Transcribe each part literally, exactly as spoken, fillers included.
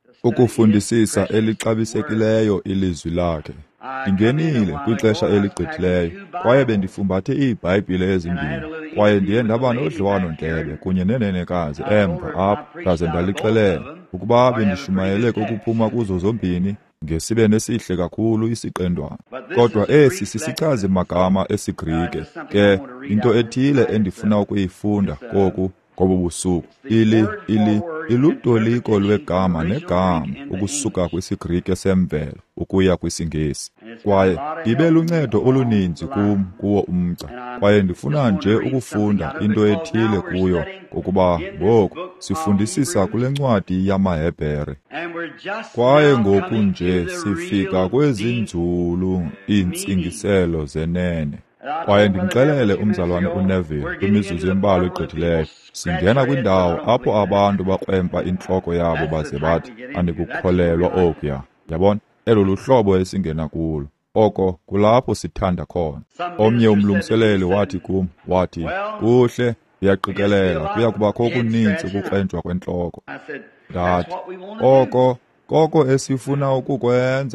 ukufundisisa elixabisekileyo ilizwi lakhe. Ndingenile kwixesha eligqithileyo kwaye bendifumbathe iiBhayibhile ezimbini kwaye ndiye ndaba nodliwano-ndlebe kunye nenenekazi emva apho ndaze ndalixelela ukuba bendishumayele kokuphuma kuzo zombini ngesibe nesihle kakhulu isiqendwana. Kodwa esi sisichazi-magama esiGrike ke into ethile endifuna ukuyifunda koku kobu busuku. Ili ili ilutoliko lwegama negama ukusuka kwisiGrike semvelo ukuya kwisiNgesi, kwaye ibe luncedo oluninzi kum kuwo umgca, kwaye ndifuna nje ukufunda into ethile kuyo ngokuba ngoku sifundisisa kule ncwadi yamaHebhere. Kwaye ngoku nje sifika kwezi nzulu iintsingiselo zenene. Kwaye ndimxelele umzalwane uNeville kwimizuzu embalwa egqithileyo, singena kwindawo apho abantu bakrwempa intloko yabo baze bathi andikukholelwa okuya. Yabona, elo luhlobo esingena kulo. Oko kulapho sithanda khona. Omnye umlungiseleli wathi kum, wathi, kuhle, uyaqikelela, kuya kubakho okuninzi ukukrentshwa kwentloko. Ndathi, oko, koko esifuna ukukwenza.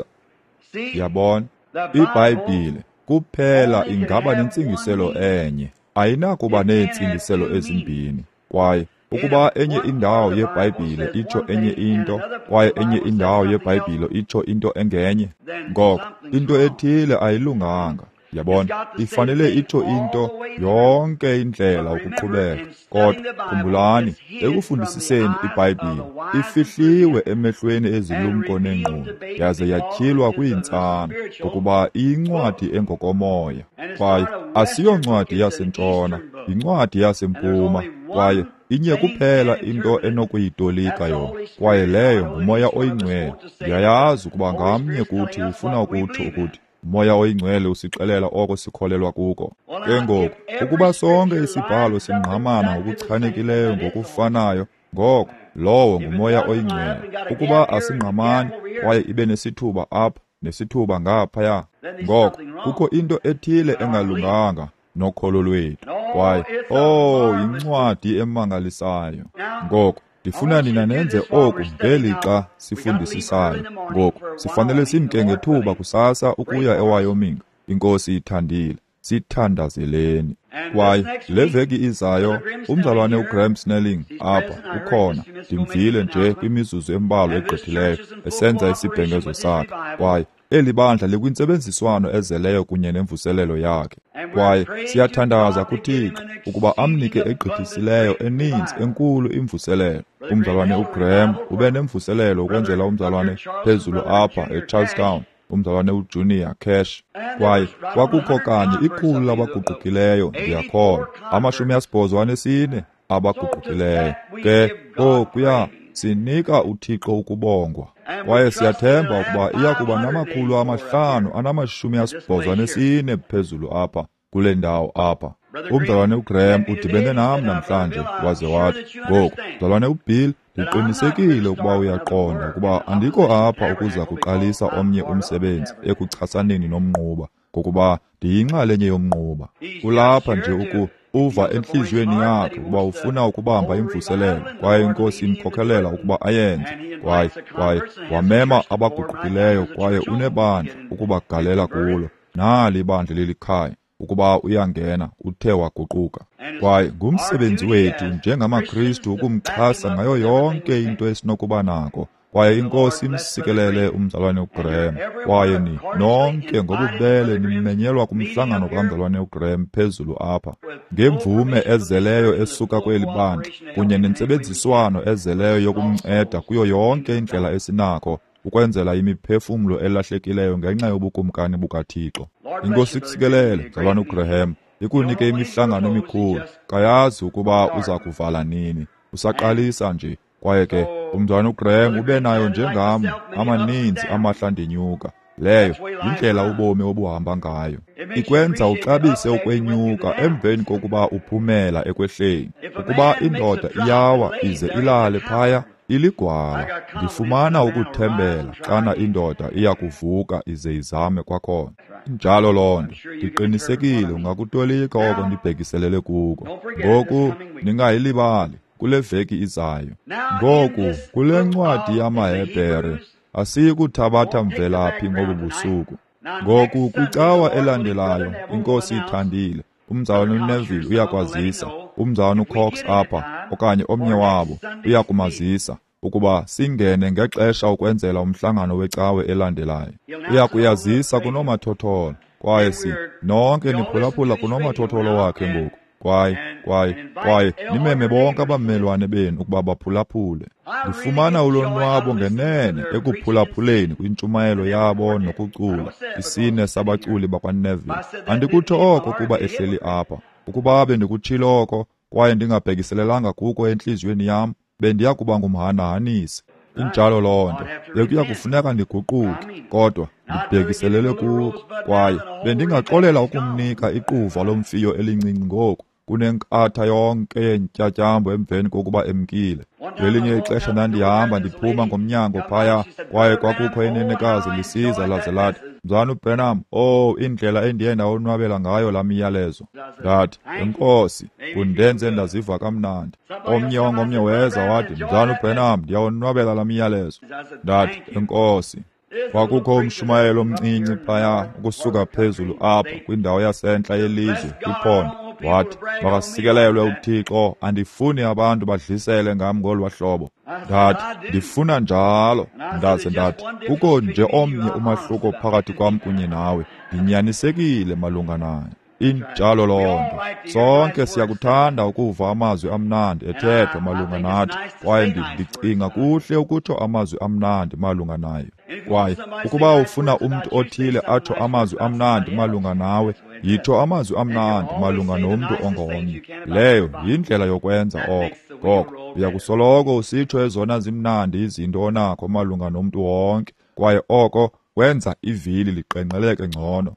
Yabona, iBhayibhile kuphela ingaba nentsingiselo enye, ayinakuba neentsingiselo ezimbini. Kwaye ukuba enye indawo yeBhayibhile itsho enye into, kwaye enye indawo yeBhayibhile itsho into engenye, ngoko into ethile ayilunganga. Yabona, ifanele itsho into yonke indlela ukuqhubeka. Kodwa khumbulani, ekufundisiseni iBhayibhile ifihliwe emehlweni ezilumko nengqondo, yaze yatyhilwa kwiintsana ukuba iyincwadi engokomoya. Kwaye asiyoncwadi yasentshona, yincwadi yasempuma, kwaye inye kuphela into enokuyitolika yona, kwaye leyo nguMoya Oyingcwele. Ndiyayazi ukuba ngamnye kuthi ufuna ukutsho ukuthi uMoya Oyingcwele usixelela oko sikholelwa kuko. Ke ngoku, ukuba sonke isibhalo singqamana ngokuchanekileyo ngokufanayo, ngoko lowo nguMoya Oyingcwele. Ukuba asingqamani kwaye ibe nesithuba apha nesithuba ngaphaya, ngoko kukho into ethile engalunganga nokholo lwethu. Kwaye, oh, yincwadi emangalisayo. Ngoko ndifuna nina nenze oku ngelixa sifundisisayo. Ngoku sifanele simke ngethuba kusasa ukuya eWyoming. Inkosi ithandile, sithandazeleni. Kwaye le veki izayo umzalwane uGraham Snelling apha ukhona. Ndimvile nje kwimizuzu embalwa egqithileyo esenza isibhengezo sakhe. Kwaye eli bandla likwintsebenziswano ezeleyo kunye nemvuselelo yakhe. Kwaye siyathandaza kuThixo ukuba amnike egqithisileyo eninzi enkulu imvuselelo. Umzalwane uGraham ube nemvuselelo ukwenzela umzalwane phezulu apha eCharlestown, umzalwane uJunior Cash. Kwaye kwakukho kanye ikhulu labaguqukileyo, ndiyakholwa, amashumi asibhozo anesine abaguqukileyo. Ke okuya sinika uThixo ukubongwa. Kwaye siyathemba ukuba iya kuba namakhulu amahlanu anamashumi asibhozo anesine phezulu apha kule ndawo apha. Umzalwane uGraham udibene nam namhlanje waze wathi, ngoku mzalwane uBill, ndiqinisekile ukuba uyaqonda ukuba andikho apha ukuza kuqalisa omnye umsebenzi ekuchasaneni nomnquba, ngokuba ndiyinxalenye yomnquba. Kulapha nje uku uva entliziyweni yakhe ukuba ufuna ukubamba imvuselelo, kwaye inkosi imkhokhelela ukuba ayenze. Kwaye kwaye wamema abaguqukileyo, kwaye unebandla ukubagalela kulo. Nali ibandla lelikhaya ukuba uyangena uthe waguquka. Kwaye ngumsebenzi wethu njengamaKristu ukumxhasa ngayo yonke into esinokuba nako. Kwaye inkosi imsikelele umzalwane uGraham, kwaye ni nonke ngobubele nimenyelwa kumhlangano kamzalwane uGraham phezulu apha, ngemvume ezeleyo esuka kweli bandla kunye nentsebenziswano ezeleyo yokumnceda kuyo yonke indlela esinako ukwenzela imiphefumlo elahlekileyo ngenxa yobukumkani bukaThixo. Inkosi ikusikelele mzalwane uGraham, ikunike imihlangano emikhulu. Kayazi ukuba uza kuvala nini, usaqalisa nje. Kwaye ke umzalwane uGraham ube nayo njengam amaninzi amahla ndinyuka. Leyo yindlela ubomi obuhamba ngayo. Ikwenza uxabise ukwenyuka emveni kokuba uphumela ekwehleni. Ukuba indoda iyawa ize ilale phaya, iligwala. Ndifumana ukuthembela xana indoda iya kuvuka ize izame kwakhona. Njalo loo nto, ndiqinisekile ungakutolika oko ndibhekiselele kuko. Ngoku ningayilibali, kule veki izayo. Ngoku kule ncwadi yamaHebhere asiyi kuthabatha mvelaphi ngobu busuku. Ngoku kwicawa elandelayo inkosi ithandile, umzawano uNeville uyakwazisa, umzawano uCox apha okanye omnye wabo uyakumazisa ukuba singene ngexesha ukwenzela umhlangano wecawe elandelayo. Uyakuyazisa kunomathotholo, kwaye si nonke niphulaphula kunomathotholo wakhe ngoku. Kwaye, kwaye, kwaye, nimeme bonke abamelwane benu ukuba baphulaphule. Ndifumana ulonwabo ngenene ekuphulaphuleni kwintshumayelo yabo nokucula, isine sabaculi bakwaNeville. Andikutsho oko kuba ehleli apha. Ukuba bendikutshilo oko, kwaye ndingabhekiselelanga kuko entliziyweni yam, bendiya kuba ngumhanahanisi. Injalo loo nto, bekuya kufuneka ndiguquke, kodwa ndibhekiselele kuko, kwaye bendingaxolela ukumnika iquva lomfiyo elincinci ngoku, kunenkatha yonke yentyatyambo emveni kokuba emkile. Ngelinye ixesha ndandihamba ndiphuma ngomnyango phaya, kwaye kwakukho inenekazi lisiza laze lathi, mzala uBrenham, oh, indlela endiye ndawonwabela ngayo laa miyalezo. Ndathi, enkosi, kundenze ndaziva kamnandi. Omnye wangomnye weza wathi, mzala uBrenham, ndiyawonwabela laa miyalezo. Ndathi, enkosi. Kwakukho umshumayelo omncinci phaya ukusuka phezulu apha kwindawo yasentla yelizwe kwiphondo. Wathi, makasikelelwe uThixo, andifuni abantu badlisele ngam ngolwa hlobo. Ndathi, ndifuna njalo. Ndaze ndathi, kukho nje omnye umahluko phakathi kwam kunye nawe, ndinyanisekile malunga naye. Injalo loo nto, sonke siyakuthanda ukuva amazwi amnandi ethethwa malunga nathi, kwaye ndicinga kuhle ukutsho amazwi amnandi malunga nayo. Kwaye ukuba ufuna umntu othile atsho amazwi amnandi malunga nawe, yitsho amazwi amnandi malunga nomntu ongomnye. Leyo yindlela yokwenza oko. Ngoko uyakusoloko usitsho ezona zimnandi izinto onakho malunga nomntu wonke, kwaye oko kwenza ivili liqenqeleke ngcono.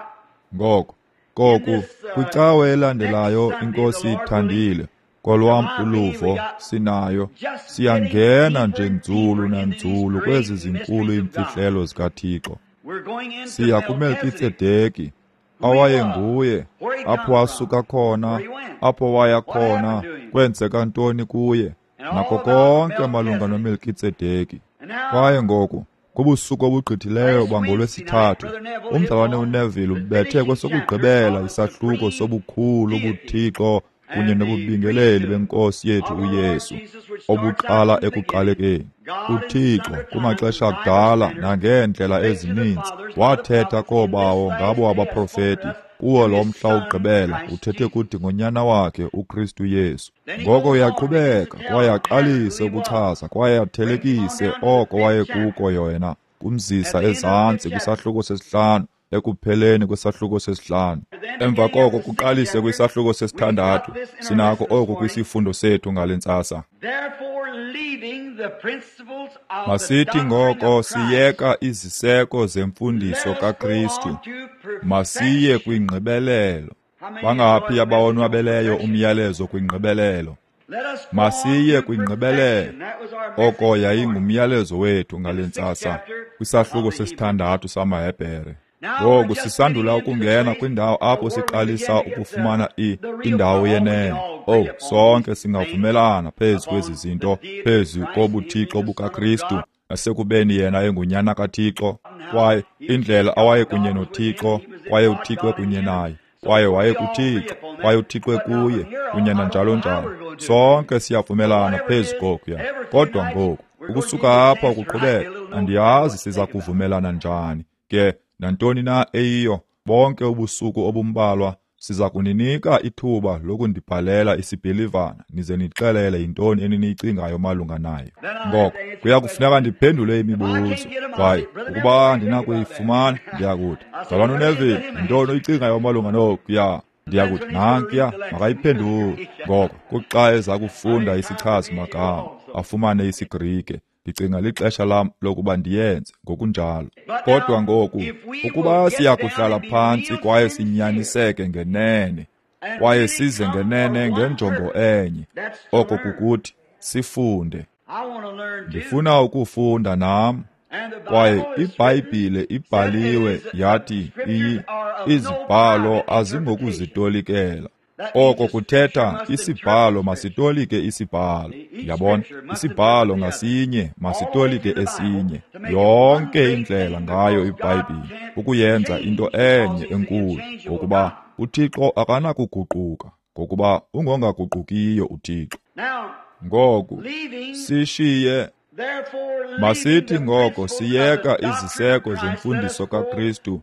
Ngoko Koku kwicawe elandelayo inkosi ithandile, kolwam uluvo sinayo, siyangena nje nzulu nanzulu kwezi zinkulu imfihlelo zikaThixo. Siya kuMelkisedeki, awaye nguye, apho wasuka khona, apho waya khona, kwenzeka ntoni kuye, nako konke malunga noMelkisedeki. Kwaye ngoku kubusuku obugqithileyo bangolwesithathu, umzalwane uNeville ubethe kwesokugqibela isahluko sobukhulu ubuthixo kunye nobubingeleli benkosi yethu uYesu, obuqala ekuqalekeni. UThixo kumaxesha akudala nangeendlela ezininzi wathetha koobawo ngabo abaprofeti. Kuwo lo mhla ugqibela uthethe kuthi ngonyana wakhe uKristu Yesu. Ngoko uyaqhubeka kwaye aqalise ukuchaza kwaye athelekise oko wayekuko yena kumzisa ezantsi kwisahluko sesihlanu ekupheleni kwesahluko sesihlanu. Emva koko kuqalise kwisahluko sesithandathu. Sinako oku kwisifundo sethu ngale ntsasa. Masithi ngoko siyeka iziseko zemfundiso kaKristu, masiye kwingqibelelo. Bangaphi abawonwabeleyo umyalezo kwingqibelelo? Masiye kwingqibelelo. Oko yayingumyalezo wethu ngale ntsasa kwisahluko sesithandathu samaHebhere. Ngoku sisandula ukungena kwindawo apho siqalisa ukufumana i indawo yenene. Oh, sonke singavumelana phezu kwezi zinto, phezu kobuthixo bukaKristu, nasekubeni yena engunyana kaThixo, kwaye indlela awaye kunye noThixo, kwaye uThixo kunye naye, kwaye waye kuThixo, kwaye uThixo kuye, kunye nanjalo njalo. Sonke siyavumelana phezu kokuya. Kodwa ngoku ukusuka apha ukuqhubeka, andiyazi siza kuvumelana njani. Ke nantoni na eyiyo, bonke ubusuku obumbalwa siza kuninika ithuba lokundibhalela isibhilivana nize nixelele yintoni eniniyicingayo malunga nayo. Ngoko kuya kufuneka ndiphendule imibuzo, kwaye ukuba andinakuyifumana ndiyakuthi, mzalwane uNeville, yintoni oyicingayo malunga nokuya? Ndiyakuthi, nankuya, makayiphendule. Ngoko kuxa eza kufunda isichazi magama afumane isiGrike, ndicinga lixesha lam lokuba ndiyenze ngokunjalo. Kodwa ngoku ukuba siyakuhlala phantsi kwaye sinyaniseke ngenene, kwaye size ngenene ngenjongo enye, oko kukuthi sifunde. Ndifuna ukufunda nam, kwaye iBhayibhile ibhaliwe yathi iyi izibhalo azingokuzitolikela, Oko kuthetha isibhalo masitolike isibhalo. Yabona, isibhalo ngasinye masitolike esinye. Yonke indlela ngayo iBhayibhile ukuyenza into enye enkulu, ngokuba uThixo akanakuguquka, ngokuba ungongaguqukiyo uThixo. Ngoku sishiye masithi ngoko siyeka iziseko zemfundiso kaKristu,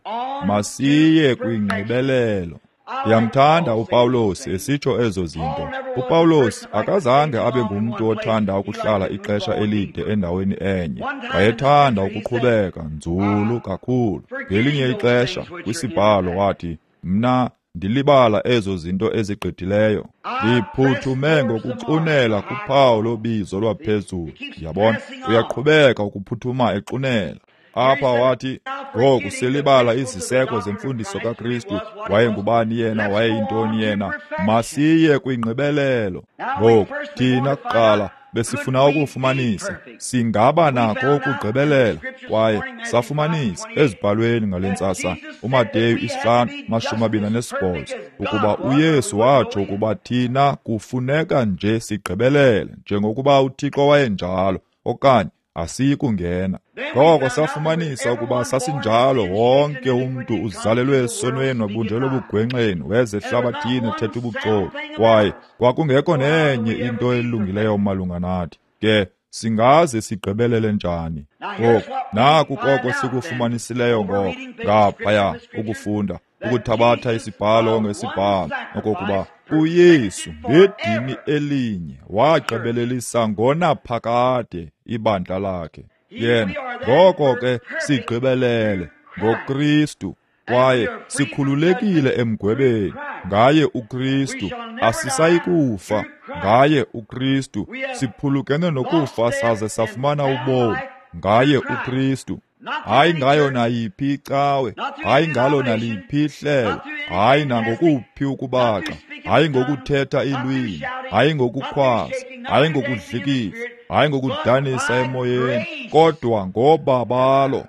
masiye kwingqibelelo. Ndiyamthanda uPawulos esitsho ezo zinto. uPawulos akazange abe ngumntu othanda ukuhlala ixesha elide endaweni enye. Wayethanda ukuqhubeka nzulu kakhulu. Ngelinye ixesha kwisibhalo wathi, mna ndilibala ezo zinto ezigqithileyo, ndiphuthume ngokucunela kuphawu lobizo lwaphezulu. Yabona, uyaqhubeka ukuphuthuma equnela. Apha wathi, ngoku silibala iziseko zemfundiso kaKristu. Wayengubani yena? Wayeyintoni yena? Masiye kwingqibelelo. Ngoku thina kuqala besifuna ukufumanisa, singaba nako ukugqibelela, kwaye safumanisa ezibhalweni ngale ntsasa, uMateyu isihlanu mashumi abini anesibhozo, ukuba uYesu watsho ukuba thina kufuneka nje sigqibelele, njengokuba uThixo wayenjalo, okanye asiyi kungena. Ngoko safumanisa ukuba sasinjalo, wonke umntu uzalelwe esonweni wabunjelwe bugwenxeni, weze ehlabathini ethetha ubuxoki, kwaye kwakungekho nenye into elungileyo malunga nathi. Ke singaze sigqibelele njani? Ngoko naku koko sikufumanisileyo ngoko ngaphaya ukufunda, ukuthabatha isibhalo ngesibhalo, okokuba uYesu ngedini elinye wagqibelelisa ngonaphakade ibandla lakhe. Yena ngoko ke sigqibelele ngoKristu, kwaye sikhululekile emgwebeni. Ngaye uKristu asisayi kufa. Ngaye uKristu siphulukene nokufa saze safumana ubomi. Ngaye uKristu, hayi ngayo nayiphi icawe, hayi ngalo naliphi ihlelo, hayi nangokuphi ukubaxa, hayi ngokuthetha ilwimi, hayi ngokukhwaza, hayi ngokudlikihla, hayi ngokudanisa emoyeni, kodwa ngobabalo.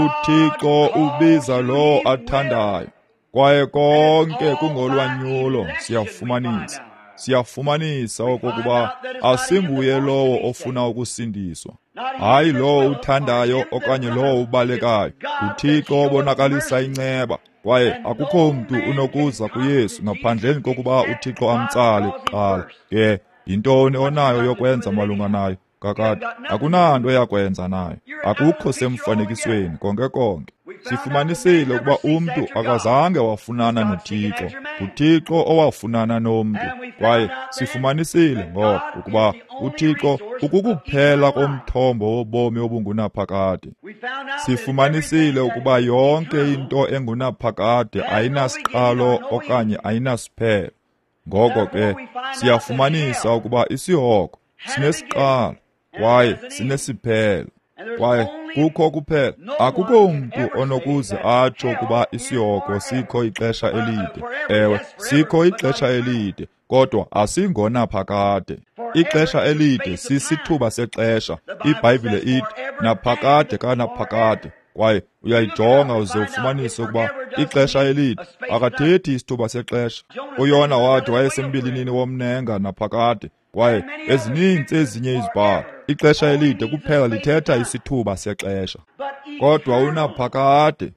uThixo ubiza lo athandayo, kwaye konke kungolwanyulo. Siyafumanisa siyafumanisa okokuba asinguye lowo ofuna ukusindiswa, hayi lowo uthandayo okanye lowo ubalekayo. uThixo obonakalisa inceba, kwaye akukho mntu unokuza kuYesu ngaphandleni kokuba uThixo amtsale kuqala. Ke yintoni onayo yokwenza malunga nayo? Kakade akunanto yakwenza nayo, akukho semfanekisweni konke konke. Sifumanisile ukuba umntu akazange wafunana noThixo, uThixo owafunana nomntu, kwaye sifumanisile ngoko ukuba uThixo ukukuphela komthombo wobomi obungunaphakade. Sifumanisile ukuba yonke into engunaphakade ayinasiqalo okanye ayinasiphelo. Ngoko ke siyafumanisa ukuba isihoko sinesiqalo kwaye sinesiphelo, kwaye kukho kuphela. Akukho umntu onokuze atsho ukuba isihoko sikho ixesha elide. Ewe, sikho ixesha elide, kodwa asingonaphakade. Ixesha elide sisithuba sexesha. iBhayibhile ithi naphakade kanaphakade, kwaye uyayijonga uze ufumanise ukuba ixesha elide akathethi isithuba sexesha. uYona wathi wayesembilinini womnenga naphakade, kwaye ezininzi ezinye izibhalo ixesha elide kuphela lithetha isithuba sexesha. Kodwa unaphakade,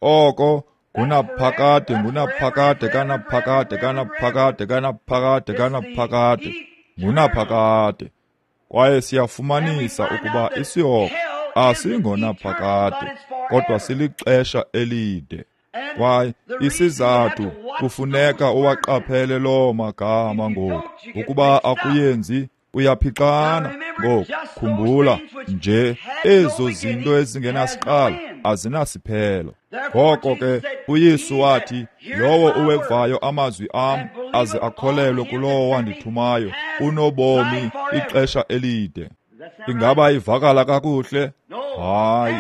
oko ngunaphakade, ngunaphakade kanaphakade kanaphakade kanaphakade kanaphakade, ngunaphakade. Kwaye siyafumanisa ukuba isihoko asingonaphakade, kodwa silixesha elide. Kwaye isizathu kufuneka uwaqaphele loo magama ngoku, ukuba akuyenzi uyaphixana. Ngoku khumbula nje, ezo zinto ezingenasiqalo azinasiphelo. Ngoko ke uYesu wathi, lowo uwevayo amazwi am aze akholelwe kulowo wandithumayo unobomi ixesha elide. Ingaba ivakala kakuhle? Hayi,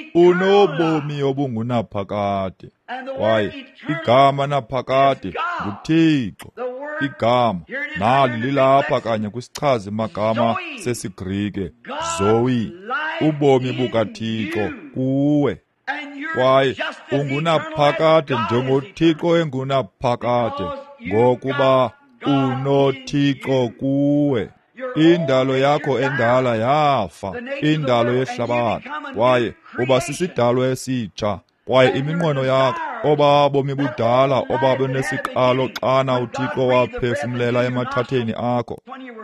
unobomi obungunaphakade. Kwaye igama naphakade nguThixo. Igama nali lilapha kanye kwisichazi magama sesiGrike, Zoe, ubomi bukaThixo kuwe. Kwaye ungunaphakade njengoThixo engunaphakade. ngokuba unoThixo kuwe. Indalo yakho endala yafa, indalo yehlabathi, kwaye uba sisidalo esitsha, kwaye iminqweno yakho oba bomi budala obabunesiqalo xana uThixo waphefumlela emathatheni akho.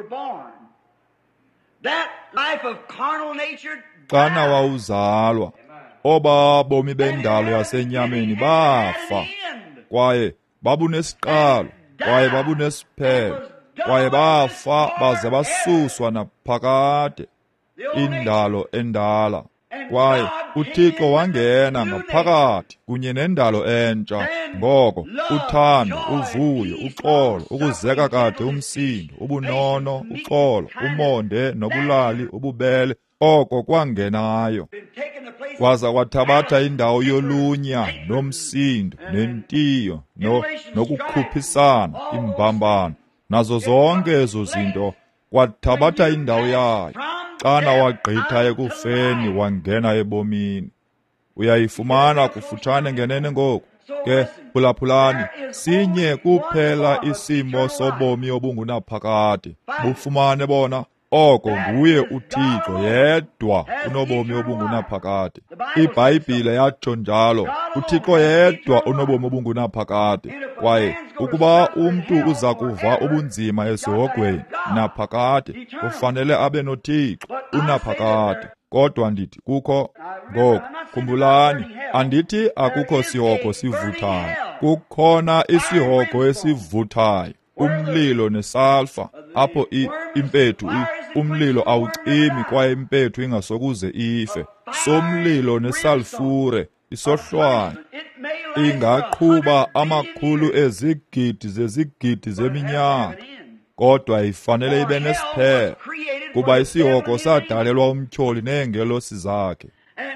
Xana wawuzalwa, oba bomi bendalo yasenyameni bafa, kwaye babunesiqalo, kwaye babunesiphelo, kwaye bafa baze basuswa naphakade, indalo endala. Kwaye uThixo wangena ngaphakathi kunye nendalo entsha, ngoko uthando, uvuyo, uxolo, ukuzeka kade, umsindo, ubunono, uxolo, umonde, nobulali, ububele, oko kwangenayo. Kwaza kwathabatha indawo yolunya, nomsindo, nentiyo, no, nokukhuphisana, imbambano, nazo zonke ezo zinto, kwathabatha indawo yayo. Xana wagqitha ekufeni wangena ebomini. Uyayifumana kufutshane ngenene ngoku. Ke phulaphulani, sinye kuphela isimo sobomi obungunaphakade. Bufumane bona, oko nguye uThixo yedwa unobomi obungunaphakade. IBhayibhile yatsho njalo, uThixo yedwa unobomi obungunaphakade. Kwaye ukuba umntu uza kuva ubunzima esihogweni naphakade, kufanele abe noThixo unaphakade. Kodwa ndithi kukho, ngoko khumbulani, andithi akukho sihoko sivuthayo. Kukhona isihoko esivuthayo, umlilo nesalfa, apho impethu umlilo awucimi kwaye impethu ingasokuze ife. Somlilo nesalfure, isohlwayo, ingaqhuba amakhulu ezigidi zezigidi zeminyaka, kodwa ifanele ibe nesiphelo, kuba isihoko sadalelwa umtyholi neengelosi zakhe.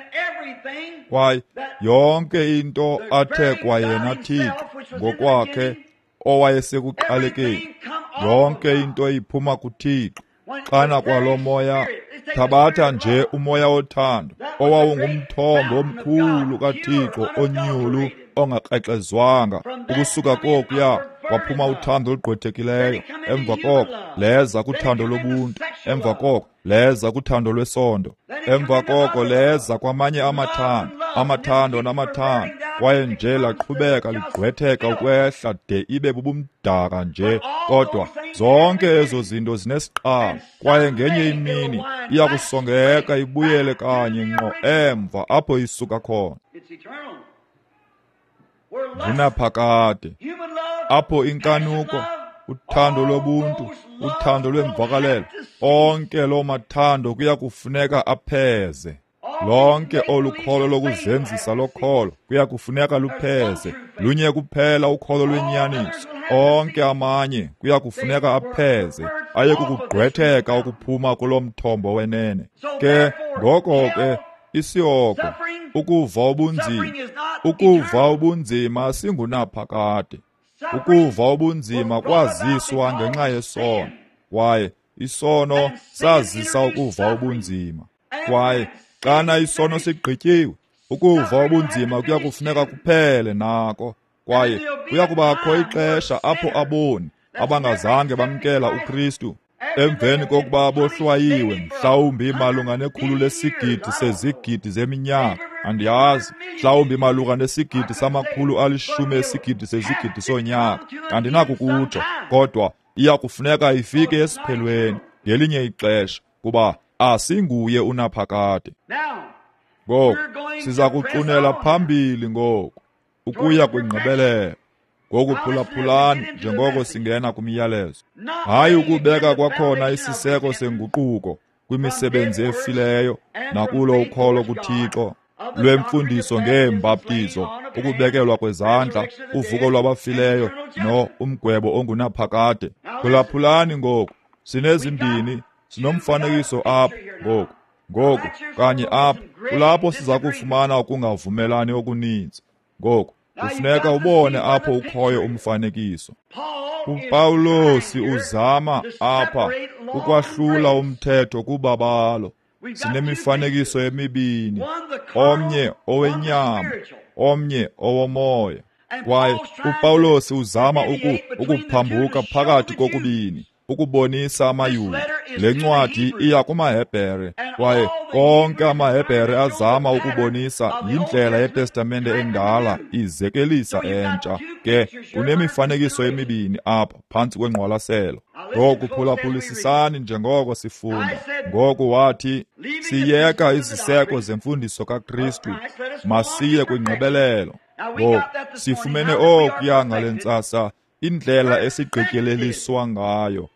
Kwaye yonke into athe kwayena Thixo ngokwakhe owayesekuqalekeni, yonke into iphuma kuThixo. Xana kwalo moya, thabatha nje umoya wothando, owawungumthombo omkhulu kaThixo onyulu ongakrexezwanga. Ukusuka kokuya kwaphuma uthando olugqwethekileyo, emva koko leza kuthando lobuntu, emva koko leza kuthando lwesondo, emva koko leza kwamanye amathando, amathando namathando, kwaye nje laqhubeka ligqwetheka ukwehla de ibe bubumdaka nje. Kodwa zonke ezo zinto zinesiqalo, kwaye ngenye imini iyakusongeka ibuyele kanye ngqo emva apho isuka khona. Ngunaphakade, apho inkanuko, uthando lobuntu, uthando lwemvakalelo, onke loo mathando kuya kufuneka apheze. Lonke olukholo lokuzenzisa lokholo kuya kufuneka lupheze. Lunye kuphela ukholo lwenyaniso, onke amanye kuya kufuneka apheze, aye kukugqwetheka ukuphuma kulo mthombo wenene. Ke ngoko ke isihoko, ukuva ubunzima, ukuva ubunzima singunaphakade. Ukuva ubunzima kwaziswa ngenxa yesono, kwaye isono sazisa ukuva ubunzima. Kwaye xana isono sigqityiwe, ukuva ubunzima kuya kufuneka kuphele nako. Kwaye kuya kubakho ixesha apho aboni abangazange bamkela uKristu, emveni kokuba bohlwayiwe mhlawumbi malunga nekhulu lesigidi sezigidi zeminyaka, andiyazi, mhlawumbi malunga nesigidi samakhulu alishumi esigidi sezigidi sonyaka, andinakukutsho, kodwa iya kufuneka ifike esiphelweni ngelinye ixesha, kuba asinguye unaphakade. Ngoku siza kuqunela phambili ngoku ukuya kwingqibelelo, ngokuphulaphulani njengoko singena kumyalezo. Hayi ukubeka kwakhona isiseko senguquko kwimisebenzi efileyo nakulo ukholo kuThixo, lwemfundiso ngeembaptizo, ukubekelwa kwezandla, uvuko lwabafileyo, no umgwebo ongunaphakade. Phulaphulani ngoku, sinezimbini, sinomfanekiso apho ngoku, ngoku kanye apho, kulapho siza kufumana ukungavumelani okuninzi. Ngoku kufuneka ubone apho ukhoyo umfanekiso. uPawulosi uzama apha ukwahlula umthetho kubabalo. Sinemifanekiso emibini, omnye owenyama, omnye owomoya. kwaye uPawulos uzama uku, ukuphambuka phakathi kokubini, ukubonisa amayuda. Le ncwadi iya kumaHebhere, kwaye konke amaHebhere azama ukubonisa yindlela yeTestamente endala izekelisa entsha. Ke kunemifanekiso emibini apha phantsi kwengqwalaselo. Ngoku phulaphulisisani njengoko sifunda. Ngoku wathi, siyeka iziseko zemfundiso kaKristu, masiye kwingqibelelo. Ngoku sifumene okuya ngale ntsasa indlela esigqityeliswa ngayo,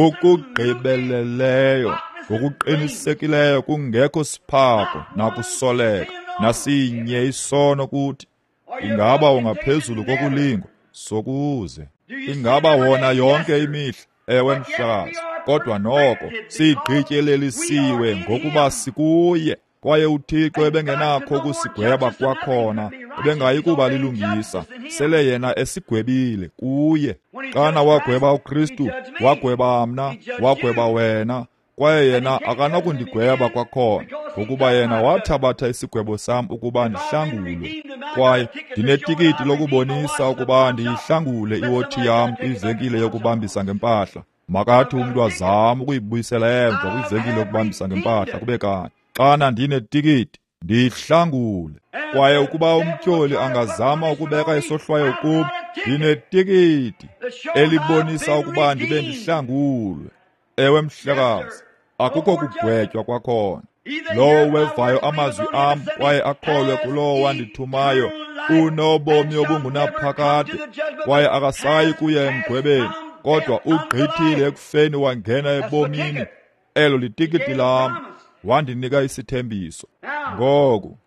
ngokugqibeleleyo, ngokuqinisekileyo, kungekho siphako nakusoleka nasinye isono kuthi. Ingaba ungaphezulu kokulingo sokuze? Ingaba wona yonke imihla? Ewe mhlakazi, kodwa noko sigqityelelisiwe ngokuba sikuye, kwaye uThixo ebengenakho ukusigweba kwakhona, ebengayi kuba lilungisa, sele yena esigwebile kuye. Xana wagweba uKristu, wagweba mna, wagweba wena, kwaye yena akanakundigweba kwakhona, ngokuba yena wathabatha isigwebo sam ukuba ndihlangulwe. Kwaye ndinetikiti lokubonisa ukuba ndiyihlangule iwothi yam kwivenkile yokubambisa ngempahla. Makathi umntu azama ukuyibuyisela emva kwivenkile yokubambisa ngempahla, kube kanti xana ndinetikiti ndiyihlangule. Kwaye ukuba umtyholi angazama ukubeka isohlwayo kum, ndinetikiti elibonisa ukuba ndibe ndihlangulwe. Ewe mhlekazi, akukho kugwetywa kwakhona. Lowo wevayo amazwi am kwaye akholwe kulowo wandithumayo unobomi obungunaphakade, kwaye akasayi kuya emgwebeni, kodwa ugqithile ekufeni wangena ebomini. Elo litikiti lam, wandinika isithembiso. Ngoku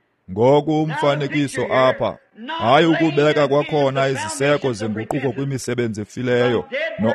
ngoku umfanekiso apha hayi ukubeka kwakhona iziseko zenguquko kwimisebenzi efileyo,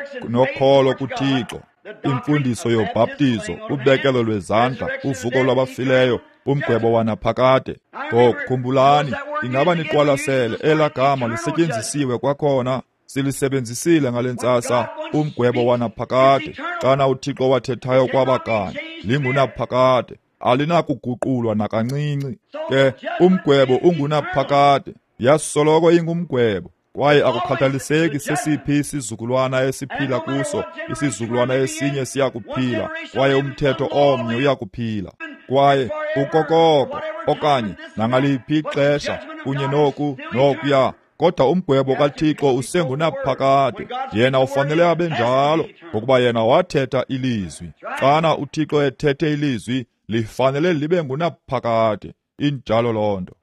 nokholo kuThixo, imfundiso yobhaptizo, ubekelo lwezandla, uvuko lwabafileyo, umgwebo wanaphakade. Ngoku khumbulani, ingaba niqwalasele, elaa gama lisetyenzisiwe kwakhona, silisebenzisile ngale ntsasa, umgwebo wanaphakade. Xana uThixo wathethayo kwabakanye, lingunaphakade, alinakuguqulwa nakancinci. Ke umgwebo ungunaphakade, yasoloko ingumgwebo, kwaye akukhathaliseki sesiphi isizukulwana esiphila kuso, isizukulwana esinye siya kuphila, kwaye umthetho omnye uya kuphila. Kwaye ukokoko okanye nangaliphi ixesha kunye noku nokuya, kodwa umgwebo kaThixo usengunaphakade. Yena ufanele abe njalo, ngokuba yena wathetha ilizwi. Xana uThixo ethethe ilizwi, lifanele libe ngunaphakade. Injalo loo nto.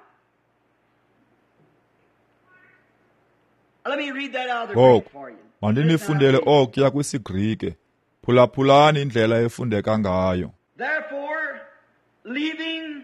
Ngoku mandinifundele okuya kwisiGrike. Phulaphulani indlela efundeka ngayo. Therefore, leaving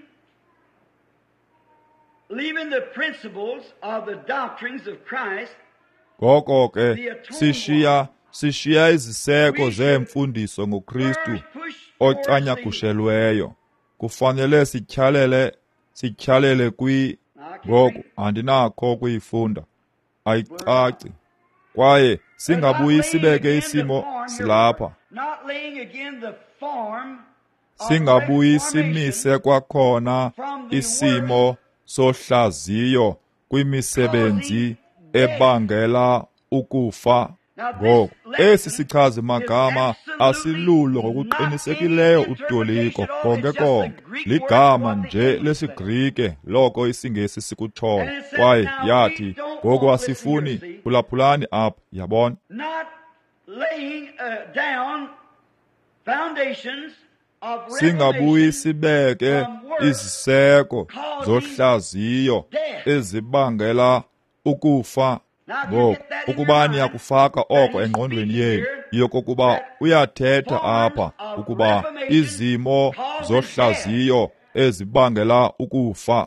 leaving the principles of the doctrines of Christ, ngoko ke sishiya sishiya iziseko zeemfundiso ngoKristu ocanyagushelweyo, kufanele sityhalele sityhalele kwi ngoku andinakho ukuyifunda, ayicaci, kwaye singabuyi sibeke isimo silapha, singabuyi simise kwakhona isimo sohlaziyo kwimisebenzi ebangela ukufa. Ngoku esi sichazi magama asilulo ngokuqinisekileyo utoliko konke konke, ligama nje lesiGrike loko isiNgesi sikutshoyo, kwaye yathi ngoku asifuni phulaphulani apha, yabona, singabuyi sibeke iziseko zohlaziyo ezibangela ukufa. Ngoku ukuba niyakufaka oko engqondweni yenu, yokokuba uyathetha apha ukuba izimo zohlaziyo ezibangela ukufa.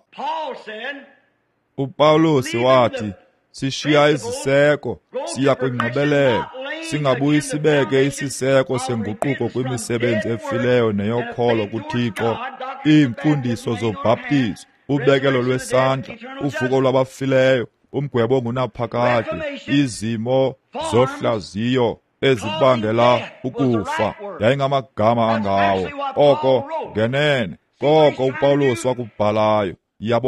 uPawulos wathi sishiya iziseko siya kwingqibelelo, singabuyi sibeke isiseko senguquko kwimisebenzi efileyo neyokholo kuThixo, iimfundiso zobhaptizo, ubekelo lwesandla, uvuko lwabafileyo, umgwebo ongunaphakade, izimo zohlaziyo ezibangela ukufa. Yayingamagama angawo oko ngenene koko uPawulos wakubhalayo. Yabona,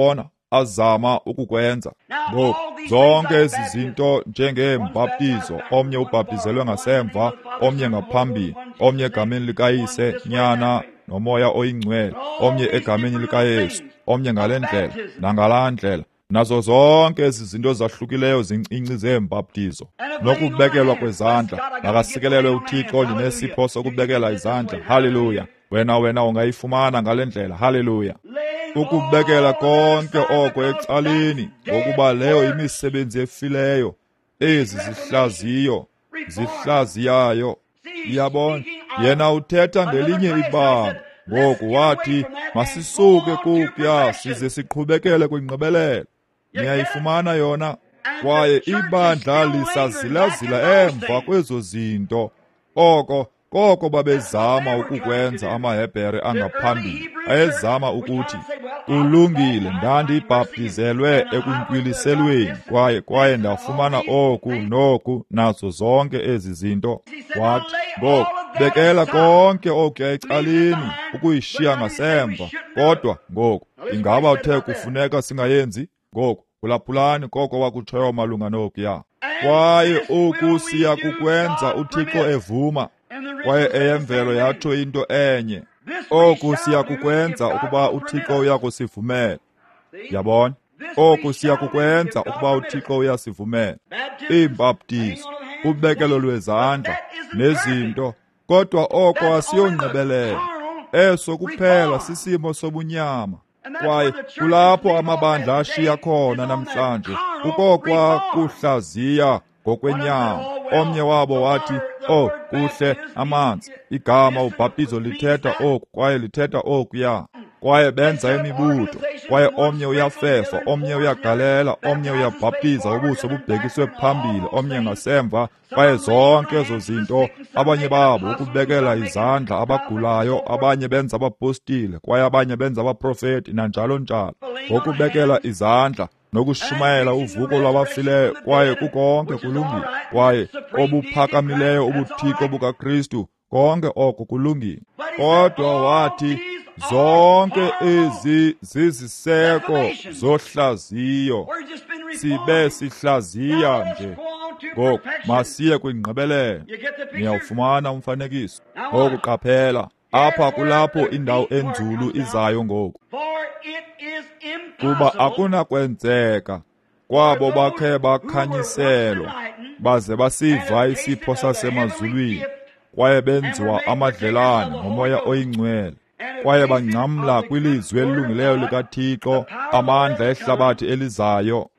azama ukukwenza. Ngoku zonke ezi zinto njengembhaptizo, omnye ubhaptizelwe ngasemva, omnye ngaphambili, omnye egameni likayise, nyana nomoya oyingcwele, omnye egameni likaYesu, omnye ngale ndlela nangalaa ndlela. Nazo zonke ezi zinto zahlukileyo zincinci zembhaptizo. Nokubekelwa kwezandla, makasikelelwe uThixo linesipho sokubekela izandla. Haleluya. Wena wena ungayifumana ngale ndlela. Haleluya. Ukubekela konke oko ecaleni, ngokuba leyo imisebenzi efileyo, ezi zihlaziyo zihlaziyayo. Iyabona, yena uthetha ngelinye ibanga. Ngoku wathi masisuke kukuya size siqhubekele kwingqibelelo. Niyayifumana yona? Kwaye ibandla lisazilazila emva kwezo zinto. Oko koko babezama ukukwenza amaHebhere angaphambili. Ayezama ukuthi kulungile, ndandibhaptizelwe ekuntwiliselweni kwaye kwaye ndafumana oku noku nazo zonke ezi zinto. Wathi ngoku bekela konke okuya ecaleni ukuyishiya ngasemva. Kodwa ngoku ingaba uthe kufuneka singayenzi? Ngoku phulaphulani koko wakutshoyo malunga nokuya. Kwaye oku siya kukwenza uThixo evuma, kwaye eyemvelo yatsho into enye. Oku siya kukwenza ukuba uThixo uyakusivumela. Yabona? Oku siya kukwenza ukuba uThixo uyasivumela. Imbhaptizo, ubekelo lwezandla nezinto, kodwa oko asiyongqibelelo. Eso kuphela sisimo sobunyama. Kwaye kulapho amabandla ashiya khona namhlanje, kukokwa kuhlaziya ngokwenyama. Omnye wabo wathi, oh kuhle amanzi, igama ubhaptizo lithetha oku kwaye lithetha okuya. Kwaye benza imibutho, kwaye omnye uyafefa, omnye uyagalela, omnye uyabhaptiza ubuso bubhekiswe phambili, omnye ngasemva. Kwaye zonke ezo zinto, abanye babo ukubekela izandla abagulayo, abanye benza abapostile, kwaye abanye benza abaprofeti, nanjalo njalo. Ngokubekela izandla nokushumayela uvuko lwabafileyo, kwaye kukonke kulungile, kwaye obuphakamileyo ubuthixo bukaKristu, konke oko kulungile. Kodwa wathi zonke ezi ziziseko zohlaziyo, sibe sihlaziya nje. Ngoku masiye kwingqibelelo. Niyawufumana umfanekiso. Ngoku qaphela, apha kulapho indawo enzulu izayo ngoku. Kuba akunakwenzeka kwabo bakhe bakhanyiselwa, baze basiva isipho sasemazulwini, kwaye benziwa amadlelane ngomoya oyingcwele, kwaye bangcamla kwilizwi elilungileyo likaThixo, amandla ehlabathi elizayo,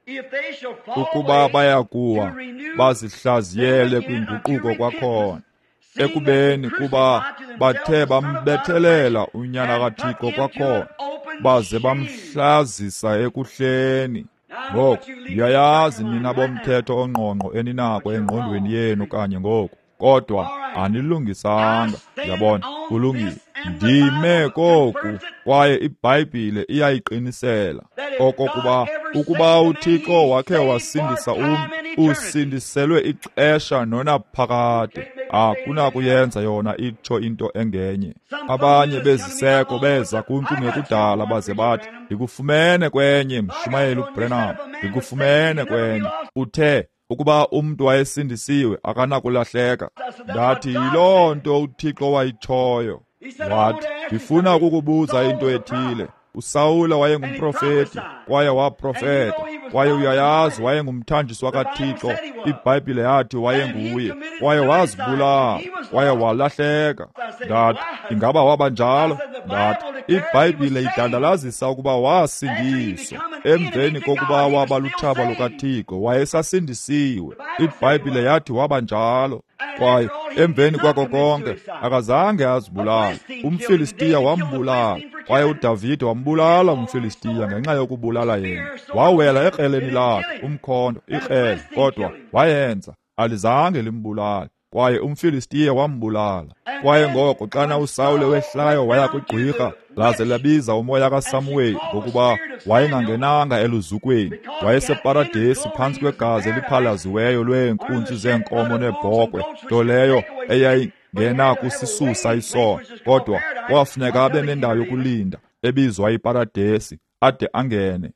ukuba bayakuwa bazihlaziyele kwinguquko kwakhona, ekubeni kuba bathe bambethelela unyana kaThixo kwakhona, baze bamhlazisa ekuhleni. Ngoku ndiyayazi nina bomthetho ongqongqo eninako engqondweni yenu kanye ngoku, kodwa anilungisanga. Yabona, kulungile. Ndime koku, kwaye iBhayibhile iyayiqinisela okokuba ukuba uThixo wakhe wasindisa umntu, usindiselwe ixesha nonaphakade. Akunakuyenza yona itsho into engenye. Abanye beziseko beza kuntu ngekudala baze bathi, ndikufumene kwenye Mshumayeli uBrenham, ndikufumene kwenye. Uthe ukuba umntu wayesindisiwe akanakulahleka. Ndathi yiloo nto uThixo wayitshoyo. Wathi, ndifuna ukukubuza into ethile. uSawule wayengumprofeti, kwaye waprofeta, kwaye uyayazi wayengumthanjiswa kaThixo. iBhayibhile yathi wayenguye, kwaye wazibulala, kwaye walahleka. Ndathi, ingaba waba njalo? Ndathi, iBhayibhile idandalazisa ukuba wasindiswa emveni kokuba waba luthaba lukaThixo, wayesasindisiwe. iBhayibhile yathi waba njalo. Kwaye emveni kwako konke akazange azibulala. UmFilistiya wambulala, kwaye uDavide wambulala umFilistiya ngenxa yokubulala yena. Wawela ekreleni lakhe umkhonto ikrele, kodwa wayenza alizange limbulala, kwaye umFilistiya wambulala. Kwaye ngoko xana uSawule wehlayo waya kwigqwirha, laze labiza umoya kaSamuweli ngokuba wayengangenanga eluzukweni, wayeseparadesi phantsi kwegazi eliphalaziweyo lweenkunzi zeenkomo neebhokhwe, nto leyo eyayingena kusisusa isono. Kodwa kwafuneka abe nendawo yokulinda ebizwa iparadesi, ade angene.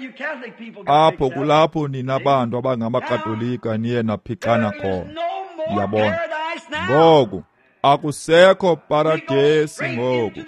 Apho kulapho nina bantu abangamakatolika niye naphixana khona. Yabona, ngoku akusekho paradesi ngoku,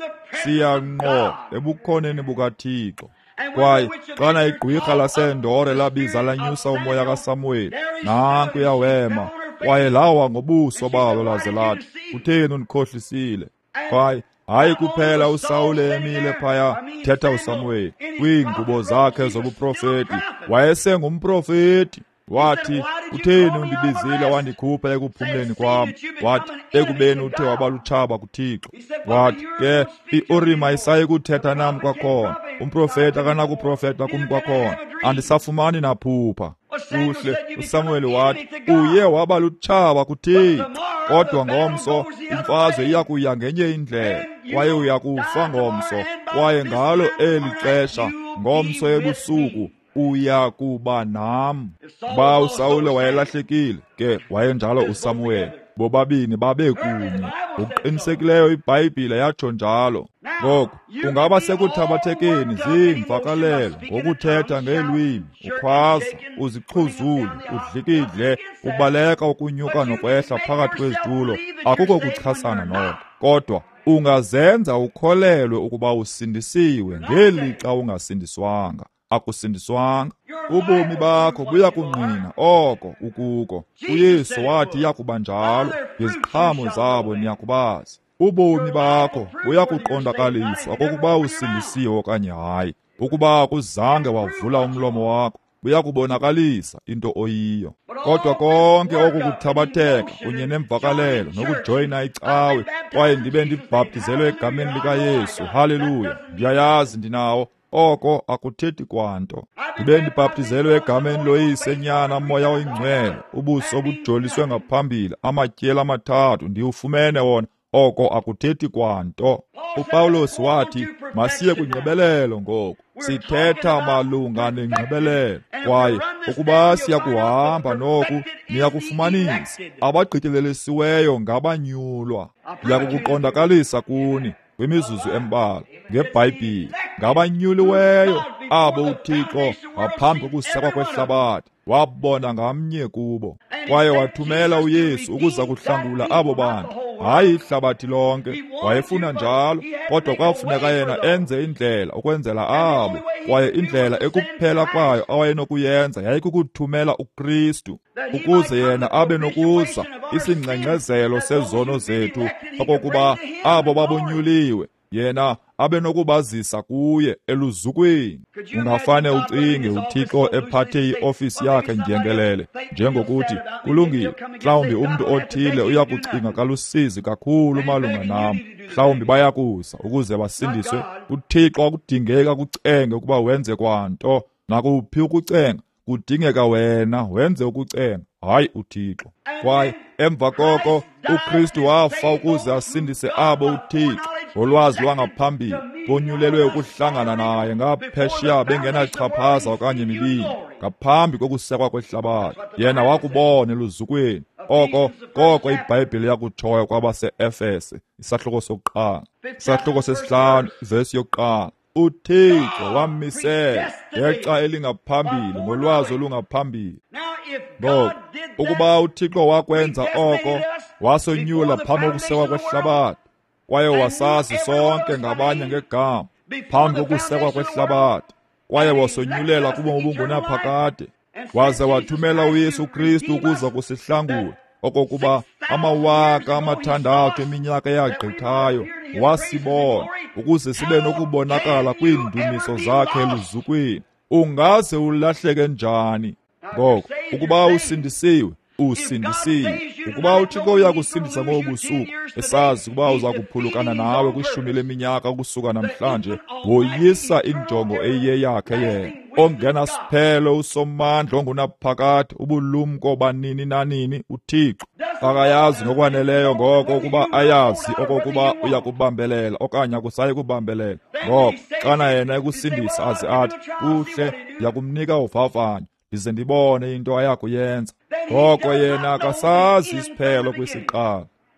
siyanqo ebukhoneni bukaThixo. Kwaye xana igqwirha lasendore labiza lanyusa umoya kaSamuel, nanku yawema, kwaye lawa ngobuso balo laze lathi, kutheni unikhohlisile? Kwaye hayi kuphela uSawule emile phaya thetha uSamuel, kwiingubo zakhe zobuprofeti, wayesengumprofeti. Wathi, kutheni undibizile wandikhupha ekuphumleni kwam? Wathi, ekubeni uthe wabalutshaba kuThixo. Wathi, ke iUrima ayisayi kuthetha nam kwakhona, umprofeti akanakuprofeta kum kwakhona, andisafumani naphupha. Kuhle, uSamuel wathi, uye wabalutshaba kuThixo, kodwa ngomso imfazwe iyakuya ngenye indlela, kwaye uyakufa ngomso, kwaye ngalo eli xesha, ngomso ebusuku, uya kuba nam. Ba uSawule wayelahlekile, ke wayenjalo uSamuel, bobabini babe kunye. Ngokuqinisekileyo iBhayibhile yatsho njalo. Ngoku kungaba sekuthabathekeni ziimvakalelo, ngokuthetha ngeelwimi, ukhwaza, uzixhuzule, udlikidle, ubaleka ukunyuka nokwehla phakathi kwezitulo, akukho kuchasana noko. Kodwa ungazenza ukholelwe ukuba usindisiwe ngelixa ungasindiswanga. Akusindiswanga. Ubomi bakho buya kungqina oko ukuko. UYesu wathi iyakuba njalo, ngeziqhamo zabo niyakubazi. Ubomi bakho buya kuqondakaliswa kokuba usindisiwe okanye hayi. Ukuba kuzange wavula umlomo wakho, buya kubonakalisa into oyiyo. Kodwa konke oku kuthabatheka kunye nemvakalelo nokujoyina icawe, kwaye ndibe ndibhaptizelwe egameni likaYesu, haleluya, ndiyayazi ndinawo, oko akuthethi kwanto. Ndibe ndibhaptizelwe egameni loyisenyana moya oyingcwele, ubuso obujoliswe ngaphambili, amatyeli amathathu ndiwufumene wona, oko akuthethi kwanto. uPawulos wathi, masiye kwingcebelelo ngoku, sithetha malunga nengcebelelo, kwaye ukuba siyakuhamba noku niyakufumanisa, abagqityelelisiweyo ngabanyulwa. Ndiyakukuqondakalisa kuni kwimizuzu embalwa ngeBhayibhile, ngabanyuliweyo abo uThixo ngaphambi kokusekwa kwehlabathi wabona ngamnye kubo, kwaye wathumela uYesu ukuza kuhlangula abo bantu, hayi ihlabathi lonke. Wayefuna njalo, kodwa kwafuneka yena enze indlela ukwenzela abo, kwaye indlela ekuphela kwayo awayenokuyenza yayikukuthumela uKristu, ukuze yena abe nokuza isingcengcezelo sezono zethu, okokuba abo babonyuliwe yena abe nokubazisa kuye eluzukweni. Ungafane ucinge uThixo ephathe iofisi yakhe njengelele, njengokuthi kulungile, mhlawumbi umntu othile uyakucinga kalusizi kakhulu malunga nam, mhlawumbi bayakuza ukuze basindiswe. uThixo akudingeka kucenge ukuba wenze kwanto, nakuphi ukucenga kudingeka wena wenze ukucenga, hayi uThixo. Kwaye emva koko uKristu wafa ukuze asindise abo uThixo ngolwazi lwangaphambili, bonyulelwe ukuhlangana naye ngaphesheya bengenachaphaza okanye mibini, ngaphambi kokusekwa kwehlabathi. Yena wakubona eluzukweni. Oko koko iBhayibhile yakutshoyo kwabase-Efese, isahluko sokuqala, isahluko sesihlanu, ivesi yokuqala. uThixo wamisela ngexa elingaphambili ngolwazi olungaphambili. Ngoku ukuba uThixo wakwenza oko, wasonyula phambi kokusekwa kwehlabathi, kwaye wasazi sonke ngabanye ngegama phambi kokusekwa kwehlabathi, kwaye wasonyulela kubo obungunaphakade, waze wathumela uYesu Kristu ukuza kusihlangula, okokuba amawaka amathandathu eminyaka eyagqithayo wasibona, ukuze sibe nokubonakala kwiindumiso zakhe eluzukweni. Ungaze ulahleke njani? Ngoku ukuba usindisiwe, usindisiwe. Ukuba uThixo uyakusindisa ngobusuku, esazi ukuba uza kuphulukana nawe kwishumi leminyaka ukusuka namhlanje, woyisa injongo eyiye yakhe yena, ongena siphelo, usomandla, ongunaphakade, ubulumko banini nanini, uThixo. Akayazi ngokwaneleyo ngoko ukuba ayazi okokuba uyakubambelela okanye akusayi kubambelela. Ngoko xana yena ekusindisa aze athi, kuhle, ndiyakumnika uvavanyo ndize ndibone into ayakuyenza. Ngoko yena akasazi isiphelo kwisiqalo.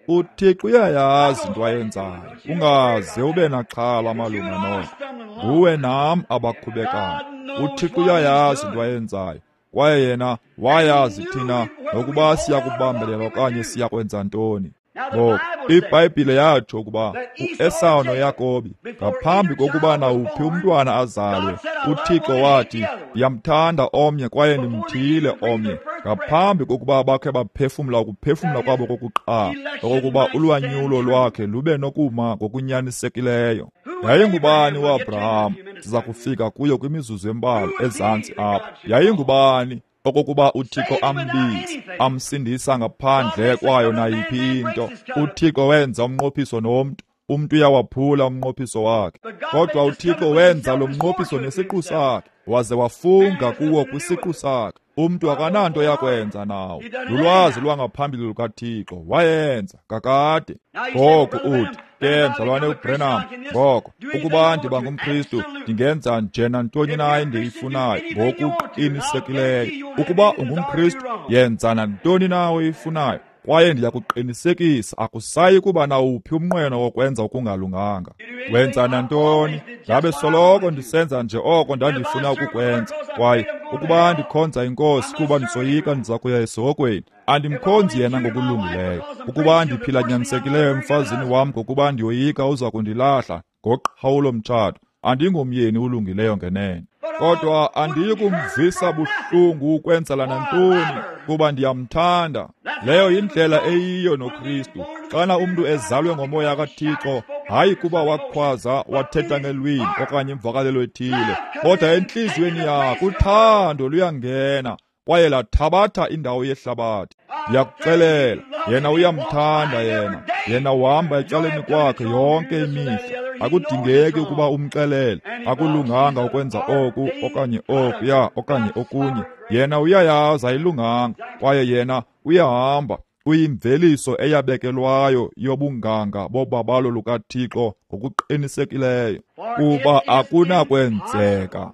uThixo uyayazi into ayenzayo, ungaze ube naxhala malunga noko. Nguwe nam abakhubekayo. uThixo uyayazi into ayenzayo, kwaye yena wayazi thina nokuba siya kubambelela okanye siya kwenza ntoni. Ngoku iBhayibhile yatsho ukuba u-Esawu noYakobi, ngaphambi kokuba nawuphi umntwana azalwe, uThixo wathi, ndiyamthanda omnye kwaye ndimthiyile omnye, ngaphambi kokuba bakhe baphefumla ukuphefumla kwabo kokuqala, okokuba ulwanyulo lwakhe lube nokuma ngokunyanisekileyo. Yayingubani uAbraham? Siza kufika kuyo kwimizuzu embalwa ezantsi apha. Yayingubani okokuba uThixo ambize, amsindisa ngaphandle kwayo nayiphi into? uThixo wenza umnqophiso nomntu, umntu uyawaphula umnqophiso wakhe. Kodwa uThixo wenza lo mnqophiso nesiqu sakhe, waze wafunga kuwo kwisiqu sakhe. Umntu akananto yakwenza nawo. Lulwazi lwangaphambili lukaThixo, wayenza kakade. Ngoko uthi, ke mzalwane uBrenham, ngoko ukuba ndiba ngumKristu ndingenza nje nantoni na endiyifunayo ngokuqinisekileyo. Ukuba ungumKristu yenza nantoni na oyifunayo, kwaye ndiyakuqinisekisa akusayi kuba nawuphi umnqweno wokwenza okungalunganga. Wenza nantoni? Ndabe soloko ndisenza nje oko ndandifuna ukukwenza, kwaye ukuba ndikhonza inkosi kuba ndisoyika ndiza kuya esihokweni, andimkhonzi yena ngokulungileyo. Ukuba ndiphila nyanisekileyo emfazini wam ngokuba ndiyoyika uza kundilahla ngoqhawulo mtshato, andingomyeni ulungileyo ngenene. Kodwa andiyi kumvisa buhlungu ukwenzela nantoni, kuba ndiyamthanda. Leyo yindlela eyiyo noKristu. Xana umntu ezalwe ngomoya kaThixo, hayi kuba wakhwaza wathetha ngelwimi okanye imvakalelo ethile, kodwa entliziyweni yakhe uthando luyangena kwaye lathabatha indawo yehlabathi. Ndiyakuxelela, yena uyamthanda yena. Yena uhamba ecaleni kwakhe yonke imihla. Akudingeki ukuba umxelele, akulunganga ukwenza oku okanye oku ya okanye okunye. Yena uyayazi ayilunganga, kwaye yena uyahamba. Uyimveliso eyabekelwayo yobunganga bobabalo lukaThixo ngokuqinisekileyo, kuba akunakwenzeka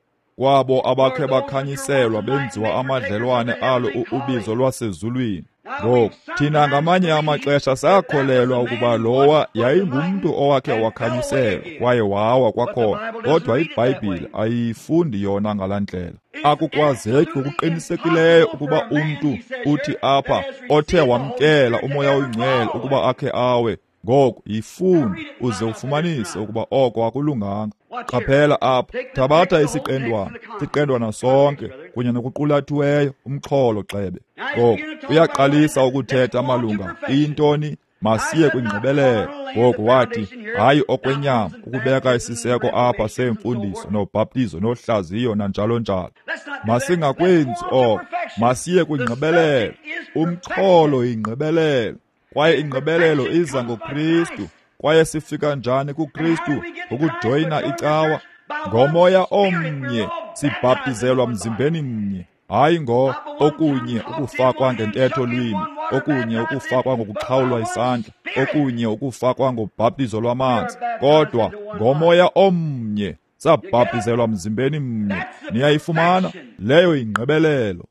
kwabo abakhe bakhanyiselwa benziwa amadlelwane alo ubizo lwasezulwini. Ngoku thina ngamanye amaxesha sayakholelwa ukuba lowa yayingumntu owakhe wakhanyiselwa kwaye wawa kwakhona, kodwa iBhayibhile ayiyifundi yona ngala ndlela. Akukwazeki ngokuqinisekileyo ukuba umntu uthi apha othe wamkela umoya oyingcwele ukuba akhe awe. Ngoku yifundi uze ufumanise ukuba oko akulunganga. Qaphela apha, thabatha isiqendwana, siqendwana sonke kunye nokuqulathiweyo umxholo xebe. Ngoku uyaqalisa ukuthetha malunga iyintoni? Masiye kwingqibelelo. Ngoku wathi, hayi okwenyama, ukubeka isiseko apha semfundiso nobhaptizo nohlaziyo nanjalo njalo. Masingakwenzi oko, masiye kwingqibelelo. Umxholo yingqibelelo, kwaye ingqibelelo iza ngoKristu. Kwaye sifika njani kuKristu? Ukujoyina icawa ngomoya omnye, sibhaptizelwa mzimbeni mnye. Hayi ngo okunye ukufakwa ngentetho lwimi, okunye ukufakwa ngokuqhawulwa isandla, okunye ukufakwa ngobhaptizo lwamanzi, kodwa ngomoya omnye sabhaptizelwa mzimbeni mnye. Niyayifumana? Leyo yingqibelelo.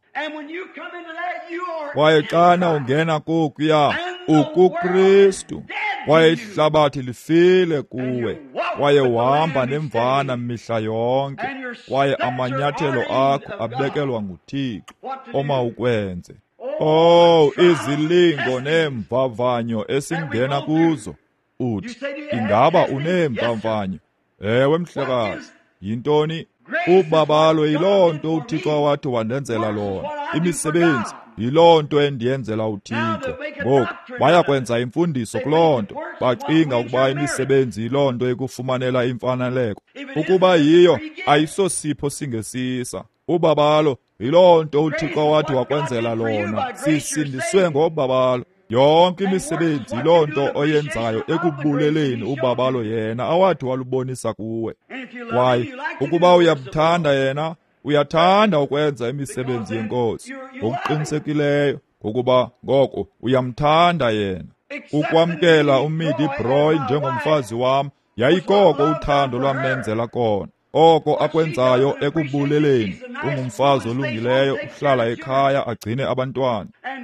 Kwaye xana ungena kokuya ukuKristu, kwaye ihlabathi lifile kuwe, kwaye uhamba nemvana mihla yonke, kwaye amanyathelo akho abekelwa nguThixo omawukwenze. Oh, izilingo neemvavanyo esingena kuzo. Uthi, ingaba uneemvavanyo? Ewe mhlekazi, yintoni? Ubabalo yiloo nto uThixo awathi wandenzela lona. Imisebenzi yiloo nto endiyenzela uThixo. Ngoku bayakwenza imfundiso kuloo nto, bacinga ukuba imisebenzi yiloo nto ekufumanela imfaneleko. Ukuba yiyo, ayisosipho singesisa. Ubabalo yiloo nto uThixo awathi wakwenzela lona. Sisindiswe ngobabalo. Yonke imisebenzi yiloo nto oyenzayo ekubuleleni ubabalo yena awathi walubonisa kuwe. Kwaye ukuba uyamthanda yena, uyathanda ukwenza imisebenzi yenkosi ngokuqinisekileyo, ngokuba ngoko uyamthanda yena. Ukwamkela uMidi Broy njengomfazi wam yayikoko uthando lwamenzela kona. Oko akwenzayo ekubuleleni, ungumfazi olungileyo, uhlala ekhaya agcine abantwana.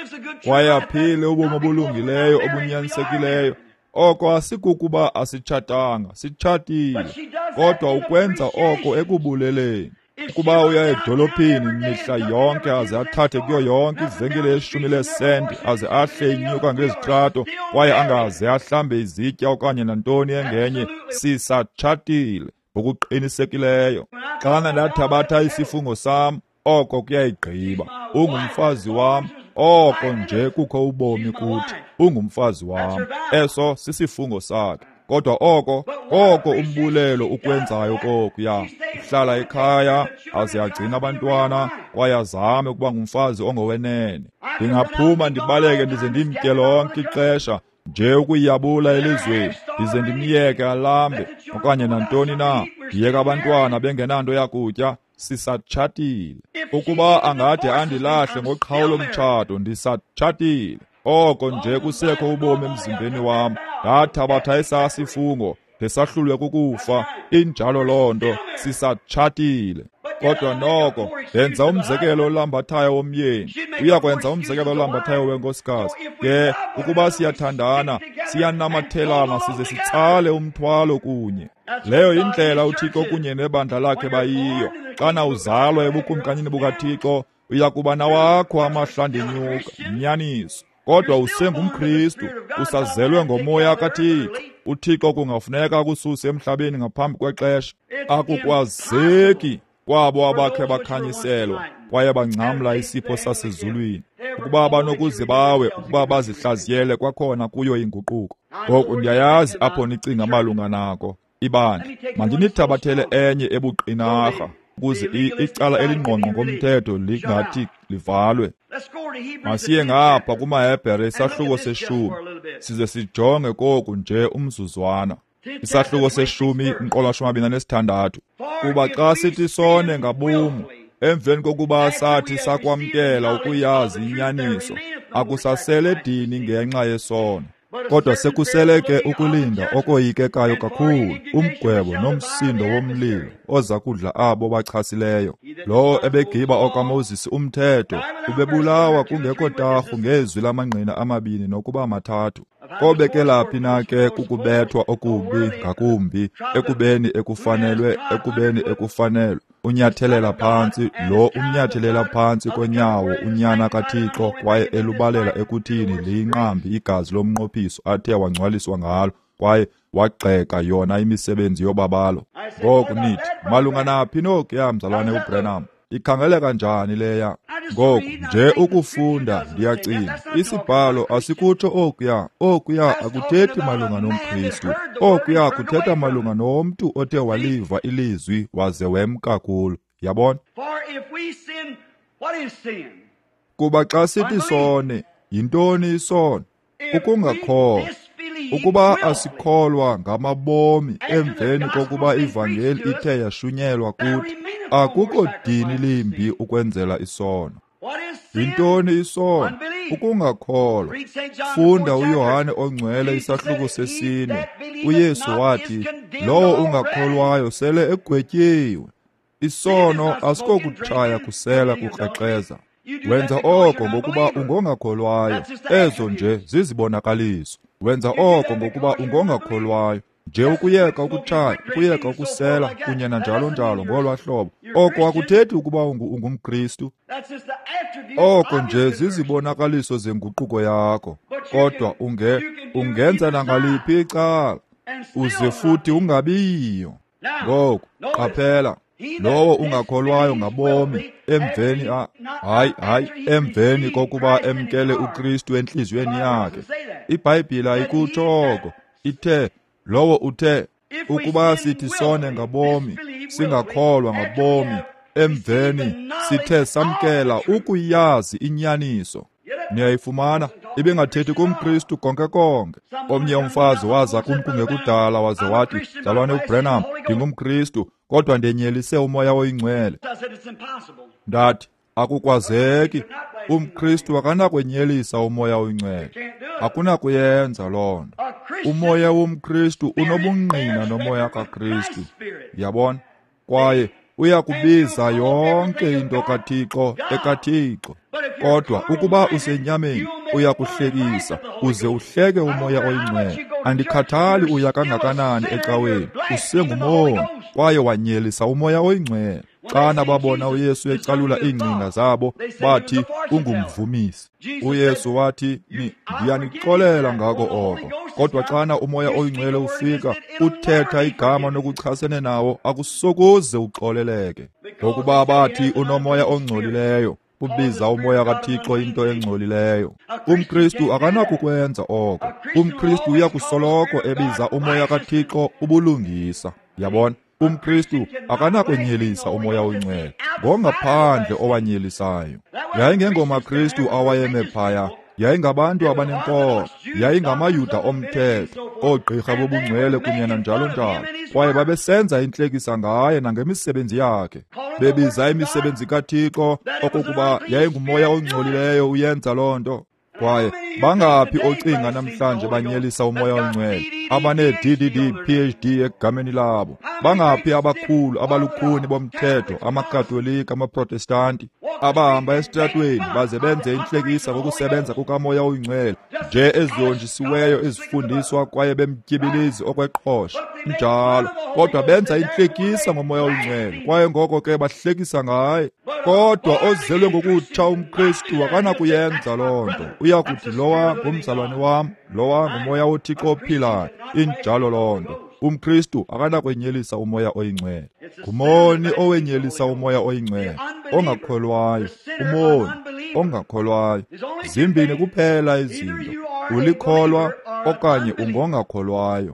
kwaye aphile ubomi obulungileyo obunyanisekileyo. Oko asikukuba asitshatanga, sitshatile, kodwa ukwenza oko ekubuleleni. Ukuba uya edolophini mihla yonke aze athathe kuyo yonke ivenkile yeshumi leesenti aze ahle inyuka ngezitrato kwaye angaze ahlambe izitya okanye nantoni engenye, sisatshatile ngokuqinisekileyo. Xana ndathabatha isifungo sam, oko kuyayigqiba. Ungumfazi wam, oko nje kukho ubomi kuthi. Ungumfazi wam, eso sisifungo sakhe. Kodwa oko, oko umbulelo ukwenzayo kokuya. Uhlala ekhaya, aze agcina abantwana, kwaye azame ukuba ngumfazi ongowenene. Ndingaphuma ndibaleke ndize ndimtye lonke ixesha, nje ukuyabula elizweni, ndize ndimyeke alambe, okanye nantoni na, ndiyeka abantwana bengenanto yakutya, sisatshatile. Ukuba angade andilahle ngoqhawulo lomtshato, ndisatshatile. Oko nje kusekho ubomi emzimbeni wam, ndathabatha esaa sifungo, ndesahlulwe kukufa, injalo loo nto, sisatshatile. Kodwa noko, ndenza umzekelo olambathayo womyeni, uyakwenza umzekelo olambathayo wenkosikazi. Ke, ukuba siyathandana, siyanamathelana size sitsale umthwalo kunye. Leyo yindlela uThixo kunye nebandla lakhe bayiyo. Xana uzalwa ebukumkanini bukaThixo, uyakuba nawakho amahla ndenyuka, inyaniso. Kodwa usengumKristu, usazelwe ngomoya kaThixo. uThixo kungafuneka kususe emhlabeni ngaphambi kwexesha. Akukwazeki kwabo abakhe bakhanyiselwa, kwaye bangcamla isipho sasezulwini, ukuba banokuze bawe, ukuba bazihlaziyele kwakhona kuyo inguquko. Ngoku ndiyayazi apho nicinga malunga nako. Ibandla, mandinithabathele enye ebuqinarha, ukuze icala elingqongqo ngomthetho lingathi livalwe. Masiye ngapha kumaHebhere isahluko seshumi, size sijonge koku nje umzuzwana. Isahluko seshumi umqolo wamashumi amabini anesithandathu. Kuba xa sithi sone ngabomu, emveni kokuba sathi sakwamkela ukuyazi inyaniso, akusasele dini ngenxa yesono. Kodwa sekuseleke ukulinda okoyikekayo kakhulu, umgwebo nomsindo womlilo oza kudla abo bachasileyo. Lowo ebegiba okaMoses umthetho, ubebulawa kungekho tarhu ngezwi lamangqina amabini nokuba mathathu. Kobekelaphi na ke kukubethwa okubi ngakumbi, ekubeni ekufanelwe, ekubeni ekufanelwe, unyathelela phantsi, lo unyathelela phantsi konyawo unyana kaThixo, kwaye elubalela ekuthini liyinqambi igazi lomnqophiso athe wangcwaliswa ngalo, kwaye wagxeka yona imisebenzi yobabalo. Ngoku nithi, malunga naphi nokuya mzalwane uBrenham? Ikhangeleka njani leya? Ngoku nje ukufunda ndiyacinga, isibhalo asikutsho okuya. Okuya akuthethi malunga nomKristu, okuya kuthetha malunga nomntu othe waliva ilizwi waze wemka kulo. Yabona? Kuba xa sithi sone, yintoni isono? Ukungakholwa. Ukuba asikholwa ngamabomi emveni kokuba ivangeli ithe yashunyelwa kuthi, akukho dini limbi ukwenzela isono. Yintoni isono? Ukungakholwa. Funda uYohane Ongcwele isahluko sesine. UYesu wathi, lowo ungakholwayo sele egwetyiwe. Isono asikokutshaya kusela kukrexeza. Wenza oko ngokuba ungongakholwayo. Ezo nje zizibonakaliso. Wenza oko ngokuba ungongakholwayo. Nje ukuyeka ukutshaya, ukuyeka ukusela, kunye nanjalo njalo ngolwa hlobo. Oko akuthethi ukuba ungumKristu. Oko nje zizibonakaliso zenguquko yakho. Kodwa unge ungenza nangaliphi icala, uze futhi ungabiyo. Ngoku, qaphela, lowo ungakholwayo ngabomi, emveni a, hayi, hayi, emveni kokuba emkele uKristu enhliziyweni yakhe. IBhayibhile ayikutsho oko. Ithe, lowo uthe, ukuba sithi sone ngabomi, singakholwa ngabomi, emveni sithe samkela ukuyazi inyaniso. Niyayifumana? Ibingathethi kumKristu konke konke. Omnye umfazi waza kum kungekudala waze wathi, mzalwane uBrenham, ndingumKristu, kodwa ndenyelise umoya oyingcwele. Ndathi, akukwazeki. UmKristu akanakwenyelisa umoya oyingcwele. Akunakuyenza loo nto. Umoya womKristu unobungqina nomoya kaKristu. Yabona? Kwaye uyakubiza yonke into kaThixo ekaThixo. Kodwa ukuba usenyameni uyakuhlekisa uze uhleke umoya oyingcwele. Andikhathali uya kangakanani ecaweni, usengumoni kwaye wanyelisa umoya oyingcwele. Xana babona uYesu ecalula iingcinga zabo, bathi ungumvumisi. uYesu wathi, ndiyanixolela ngako oko. Kodwa xana umoya oyingcwele ufika, uthetha igama nokuchasene nawo, akusokuze uxoleleke. Ngokuba bathi unomoya ongcolileyo, ubiza umoya kaThixo into engcolileyo. UmKristu akanakukwenza oko. UmKristu uyakusoloko ebiza umoya kaThixo ubulungisa. Yabona, umKristu akanakwenyelisa umoya oyingcwele, ngongaphandle owanyelisayo. YayingengomaKristu awayeme phaya, yayingabantu abanenkolo, yayingamayuda omthetho, oogqirha bobungcwele kunye nanjalo njalo, kwaye babesenza intlekisa ngaye nangemisebenzi yakhe. Bebiza imisebenzi kaThixo okokuba yayingumoya ongcolileyo uyenza loo nto. Kwaye bangaphi ocinga namhlanje banyelisa umoya oyingcwele, abane-D D D P H D egameni labo? Bangaphi abakhulu abalukhuni bomthetho, amakatolika, amaprotestanti, abahamba esitratweni baze benze intlekisa ngokusebenza kukamoya oyingcwele, nje eziyonjisiweyo ezifundiswa kwaye bemtyibilizi okweqhosha, njalo kodwa benza intlekisa ngomoya oyingcwele, kwaye ngoko ke bahlekisa ngaye. Kodwa ozelwe ngokutsha umKristu akanakuyenza loo nto. Uyakuthi lowa ngumzalwane wam, lowa ngumoya woThixo ophilayo, injalo loo nto. UmKristu akanakwenyelisa umoya oyingcwele. Ngumoni owenyelisa umoya oyingcwele, ongakholwayo, umoni ongakholwayo. Zimbini kuphela izinto, ulikholwa okanye ungongakholwayo.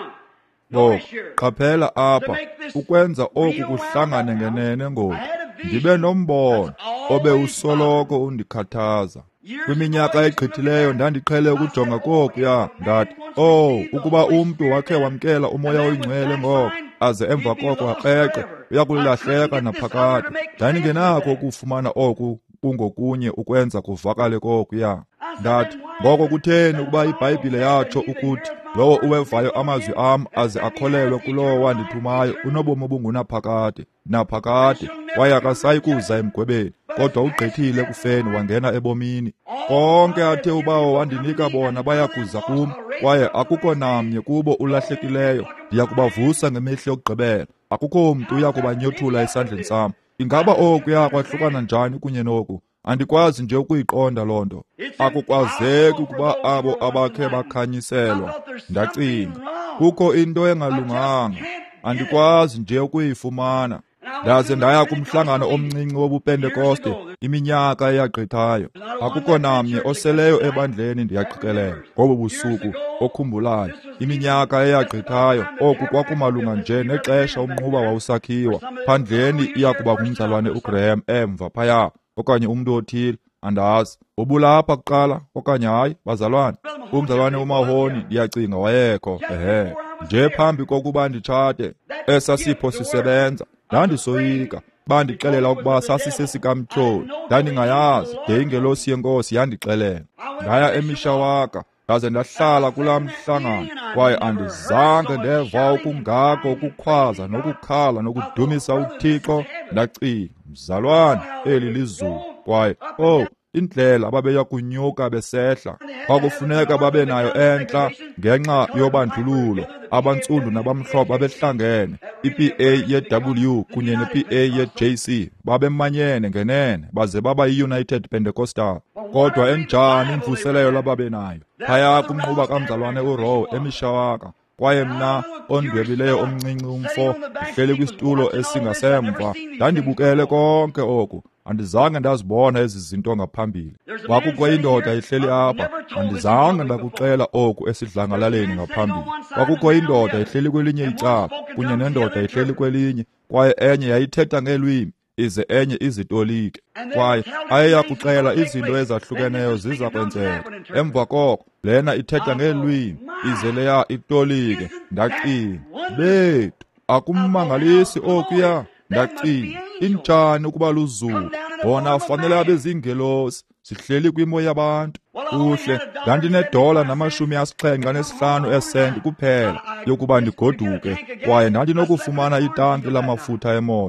Ngoko qaphela apha, ukwenza oku kuhlangane ngenene ngoku. Ndibe nombono obe usoloko undikhathaza. Kwiminyaka egqithileyo ndandiqhele ukujonga kokuya ndathi, oh, ukuba umntu wakhe wamkela umoya oyingcwele ngoko, aze emva koko aqeqe, uyakulahleka naphakade. Ndandingenakho ukufumana oku kungokunye ukwenza kuvakale kokuya. Ndathi, ngoko kutheni ukuba iBhayibhile yatsho ukuthi, lowo uwevayo amazwi am aze akholelwe kulowo wandithumayo unobomi obungunaphakade, naphakade, kwaye akasayi kuza emgwebeni, kodwa ugqithile kufeni wangena ebomini. Konke athe ubawo wandinika bona bayakuza kum, kwaye akukho namnye kubo ulahlekileyo. Ndiyakubavusa ngemihla yokugqibela. Akukho mntu uyakubanyothula esandleni sam. Ingaba okuya kwahlukana njani kunye noku? Andikwazi nje ukuyiqonda loo nto. Akukwazeki ukuba abo abakhe bakhanyiselwa. Ndacinga, kukho into engalunganga. Andikwazi nje ukuyifumana. Ndaze ndaya kumhlangano omncinci wobuPentekoste iminyaka eyagqithayo. Akukho namnye oseleyo ebandleni, ndiyaqikelela ngobu busuku okhumbulayo. Iminyaka eyagqithayo, oku kwakumalunga nje nexesha umnquba wawusakhiwa. Phandleni iyakuba ngumzalwane uGraham emva phaya, okanye umntu othile, andazi. Ubulapha kuqala okanye hayi, bazalwane? Umzalwane uMahoni ndiyacinga wayekho, ehe. Nje phambi kokuba nditshate, esasipho sisebenza. Ndandisoyika, bandixelela ukuba sasisesikamtyholi. Ndandingayazi, de ingelosi yenkosi yandixelela. Ndaya eMishawaka, ndaze ndahlala kulaa mhlangano, kwaye andizange ndeva ukungako ukukhwaza nokukhala nokudumisa uThixo. Ndacinga, mzalwane, eli lizulu, kwaye, oh, indlela ababeya kunyuka besehla. Kwakufuneka babe nayo entla ngenxa yobandlululo. Abantsundu nabamhlophe babehlangene, i-P A ye-W kunye ne-P A ye-J C babemanyene ngenene baze baba yi-United Pentecostal. Kodwa enjani imvuselelo lababe nayo phaya kumnquba kamzalwane uRowe eMishawaka, kwaye mna ondwebileyo omncinci umfo ndihleli kwisitulo esingasemva ndandibukele konke oku. Andizange ndazibona ezi zinto ngaphambili. Kwakukho indoda ihleli apha, andizange ndakuxela oku esidlangalaleni ngaphambili. Kwakukho indoda ihleli kwelinye icala kunye nendoda ihleli kwelinye, kwaye enye yayithetha ngeelwimi ize enye izitolike, kwaye ayeyakuxela izinto ezahlukeneyo ziza kwenzeka. Emva koko lena ithetha ngeelwimi ize leya itolike. Ndacinga, bethu, akummangalisi okuya? Ndacinga, injani ukuba luzulu, bona fanele abezingelosi, sihleli kwimo yabantu. Kuhle, ndandinedola namashumi asixhenxe nesihlanu esenti kuphela yokuba ndigoduke, kwaye ndandinokufumana itanki lamafutha emoto.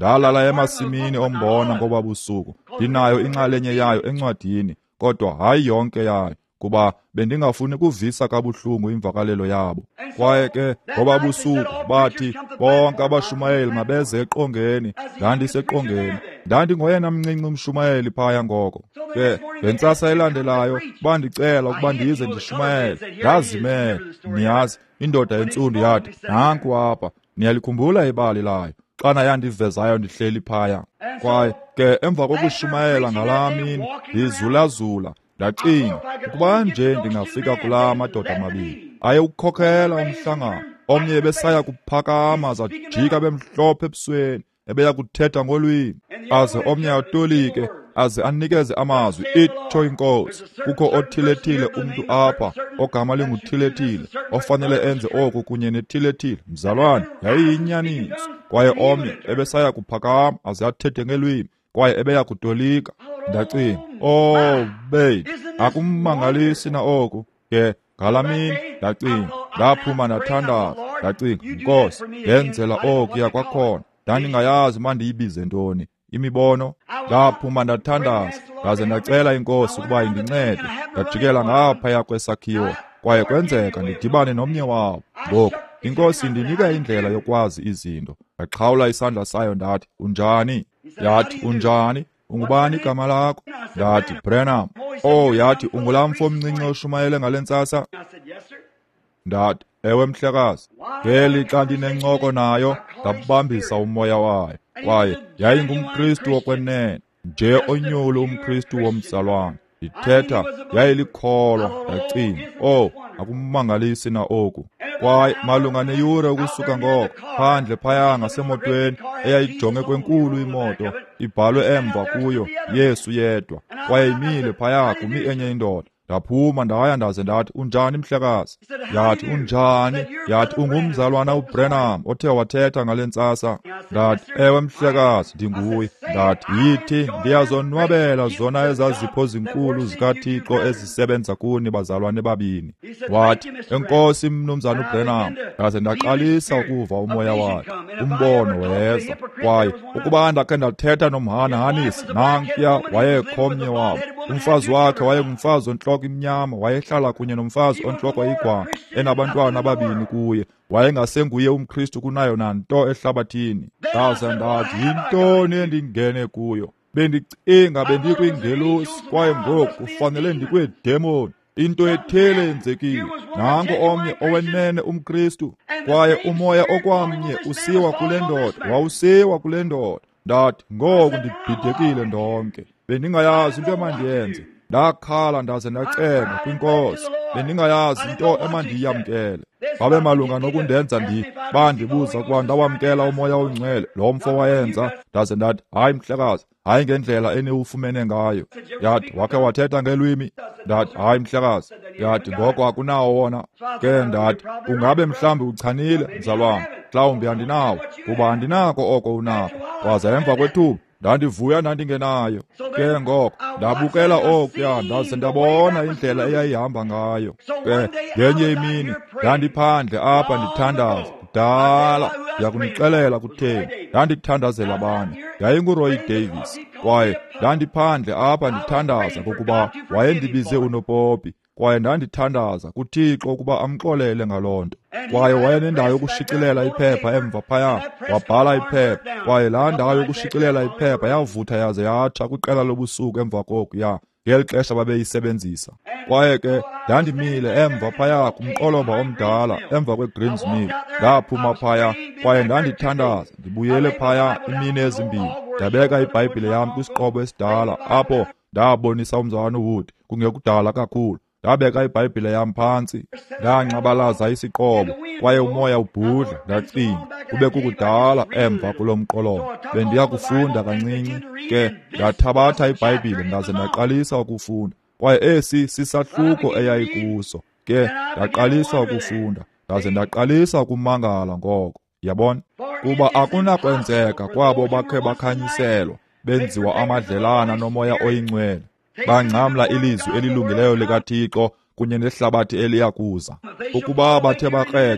ndalala emasimini ombona ngoba busuku, ndinayo inxalenye yayo encwadini, kodwa hayi yonke yayo, kuba bendingafuni kuvisa kabuhlungu imvakalelo yabo. Kwaye ke ngoba busuku bathi bonke abashumayeli mabeze eqongeni, ndandiseqongeni, ndandingoyena mncinci umshumayeli phaya ngoko. Ke ngentsasa elandelayo bandicela ukuba ndize ndishumayele, ndazimele. Niyazi, indoda yentsundu yathi, nanku apha, niyalikhumbula ibali layo, xana yandivezayo ndihleli phaya. Kwaye ke emva kokushumayela ngalaa mini ndizulazula, ndacinga ukuba nje ndingafika kulaa madoda amabili ayewukhokhela umhlangano, omnye ebesaya kuphakama zajika bemhlophe ebusweni, ebeya kuthetha ngolwimi, aze omnye atolike, aze anikeze amazwi, itsho inkosi, kukho othilethile umntu apha ogama linguthilethile, ofanele enze oku kunye nethilethile. Mzalwane, yayiyinyaniso. Kwaye omnye ebesaya kuphakama aze athethe ngelwimi, kwaye ebeya kutolika. Ndacinga, oh beyi, akummangalisi na oku. Ke ngalamini ndacinga, ndaphuma ndathandaza, ndacinga, Nkosi, ndenzela okuya kwakhona, ndandingayazi mandiyibize ntoni imibono. Ndaphuma ndathandaza, ndaze ndacela inkosi ukuba indincede, ndajikela ngaphaya kwesakhiwo, kwaye kwenzeka ndidibane nomnye wabo. Ngoku inkosi indinika indlela yokwazi izinto. Ndaxhawula isandla sayo ndathi, unjani? Yathi, unjani? Ungubani igama lakho? Ndathi, Branham. Oh, yathi, ungulaa mfo omncinci oshumayele ngale ntsasa? Ndathi, ewe mhlekazi. Ngelixa ndinencoko nayo, ndabambisa umoya wayo, kwaye yayingumKristu okwenene, nje onyulu umKristu womzalwane. Ndithetha, yayilikholwa, ndacinga, oh, akummangalisi na oku. Kwaye malunga neyure ukusuka ngoko, phandle phaya ngasemotweni eyayijonge kwenkulu imoto, ibhalwe emva kuyo Yesu yedwa, kwaye imile phaya kumi enye indoda. Ndaphuma ndaya ndaze ndathi, unjani mhlekazi? Yathi, unjani? Yathi, ungumzalwana uBranham othe wathetha ngale ntsasa? Ndathi, ewe mhlekazi, ndinguye. Ndathi, yithi, ndiyazonwabela zona ezazipho zinkulu zikaThixo ezisebenza kuni bazalwane babini. Wathi, enkosi mnumzana uBranham. Ndaze ndaqalisa ukuva umoya wakhe, umbono weza, kwaye ukuba ndakhe ndathetha nomHana Hanisi, nankuya wayekhomnye wabo. Umfazi wakhe wayengumfazi ontloko imnyama, wayehlala kunye nomfazi ontloko igwama, enabantwana ababini kuye. Wayengasenguye umKristu kunayo nanto ehlabathini. Ndaze ndathi, yintoni endingene kuyo? Bendicinga bendikwingelosi, kwaye ngoku kufanele ndikwedemoni. Into ethele yenzekile. Nango omnye owenene umKristu, kwaye umoya okwamnye usiwa kule ndoda, wawusiwa kule ndoda. Ndathi, ngoku ndibhidekile ndonke. Bendingayazi into emandiyenze. Ndakhala ndaze ndacela kwinkosi. Bendingayazi into emandiyamkele. Babe malunga nokundenza ndi, bandibuza ukuba ndawamkela umoya oyingcwele lo mfo wayenza. Ndaze ndathi, hayi mhlekazi, hayi ngendlela eniwufumene ngayo. Yathi, wakhe wathetha ngelwimi? Ndathi, hayi mhlekazi. Yathi, ngoko akunawo wona? Ke ndathi, ungabe mhlambi uchanile mzalwane? Mhlawumbi andinawo, kuba andinako oko unako. Waza emva kwethuba ndandivuya ndandingenayo. Ke ngoko ndabukela okuya ndaze ndabona indlela eyayihamba ngayo. Ke ngenye imini ndandiphandle apha ndithandaza, kudala ndiyakunixelela kutheni, ndandithandazela abanye. YayinguRoy Davis, kwaye ndandiphandle apha ndithandaza kokuba wayendibize unopopi, kwaye ndandithandaza kuThixo ukuba amxolele ngaloo nto. Kwaye wayenendawo yokushicilela iphepha emva phaya, wabhala iphepha, kwaye laa ndawo yokushicilela iphepha yavutha yaze yatsha kwiqela lobusuku emva kokuya, ngeli xesha babeyisebenzisa. Kwaye ke ndandimile emva phaya kumqolomba omdala emva kweGreensmill. Ndaphuma phaya, kwaye ndandithandaza, ndibuyele phaya imini ezimbini. Ndabeka iBhayibhile yam kwisiqobo esidala, apho ndabonisa umzalwane uWood kungekudala kakhulu. Ndabeka iBhayibhile yam phantsi, ndanxabalaza isiqobo, kwaye umoya ubhudla. Ndacinga, kube kukudala emva kulo mqolomba. Bendiya kufunda kancinci, ke ndathabatha iBhayibhile ndaze ndaqalisa ukufunda, kwaye esi sisahluko eyayikuso. Ke ndaqalisa ukufunda, ndaze ndaqalisa ukumangala ngoko. Yabona, kuba akunakwenzeka kwabo bakhe bakhanyiselwa, benziwa amadlelana nomoya oyingcwele, bangcamla ilizwi elilungileyo likaThixo kunye nehlabathi eliyakuza. Ukuba bathe bakreqa,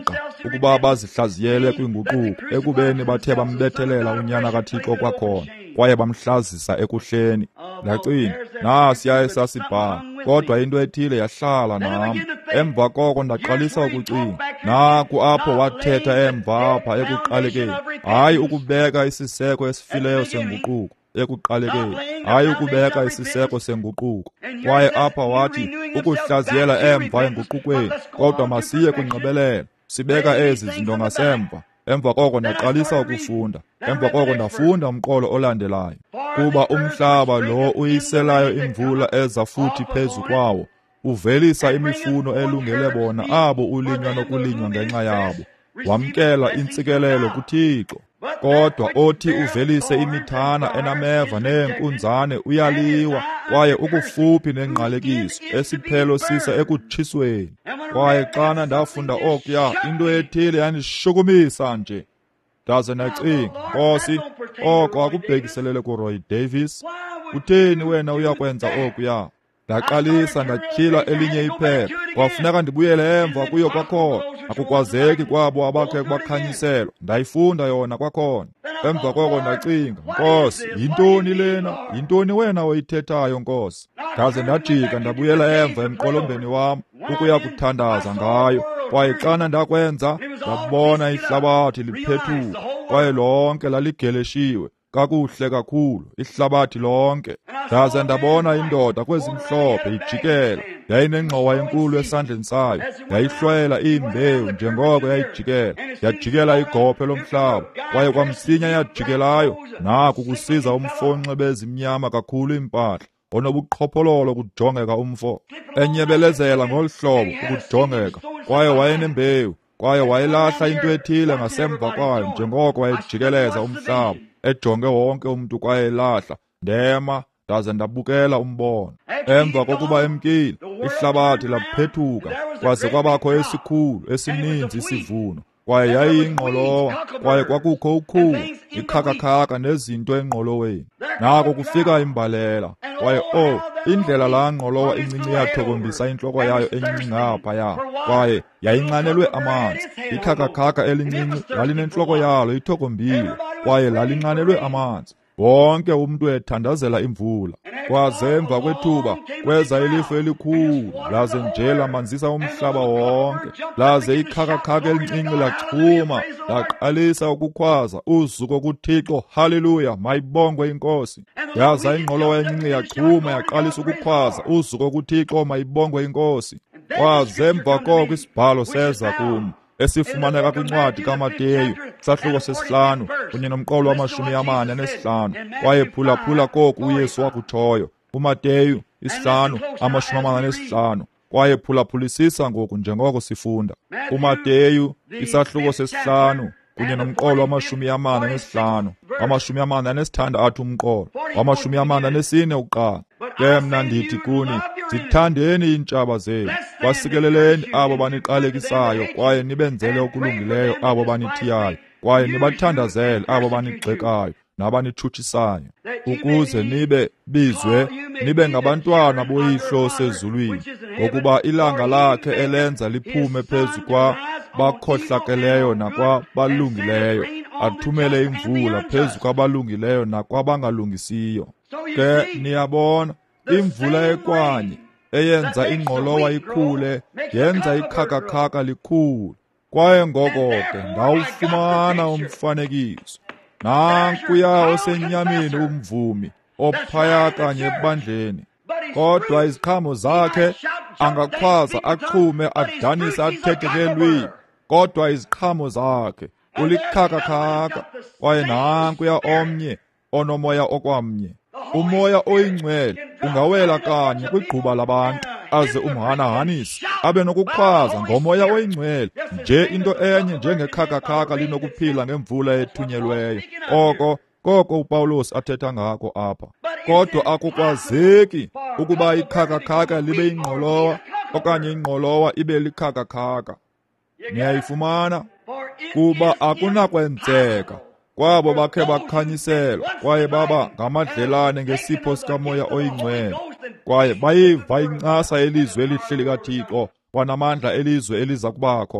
ukuba bazihlaziyele kwinguquko ekubeni bathe bambethelela unyana kaThixo kwakhona kwaye bamhlazisa ekuhleni. Ndacinga nasiya esasibhala, kodwa into ethile yahlala nam. Emva koko ndaqalisa ukucinga, naku apho wathetha emva apha ekuqalekeni, hayi ukubeka isiseko esifileyo senguquko ekuqalekeni, hayi ukubeka isiseko senguquko. Kwaye apha wathi ukuhlaziyela emva enguqukweni, kodwa masiye kwingqibelelo sibeka ezi zinto ngasemva. Emva koko ndaqalisa ukufunda. Emva koko ndafunda umqolo olandelayo, kuba umhlaba lo uyiselayo imvula eza futhi phezu kwawo uvelisa imifuno elungele bona abo ulinywa nokulinywa ngenxa yabo. Wamkela intsikelelo kuThixo. Kodwa othi uvelise imithana enameva neenkunzane uyaliwa, kwaye ukufuphi nengqalekiso esiphelo sisa ekutshisweni. Kwaye xana ndafunda okuya, into ethile yandishukumisa nje. Ndaze ndacinga, Nkosi, oko akubhekiselele kuRoy Davis. Kutheni wena uyakwenza okuya? Ndaqalisa ndatyhila elinye iphepha, kwafuneka ndibuyele emva kuyo kwakhona. Akukwazeki kwabo abakhe bakhanyiselwa. Ndayifunda yona kwakhona. Emva koko ndacinga, Nkosi, yintoni lena? Yintoni wena oyithethayo, Nkosi? Ndaze ndajika ndabuyela emva emqolombeni wam ukuya kuthandaza ngayo. Kwaye xana ndakwenza, ndabona ihlabathi liphethuka, kwaye lonke laligeleshiwe kakuhle kakhulu, ihlabathi lonke. Ndaze ndabona indoda kwezimhlophe ijikela, yayinengxowa enkulu esandleni sayo, yayihlwela imbewu njengoko yayijikela, yajikela igophe lomhlaba, kwaye kwamsinya yajikelayo, naku kusiza umfonxe bezimnyama kakhulu impahla, onobuqhophololo kujongeka umfo, enyebelezela ngolu hlobo ukujongeka, kwaye wayenembewu, kwaye wayelahla into ethile ngasemva kwayo njengoko wayejikeleza umhlaba, ejonge wonke umntu kwaye elahla. Ndema ndaze ndabukela umbono. Emva kokuba emkile, ihlabathi laphethuka, kwaze kwabakho esikhulu esininzi isivuno, kwaye yayiyingqolowa, kwaye kwakukho ukhula, ikhakakhaka nezinto engqoloweni. Nako kufika imbalela, kwaye oh, indlela laa ngqolowa incinci yathokombisa intloko yayo encinci ngaphaya, kwaye yayinqanelwe amanzi. Ikhakakhaka elincinci lalinentloko yalo ithokombile, kwaye lalinqanelwe amanzi. Wonke umntu ethandazela imvula. Kwaze emva kwethuba kweza ilifu elikhulu, laze nje lamanzisa umhlaba wonke, laze ikhakakhaka elincinci lachuma, laqalisa ukukhwaza uzuko kuThixo. Haleluya, mayibongwe iNkosi. Yaza ingqolowa encinci yachuma, yaqalisa ukukhwaza uzuko kuThixo, mayibongwe iNkosi. Kwaze emva koko isibhalo seza kum, esifumaneka kwincwadi kaMateyu isahluko sesihlanu kunye nomqolo wamashumi amane anesihlanu, kwaye phulaphula koku uYesu wakutshoyo. uMateyu isihlanu amashumi amane anesihlanu, kwaye phulaphulisisa ngoku njengoko sifunda. uMateyu isahluko sesihlanu kunye nomqolo wamashumi amane anesihlanu, amashumi amane anesithandathu umqolo, wamashumi amane anesine uqala. Ke mna ndithi kuni, zithandeni iintshaba zenu, basikeleleni abo baniqalekisayo, kwaye nibenzele okulungileyo abo banithiyayo, kwaye nibathandazele abo banigxekayo nabanitshutshisayo, ukuze nibe bizwe nibe ngabantwana boyihlo osezulwini, ngokuba ilanga lakhe elenza liphume phezu kwa bakhohlakeleyo nakwabalungileyo, athumele imvula phezu kwabalungileyo nakwabangalungisiyo. Ke niyabona, imvula ekwanye eyenza ingqolowa ikhule, yenza ikhakakhaka likhulu. Kwaye ngoko ke ndawufumana umfanekiso. Nankuya osenyameni umvumi, ophaya kanye ebandleni. Kodwa iziqhamo zakhe angakhwaza, achume, adanise, athethe ngelwimi. Kodwa iziqhamo zakhe ulikhakakhaka. Kwaye nankuya omnye onomoya okwamnye. Umoya oyingcwele ungawela kanye kwigquba labantu, aze umhanahanise, abe nokukhwaza ngomoya oyingcwele, nje into enye njengekhakakhaka linokuphila ngemvula ethunyelweyo. Koko koko uPawulos athetha ngako apha. Kodwa akukwazeki ukuba ikhakakhaka libe ingqolowa, okanye ingqolowa ibe likhakakhaka. Niyayifumana? Kuba akunakwenzeka kwabo bakhe bakhanyiselwa, kwaye baba ngamadlelane ngesipho sikamoya oyingcwele, kwaye bayiva incasa elizwe elihle likaThixo, kwanamandla elizwe eliza kubakho.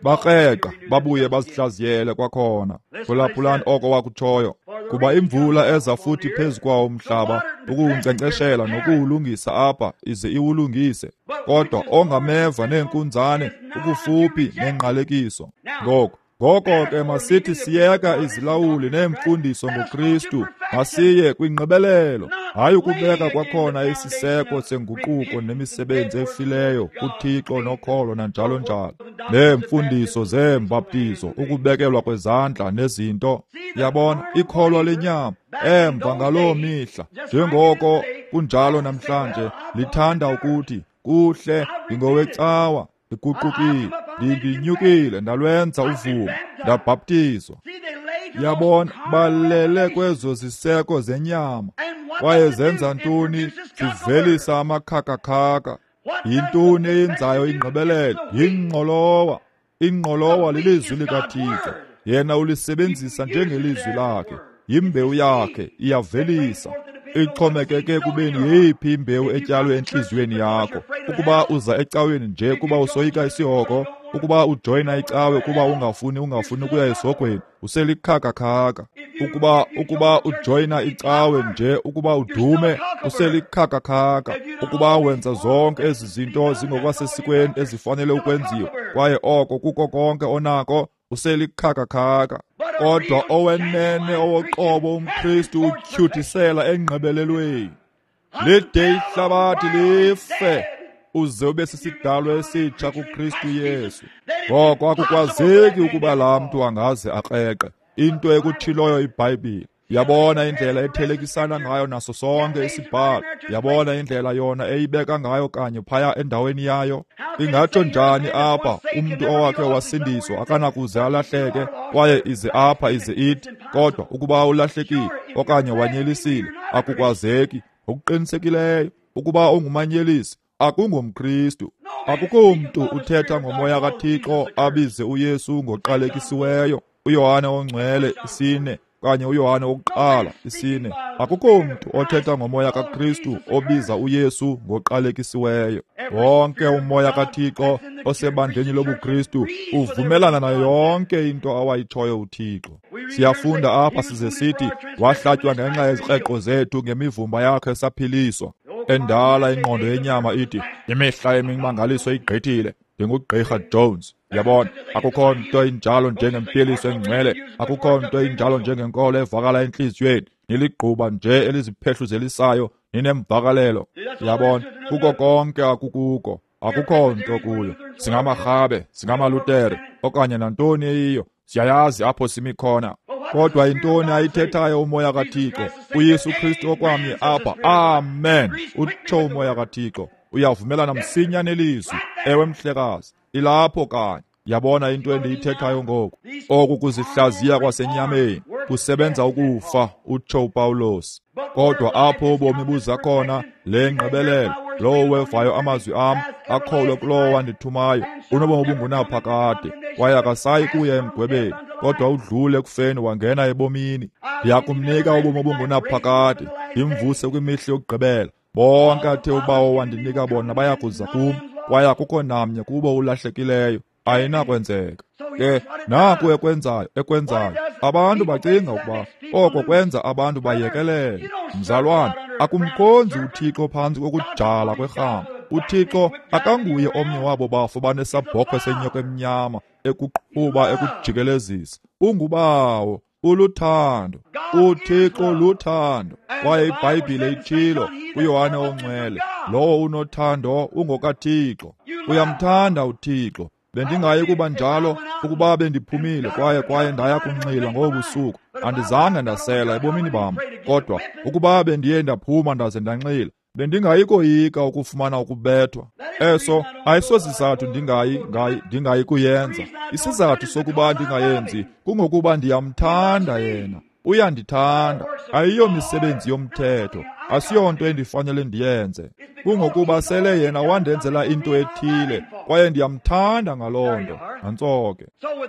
bakreqa babuye bazihlaziyele kwakhona. Phulaphulani oko wakutshoyo, kuba imvula eza futhi phezu kwawo umhlaba ukuwunkcenkceshela nokuwulungisa apha ize iwulungise, kodwa ongameva neenkunzane ukufuphi nengqalekiso. Ngoko ngoko ke masithi siyeka izilawuli neemfundiso ngoKristu, masiye kwingqibelelo, hayi ukubeka kwakhona isiseko senguquko nemisebenzi efileyo kuThixo nokholo nanjalo njalo, neemfundiso zeembaptizo, ukubekelwa kwezandla nezinto. Yabona, ikholwa lenyama emva ngaloo mihla, njengoko kunjalo namhlanje, lithanda ukuthi kuhle ndingowecawa, ndiguqukile, ndinyukile, ndalwenza uvumo, ndabhaptizwa. Yabona, balele kwezo ziseko zenyama, kwaye zenza ntoni? Zivelisa amakhakakhaka. Yintoni eyenzayo ingqibelelo? Yingqolowa. Ingqolowa lilizwi likaThixo, yena ulisebenzisa njengelizwi lakhe. Yimbewu yakhe iyavelisa. Ixhomekeke kubeni yeyiphi imbewu etyalwe entliziyweni yakho. Ukuba uza ecaweni nje kuba usoyika isihoko, ukuba ujoyina icawe kuba ungafuni ungafuni ukuya esihokweni, uselikhakakhaka. Ukuba ukuba ujoyina icawe nje ukuba udume, uselikhakakhaka. Ukuba wenza zonke ezi zinto zingokwasesikweni ezifanele ukwenziwa, kwaye oko kuko konke onako, uselikhakakhaka. Kodwa owenene owoqobo umKristu utyhuthisela engqibelelweni. Lide ihlabathi life, uze ube sisidalwa esitsha kuKristu Yesu. Ngoko akukwazeki ukuba laa mntu angaze akreqe into ekutshiloyo iBhayibhile. Yabona indlela ethelekisana ngayo naso sonke isibhalo. Yabona indlela yona eyibeka ngayo kanye phaya endaweni yayo. Ingatsho njani apha umntu owakhe wasindiswa akanakuze alahleke, kwaye ize apha ize ithi, kodwa ukuba ulahlekile okanye wanyelisile, akukwazeki. Okuqinisekileyo ukuba ungumanyelisi akungomKristu. Akukho mntu uthetha ngomoya kaThixo abize uYesu ngoqalekisiweyo. uYohane ongcwele isine kanye uYohane wokuqala isine. Akukho mntu othetha ngomoya kaKristu obiza uYesu ngoqalekisiweyo. Wonke umoya kaThixo osebandleni lobuKristu uvumelana nayo yonke into awayitshoyo uThixo. Siyafunda apha size sithi, wahlatywa ngenxa yezikrexo zethu, ngemivumba yakhe esaphiliswa. Endala ingqondo yenyama ithi, imihla yemimangaliso igqithile, ndingugqirha Jones. Yabona, akukho nto injalo njengempiliso engcwele, akukho nto injalo njengenkolo evakala entliziyweni, niligquba nje eliziphehluzisayo, ninemvakalelo. Yabona, kuko konke akukuko, akukho nto kuyo. Singamarhabe, singamalutere, okanye nantoni eyiyo, siyayazi apho simi khona. Kodwa intoni ayithethayo umoya kaThixo? uYesu Kristu okwamnye apha. Amen. Utsho umoya kaThixo, uyavumelana msinya nelizwi. Ewe mhlekazi, ilapho kanye. Yabona into endiyithethayo ngoku. Oku kuzihlaziya kwasenyameni kusebenza ukufa, utsho uPawulos. Kodwa apho ubomi buza khona, le ngqibelelo, lowo wevayo amazwi am, akholwe kulowo wandithumayo, unobomi obungunaphakade, kwaye akasayi kuya emgwebeni, kodwa udlule ekufeni wangena ebomini. Ndiyakumnika ubomi obungunaphakade, ndimvuse kwimihla yokugqibela. Bonke athe ubawo wandinika bona bayakuza kum, kwaye akukho namnye kubo ulahlekileyo. Ayinakwenzeka. Ke naku ekwenzayo ekwenzayo abantu bacinga ukuba oko kwenza abantu bayekelele. Mzalwane, akumkhonzi uThixo phantsi kokujala kwerhama. uThixo akanguye omnye wabo bafo banesabhokhwe senyoka emnyama ekuqhuba ekujikelezisa. Ungubawo, uluthando. uThixo luthando, kwaye iBhayibhile itshilo uYohane ongcwele, lowo unothando ungokaThixo. Uyamthanda uThixo. Bendingayi kuba njalo ukuba bendiphumile kwaye kwaye ndaya kunxila ngobusuku, andizange ndasela ebomini bam. Kodwa ukuba bendiye ndaphuma ndaze ndanxila, bendingayikoyika ukufumana ukubethwa. Eso ayisosizathu ndingayi ngayi ndingayi kuyenza. Isizathu sokuba ndingayenzi kungokuba ndiyamthanda yena. Uyandithanda. Ayiyo misebenzi yomthetho, asiyonto endifanele ndiyenze. Kungokuba sele yena wandenzela into ethile, kwaye ndiyamthanda ngaloo nto. Nantsoke.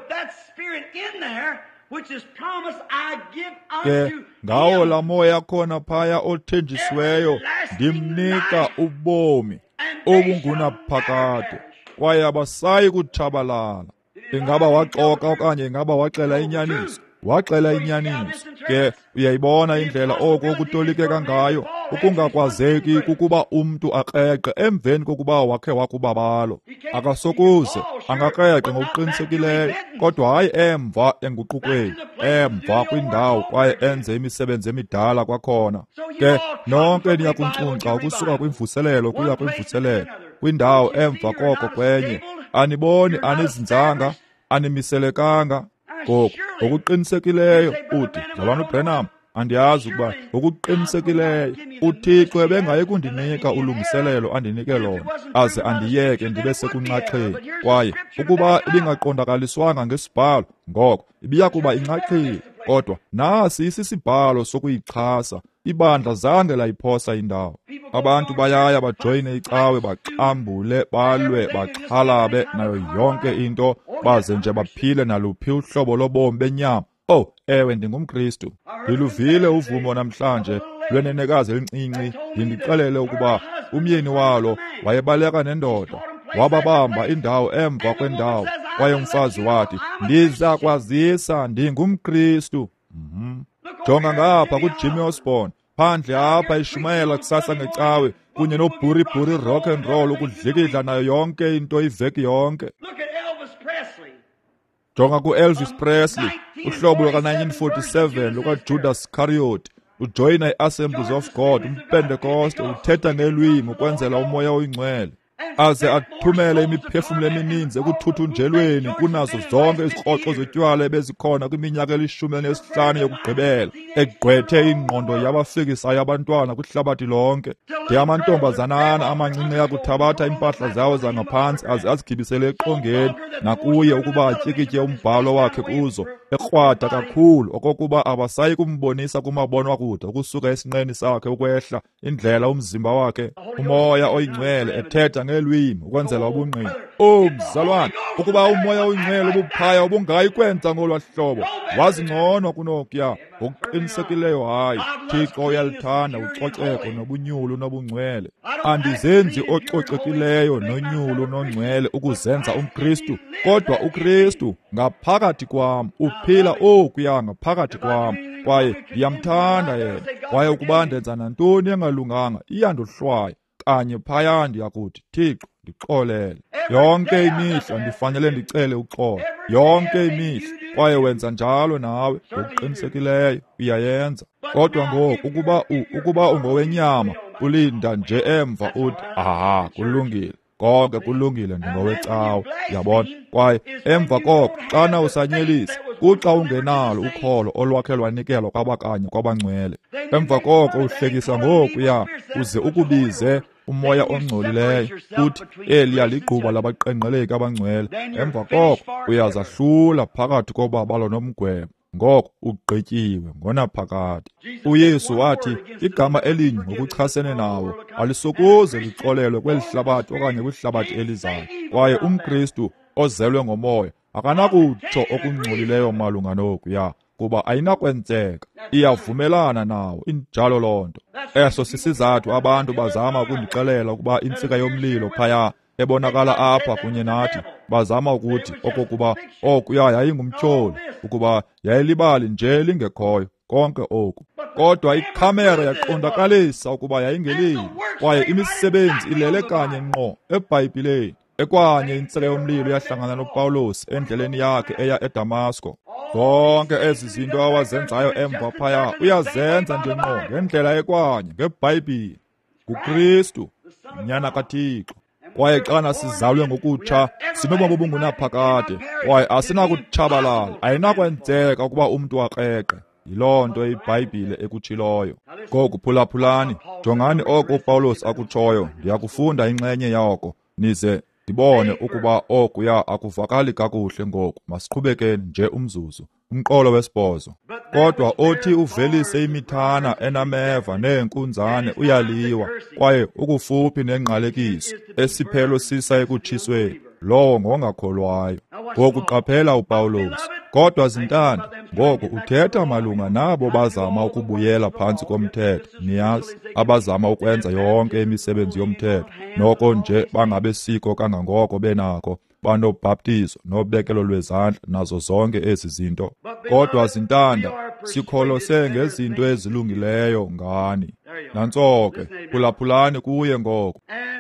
Ke ngawo laa moya khona phaya othenjisiweyo, ndimnika ubomi obungunaphakade, kwaye abasayi kutshabalala. ingaba waxoka okanye ingaba waxela inyaniso? Waxela inyaniso. Ke uyayibona indlela oko okutolikeka ngayo, ukungakwazeki kukuba umntu akreqe emveni kokuba wakhe wakubabalo. Akasokuze, angakreqe ngokuqinisekileyo, kodwa hayi emva enguqukweni, emva kwindawo kwaye enze imisebenzi emidala kwakhona. Ke nonke niyakuncuncxa ukusuka kwimvuselelo kuya kwimvuselelo, kwindawo emva koko kwenye. Aniboni anizinzanga, animiselekanga? Ngoku ngokuqinisekileyo uthi, Mzalwana uBrenham, andiyazi ukuba ngokuqinisekileyo uThixo ebengayi kundinika ulungiselelo andinike lona, aze andiyeke ndibe sekunxaxheni, kwaye ukuba ibingaqondakaliswanga ngesibhalo, ngoko ibiya kuba inxaxhile. Kodwa nasi isisibhalo sokuyixhasa, ibandla zange layiphosa indawo. Abantu bayaya bajoyine icawe, baxambule, balwe, baxhalabe nayo yonke into, baze nje baphile naluphi uhlobo lobomi benyama. Oh, ewe ndingumKristu. Ndiluvile uvumo namhlanje lwenenekazi elincinci lindixelele ukuba umyeni walo wayebaleka nendoda, wababamba indawo emva kwendawo, kwaye umfazi wathi, ndiza kwazisa ndingumKristu. Mhm. Jonga ngapha kuJimmy Osborne, phandle apha ishumayela kusasa ngecawe, kunye nobhuribhuri rock and roll ukudlikidla nayo yonke into iveki yonke. Jonga ku-Elvis Presley, uhlobo luka-nineteen forty-seven lukaJudas Iscariot, ujoyina i-Assemblies of God, umpentekoste, uthetha ngelwimi ukwenzela umoya oyingcwele, aze athumele imiphefumulo emininzi ekuthuthunjelweni kunazo zonke izikroxo zotywala ebezikhona kwiminyaka elishumi elinesihlanu yokugqibela, egqwethe ingqondo yabafikisayo abantwana kwihlabathi lonke. De amantombazanana amancinci yakuthabatha impahla zawo zangaphantsi aze azigibisele eqongeni nakuye ukuba atyikitye umbhalo wakhe kuzo, ekrwada kakhulu okokuba abasayi kumbonisa kumabonwakude ukusuka esinqeni sakhe ukwehla indlela umzimba wakhe, umoya oyingcwele ethetha ngelwimi ukwenzela ubungqina. Oh mzalwana, ukuba umoya oyingcwele ubuphaya ubungayi kwenza ngolwa hlobo, wazingcono kunokuya. Ngokuqinisekileyo hayi, Thixo uyalithanda ucoceko nobunyulu nobungcwele. Andizenzi ococekileyo nonyulu nongcwele ukuzenza umKristu, kodwa uKristu ngaphakathi kwam uphila okuya ngaphakathi kwam, kwaye ndiyamthanda yena, kwaye ukuba ndenza nantoni engalunganga iyandohlwaya. Kanye phaya ndiyakuthi, Thixo ndixolele. Yonke imihla ndifanele ndicele uxolo, yonke imihla, kwaye wenza njalo nawe ngokuqinisekileyo uyayenza. Kodwa ngoku ukuba ukuba ungowenyama ulinda nje emva uthi, aha, kulungile, konke kulungile, ndingowecawa, yabona. Kwaye emva koko xana usanyelisa kuxa ungenalo ukholo olwakhe lwanikelwa kwabakanye kwabangcwele, emva koko uhlekisa ngokuya uze ukubize umoya ongcolileyo, uthi eliya ligquba labaqenqeleki abangcwele. Emva koko uyazahlula phakathi kobabalo nomgwebo, ngoko ugqityiwe ngonaphakade. UYesu wathi igama elinye ngokuchasene nawo alisokuze lixolelwe kweli hlabathi okanye kwihlabathi elizayo, kwaye umKristu ozelwe ngomoya akanakutsho okungcolileyo malunga nokuya, kuba ayinakwenzeka, iyavumelana nawo injalo loo nto. Eso sisizathu abantu bazama ukundixelela ukuba intsika yomlilo phaya ebonakala apha kunye nathi, bazama ukuthi okokuba okuya yayingumtyholi, ukuba yayilibali nje lingekhoyo konke oku. Kodwa ikhamera yaqondakalisa ukuba yayingelili, kwaye imisebenzi ilele kanye ngqo eBhayibhileni. Ekwanye intsika yomlilo yahlangana noPawulos endleleni yakhe eya eDamasko. Zonke ezi zinto awazenzayo emva phaya uyazenza nje ngqo ngendlela ekwanye ngeBhayibhile. UKristu unyana kaThixo, kwaye xana sizalwe ngokutsha sinobomi obungunaphakade, kwaye asinakutshabalala, ayinakwenzeka ukuba umntu aqeqe. Yiloo nto iBhayibhile ekutshiloyo. Ngoku phulaphulani, jongani oko uPawulos akutshoyo, ndiyakufunda inxenye yako, nize ndibone ukuba okuya akuvakali kakuhle. Ngoku masiqhubekeni nje umzuzu. Umqolo wesibhozo. Kodwa othi uvelise imithana enameva neenkunzane uyaliwa, kwaye ukufuphi nengqalekiso esiphelo sisa ekutshisweni, lowo ngongakholwayo. Ngoku qaphela uPawulos. Kodwa zintanda, ngoku uthetha malunga nabo bazama ukubuyela phantsi komthetho, niyazi, abazama ukwenza yonke imisebenzi yomthetho, noko nje bangabesiko kangangoko benako, banobhaptizo nobekelo lwezandla nazo zonke ezi zinto. Kodwa zintanda, sikholose ngezinto ezilungileyo ngani. Nantso-ke, phulaphulani kuye ngoko.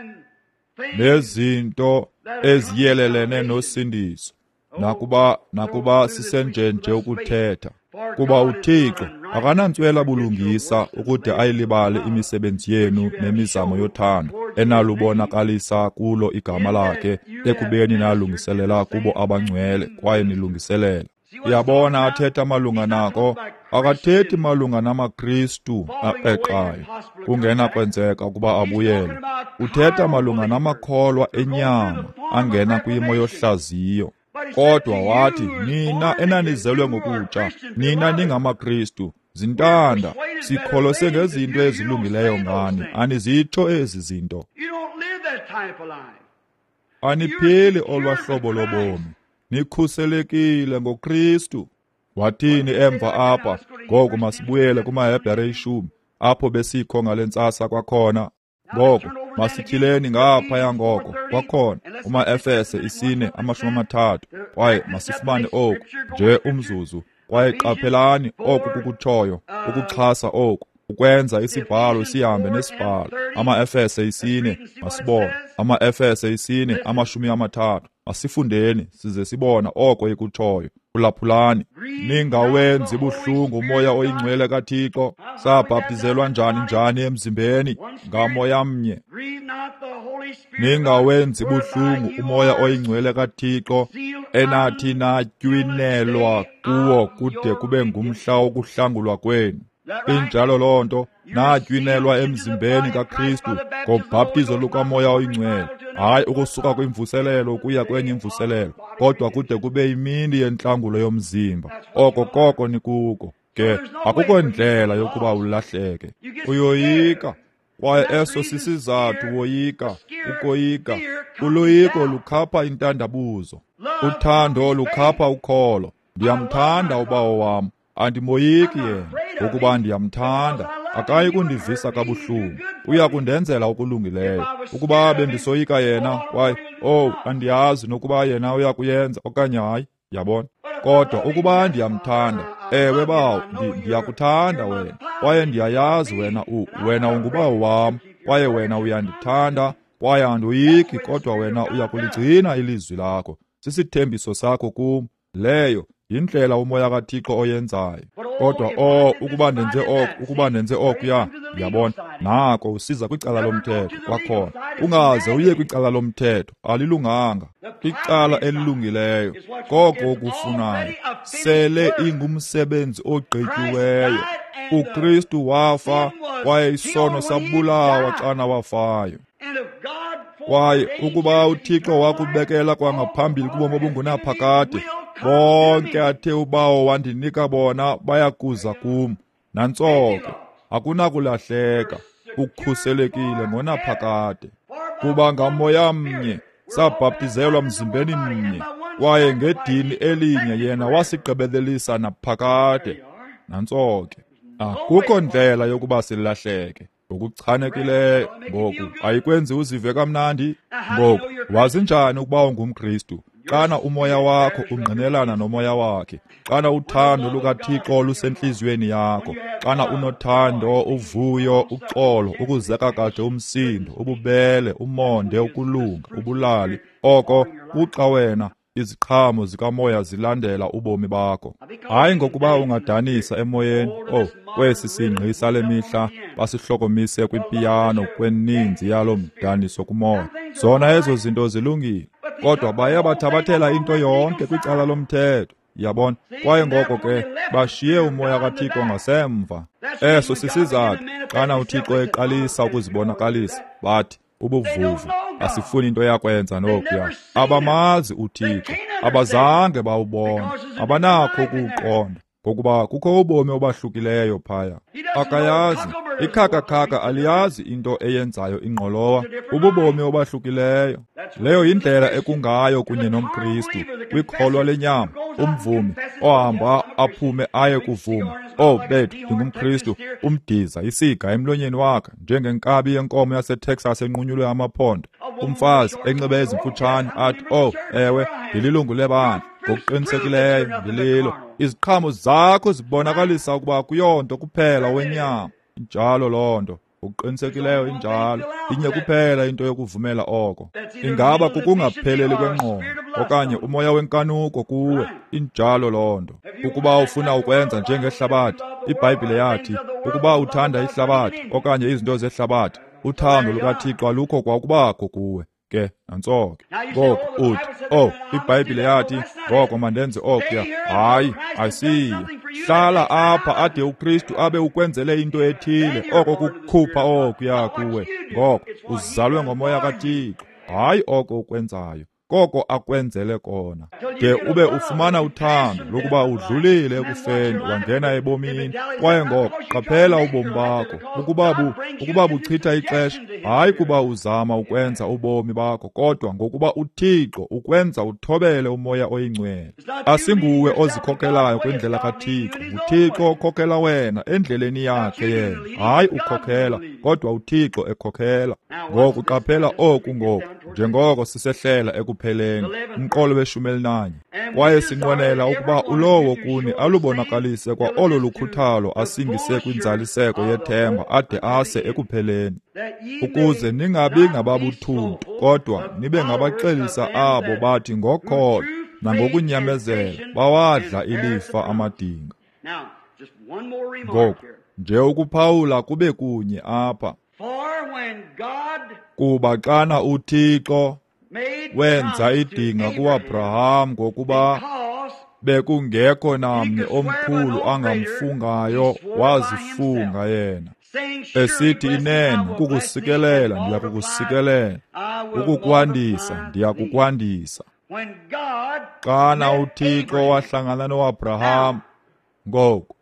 Nezinto eziyelelene nosindiso, nakuba nakuba sisenjenje ukuthetha. Kuba uThixo akanantswela bulungisa ukude ayilibale imisebenzi yenu nemizamo yothando enalubonakalisa kulo igama lakhe ekubeni nalungiselela kubo abangcwele kwaye nilungiselela. Uyabona athetha malunga nako, akathethi malunga namaKristu aqeqayo kungena kwenzeka ukuba abuyele. Uthetha malunga namakholwa enyama angena kwimo yohlaziyo. Kodwa wathi, nina enanizelwe ngokutsha, nina ningamaKristu, zintanda, sikholose ngezinto ezilungileyo ngani. Anizitsho ezi zinto. Aniphili olwahlobo lobomi, nikhuselekile ngoKristu. Wathini emva apha? Ngoko masibuyele kumaHebhere ishumi, apho besikho ngale ntsasa kwakhona. Ngoko masityhileni ngaphaya ngoko kwakhona umaEfese isine amashumi amathathu. Kwaye masifumane oku nje umzuzu. Kwaye qaphelani oku kukutshoyo, ukuxhasa oku, ukwenza isibhalo sihambe nesibhalo. AmaEfese isine masibone, AmaEfese isine amashumi amathathu. Masifundeni size sibona oko ikutshoyo. Phulaphulani, ningawenzi buhlungu umoya oyingcwele kaThixo. Sabhaptizelwa njani njani emzimbeni? Ngamoya mnye. Ningawenzi buhlungu umoya oyingcwele kaThixo, enathi natywinelwa kuwo kude kube ngumhla wokuhlangulwa kwenu. Injalo loo nto, natywinelwa emzimbeni kaKristu ngobhaptizo lukamoya oyingcwele, hayi ukusuka kwimvuselelo ukuya kwenye imvuselelo, kodwa kude kube yimini yentlangulo yomzimba. Oko koko nikuko ke, akukho ndlela yokuba ulahleke. Uyoyika, kwaye eso sisizathu woyika, ukoyika. Uloyiko lukhapha intandabuzo, uthando lukhapha ukholo. Ndiyamthanda ubawo wam, andimoyiki yena. Ukuba ndiyamthanda, akayi kundivisa kabuhlungu, uya kundenzela okulungileyo. Ukuba bendisoyika yena, kwaye oh andiyazi nokuba yena uya kuyenza okanye hayi, yabona. Kodwa ukuba ndiyamthanda, ewe bawo, ndiyakuthanda wena, kwaye ndiyayazi wena u wena ungubawo wam, kwaye wena uyandithanda, kwaye andoyiki, kodwa wena uya kuligcina ilizwi lakho. Sisithembiso sakho kum, leyo yindlela umoya kaThixo oyenzayo. Kodwa oh ukuba nenze oku, ukuba nenze oku ya, yabona, nako usiza kwicala lomthetho kwakhona. Ungaze uye kwicala lomthetho, alilunganga. Icala elilungileyo, koko okufunayo, sele ingumsebenzi ogqityiweyo. uKristu wafa, kwaye isono sabulawa xana wafayo. Kwaye ukuba uThixo wakubekela kwangaphambili kubomi obungunaphakade, bonke athe ubawo wandinika bona bayakuza kum. Nantsoke, akunakulahleka, ukhuselekile ngonaphakade. Kuba ngamoya mnye, sabhaptizelwa mzimbeni mnye, kwaye ngedini elinye yena wasigqibelelisa naphakade. Nantsoke, akukho ndlela yokuba silahleke. Ngokuchanekileyo ngoku, ayikwenzi uzive kamnandi. Ngoku, wazi njani ukuba ungumKristu? Xana umoya wakho ungqinelana nomoya wakhe, xana uthando lukaThixo lusentliziyweni yakho, xana unothando, uvuyo, uxolo, ukuzeka kade umsindo, ububele, umonde, ukulunga, ubulali, oko kuxa wena iziqhamo zikamoya zilandela ubomi bakho. Hayi ngokuba ungadanisa emoyeni, oh, kwesi singqi sale mihla basihlokomise kwipiyano kweninzi yalo mdaniso kumoya. Zona ezo zinto zilungile, kodwa baye bathabathela into yonke kwicala lomthetho, yabona. Kwaye ngoko ke bashiye umoya kaThixo ngasemva. Eso sisizathu, xana uThixo eqalisa ukuzibonakalisa, bathi ubuvuvu, asifuni into yakwenza nokuya. Abamazi uThixo, abazange bawubona, abanakho ukuwuqonda, ngokuba kukho ubomi obahlukileyo phaya. Akayazi, ikhakakhaka aliyazi into eyenzayo ingqolowa, ububomi obahlukileyo. Leyo yindlela ekungayo kunye nomKristu, kwikholwa lenyama, umvumi, ohamba aphume aye kuvuma. Oh bethu, ndingumKristu, umdiza isiga emlonyeni wakhe, njengenkabi yenkomo yaseTexas enqunyulwe amaphondo. Umfazi enxibe ezimfutshane athi, oh ewe ndililungu lebandla, ngokuqinisekileyo ndililo. Iziqhamo zakho zibonakalisa ukuba kuyonto kuphela wenyama. Injalo loo nto, ngokuqinisekileyo injalo. Inye kuphela into yokuvumela oko. Ingaba kukungapheleli kwengqondo okanye umoya wenkanuko kuwe. Injalo loo nto. Ukuba ufuna ukwenza njengehlabathi, iBhayibhile yathi, ukuba uthanda ihlabathi okanye izinto zehlabathi, uthando lukaThixo alukho kwakubakho kuwe. Ke nantsoke ngoko uthi, oh iBhayibhile yathi ngoko mandenze okuya. Hayi, ayisiyo. Hlala apha ade uKristu abe ukwenzele into ethile, oko kukhupha okuya kuwe. Ngoko uzalwe ngomoya kaThixo, hayi oko ukwenzayo, koko akwenzele kona. De ube ufumana uthando lokuba udlulile ekufeni wangena ebomini. Kwaye ngoko qaphela ubomi bakho ukuba bu ukuba buchitha ixesha, hayi kuba uzama ukwenza ubomi bakho, kodwa ngokuba uThixo ukwenza uthobele umoya oyingcwele. Asinguwe ozikhokelayo kwindlela kaThixo, uThixo okhokela wena endleleni yakhe yena. Hayi ukhokhela, kodwa uThixo ekhokhela. Ngoko qaphela oku ngoko, njengoko sisehlela ekupheleni, umqolo weshumi elinanye. Kwaye sinqwenela ukuba ulowo kuni alubonakalise kwa olo lukhuthalo asingise kwinzaliseko yethemba ade ase ekupheleni, ukuze ningabi ngababuthuntu, kodwa nibe ngabaxelisa abo bathi ngokholo nangokunyamezela bawadla ilifa amadinga. Ngoko nje ukuphawula kube kunye apha. Kuba xana uThixo wenza idinga kuAbraham ngokuba bekungekho namnye omkhulu angamfungayo, wazifunga yena, esithi inene ukukusikelela ndiya kukusikelela, ukukwandisa ndiya kukwandisa. Xana uThixo wahlangana noAbraham, ngoko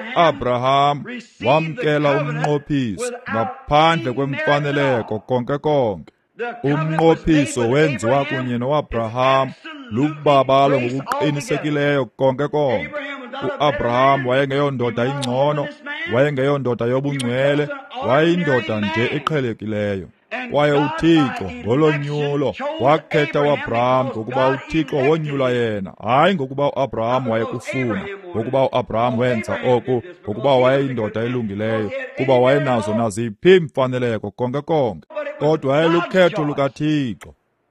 uAbraham wamkela umnqophiso ngaphandle kwemfaneleko konke konke. Umnqophiso wenziwa kunye noAbraham lubabalo ngokuqinisekileyo konke konke. uAbraham wayengeyondoda ingcono, wayengeyondoda yobungcwele, wayeyindoda nje eqhelekileyo. Kwaye uThixo ngolonyulo wakhetha uAbraham ngokuba uThixo wonyula yena, hayi ngokuba uAbraham wayekufuna, ngokuba uAbraham wenza oku ngokuba wayeyindoda elungileyo, kuba wayenazo naziphi imfaneleko konke konke, kodwa wayelukhetho lukaThixo.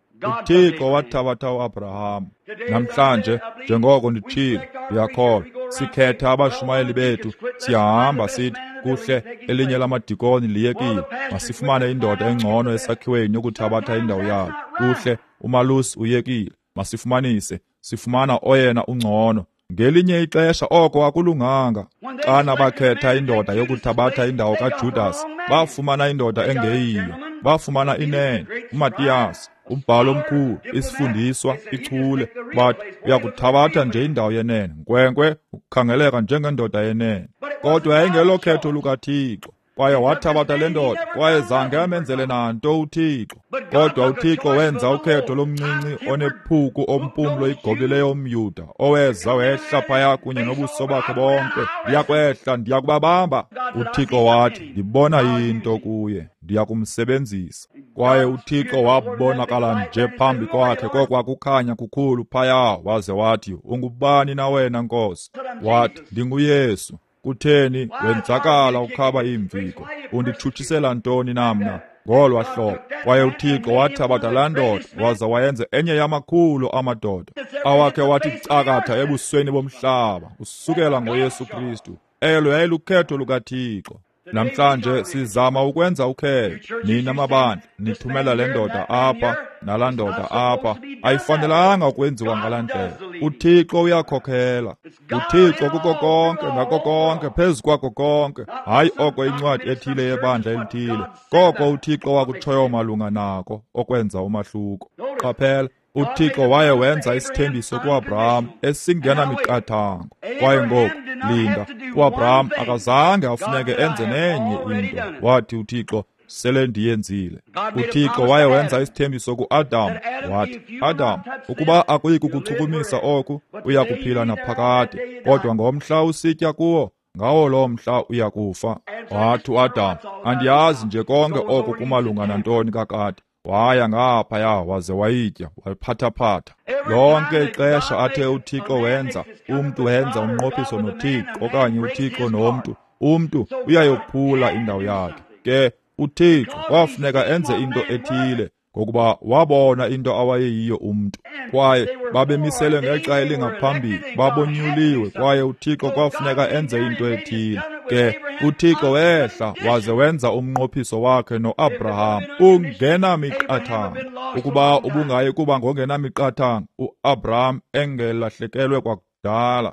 uThixo wathabatha uAbraham. Namhlanje njengoko nditshilo, ndiyakholwa sikhetha abashumayeli bethu, siyahamba sithi kuhle elinye lamadikoni liyekile, masifumane indoda engcono esakhiweni yokuthabatha indawo yabo. Kuhle umalusi uyekile, masifumanise sifumana oyena ungcono. Ngelinye ixesha oko akulunganga. Xana bakhetha indoda yokuthabatha indawo kaJudas, bafumana indoda engeyiyo, bafumana inene, uMatiyasi, umbhalo omkhulu, isifundiswa, ichule, bathi uyakuthabatha nje indawo yenene, nkwenkwe ukukhangeleka njengendoda yenene. Kodwa yayingelo khetho lukaThixo, kwaye wathabatha le ndoda, kwaye zange amenzele nanto uThixo. Kodwa uThixo wenza ukhetho lomncinci onephuku ompumlo igobileyo umYuda, oweza wehla phaya kunye nobuso bakhe bonke. Ndiyakwehla ndiyakubabamba. uThixo wathi, ndibona into kuye, ndiyakumsebenzisa. Kwaye uThixo wabonakala nje phambi kwakhe kokwakukhanya kukhulu phaya, waze wathi, ungubani na wena Nkosi? Wathi, ndinguYesu. Kutheni wenzakala ukhaba imviko? Undithutshisela ntoni namna? Ngolwa hlobo. Kwaye uThixo wathabatha laa ndoda, waza wayenza enye yamakhulu amadoda, awakhe wathi cakatha ebusweni bomhlaba, usukela ngoYesu Kristu. Elo yayilukhetho lukaThixo. Namhlanje sizama ukwenza ukhetho. Nina mabandla nithumela le ndoda apha nalaa ndoda apha. Ayifanelanga ukwenziwa ngalaa ndlela. uThixo uyakhokhela. uThixo kuko konke, ngako konke, phezu kwako konke. Hayi oko incwadi ethile yebandla elithile, koko uThixo wakutshoyo malunga nako okwenza umahluko. Qaphela, uThixo waye wenza isithembiso kuAbraham esingena miqathango. Kwaye ngoku linda, uAbraham akazange afuneke enze nenye into. Wathi uThixo, sele ndiyenzile. uThixo waye wenza isithembiso kuAdam, wathi, Adam, ukuba akuyi kukuchukumisa oku, uya kuphila naphakade, kodwa ngomhla usitya kuwo, ngawo lo mhla uyakufa. Wathi uAdam, andiyazi nje konke oku kumalunga nantoni kakade, waya ngaphaya waze wayitya waliphathaphatha. Lonke ixesha athe uThixo wenza, umntu wenza umnqophiso noThixo okanye uThixo nomntu, umntu uyayophula indawo yakhe. Ke uThixo kwafuneka enze into ethile ngokuba wabona into awayeyiyo umntu, kwaye babemisele ngexa elingaphambili, babonyuliwe, kwaye uThixo kwafuneka enze into ethile. Ke uThixo wehla waze wenza umnqophiso wakhe noAbraham ungenamiqathanga. Ukuba ubungayi kuba ngongenamiqathanga, uAbraham engelahlekelwe kwakudala.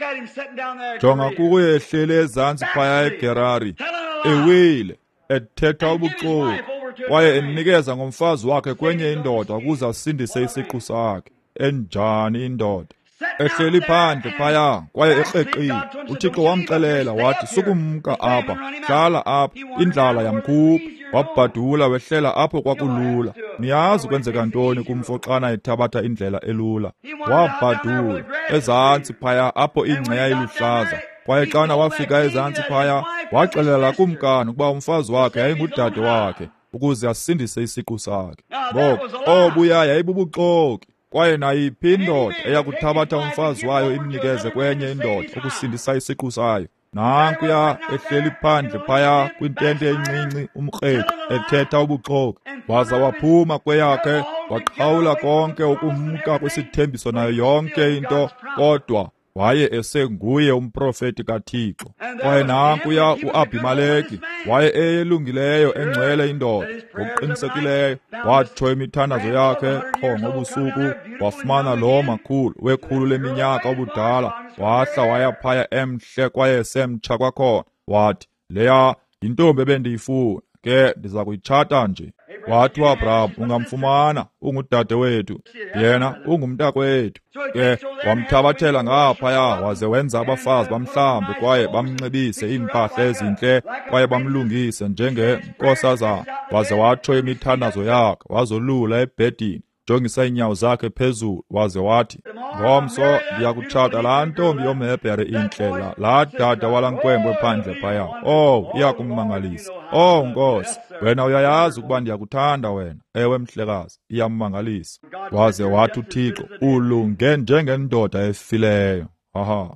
Jonga kuye ehlele ezantsi phaya eGerari, ewile, ethetha ubuxoki, kwaye enikeza ngomfazi wakhe kwenye indoda ukuze asindise isiqu sakhe. Enjani indoda? Ehleli phandle phaya, kwaye ekreqile. uThixo wamxelela wathi, sukumka apha, hlala apha, indlala yamkhupha. Wabhadula wehlela apho kwakulula. Niyazi kwenzeka ntoni kumfo xana ethabatha indlela elula? Wabhadula ezantsi phaya apho ingceya iluhlaza, kwaye xana wafika ezantsi phaya waxelela kumkani ukuba umfazi wakhe yayingudade wakhe ukuze asindise isiqu sakhe. Ngoko obuya yayibubuxoki, kwaye nayiphi indoda eyakuthabatha umfazi wayo imnikeze kwenye indoda ukusindisa isiqu sayo. Nankuya ehleli phandle phaya kwintente encinci umkreti ethetha ubuxoki. Waza waphuma kweyakhe waqhawula konke ukumka kwisithembiso nayo yonke into, kodwa waye esenguye umprofeti kaThixo. Kwaye nankuya uAbimeleki waye eyelungileyo engcwele indoda ngokuqinisekileyo, watsho imithandazo yakhe qho ngobusuku, wafumana lo makhulu wekhulu leminyaka obudala, wahla waya phaya emhle kwaye semtsha kwakhona. Wathi, leya yintombi ebendiyifuna, ke ndiza kuyitshata nje. Wathi uAbraham, ungamfumana, ungudade wethu, yena ungumntakwethu. Ke wamthabathela ngaphaya waze wenza abafazi bamhlambe kwaye bamnxibise iimpahla ezintle kwaye bamlungise njengenkosazana. Waze watsho imithandazo yakhe, wazolula ebhedini, jongisa iinyawo zakhe phezulu, waze wathi, ngomso ndiyakutshata laa ntombi yomHebhere intle, laa dada walaa nkwenkwe phandle phaya. Oh, iyakummangalisa. Oh Nkosi, wena uyayazi ukuba ndiyakuthanda wena. Ewe mhlekazi, iyammangalisa. Waze wathi uThixo, ulunge njengendoda efileyo. Aha.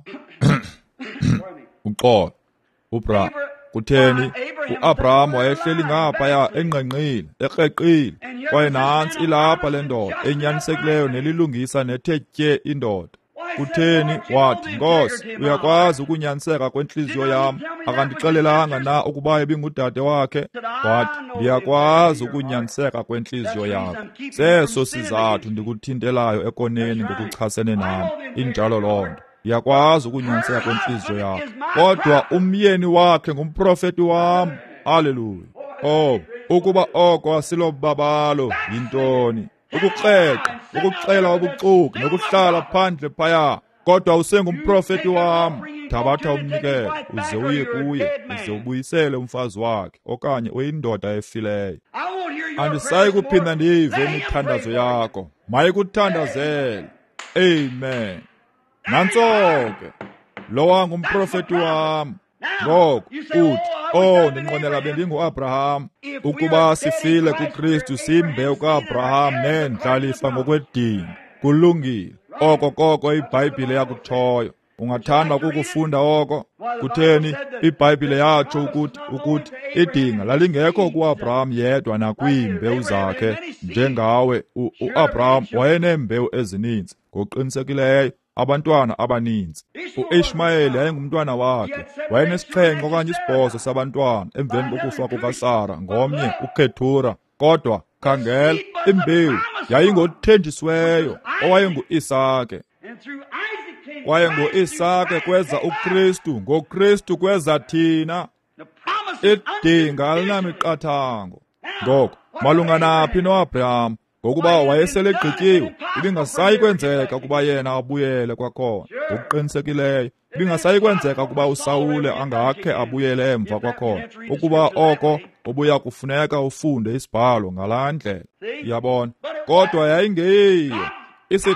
Uqolo. Ubra. Kutheni? uAbraham wayehleli ngaphaya enqenqile, ekreqile, kwaye nantsi ilapha le ndoda enyanisekileyo nelilungisa nethe tye indoda. Kutheni? Wathi, Nkosi, uyakwazi ukunyaniseka kwenhliziyo yam. Akandixelelanga na ukuba ibingudade wakhe? Wathi, ndiyakwazi ukunyaniseka kwenhliziyo yakho. Seso sizathu ndikuthintelayo ekoneni ngokuchasene nam. Injalo loo nto. Ndiyakwazi ukunyaniseka kwenhliziyo yakho. Kodwa umyeni wakhe ngumprofeti wam. Haleluya. Oh, ukuba oko asilobabalo yintoni? Ukuxexa, ukuxela ubuxoki nokuhlala phandle phaya, kodwa usengumprofeti wam. Thabatha umnikelo uze uye kuye, uze ubuyisele umfazi wakhe okanye uyindoda efileyo. Andisayi kuphinda ndive imithandazo yakho, mayikuthandazele. Amen. Nantso-ke lo wangumprofeti wam. Ngoko uthi, oh, ndinqwenela bendinguAbraham ukuba sifile kuKristu simbe kuAbraham nendlalifa ngokwedini. Kulungile oko koko iBhayibhile yakutshoyo. Ungathanda ukukufunda oko? Kutheni? iBhayibhile yatsho ukuthi ukuthi idinga lalingekho kuAbraham yedwa nakwiimbewu zakhe njengawe. uAbraham wayeneembewu ezininzi ngokuqinisekileyo, abantwana abaninzi. uIshmayeli yayingumntwana wakhe, wayenesixhenxe okanye isibhozo sabantwana emveni kokufa kukaSara, ngomnye uKhethura. Kodwa khangela, imbewu yayingothenjisiweyo owayengu-Isake, kwaye ngo-Isake kweza uKristu, ngoKristu kweza thina. Idinga alinamiqathango. Ngoko malunga naphi noAbraham? Ngokuba wayeselegqityiwe, ibingasayi kwenzeka ukuba yena abuyele kwakhona. Ngokuqinisekileyo, ibingasayi kwenzeka ukuba uSawule angakhe abuyele emva kwakhona. Ukuba oko ubuya kufuneka ufunde isibhalo ngalaa ndlela. Iyabona? Kodwa yayingeyiyo.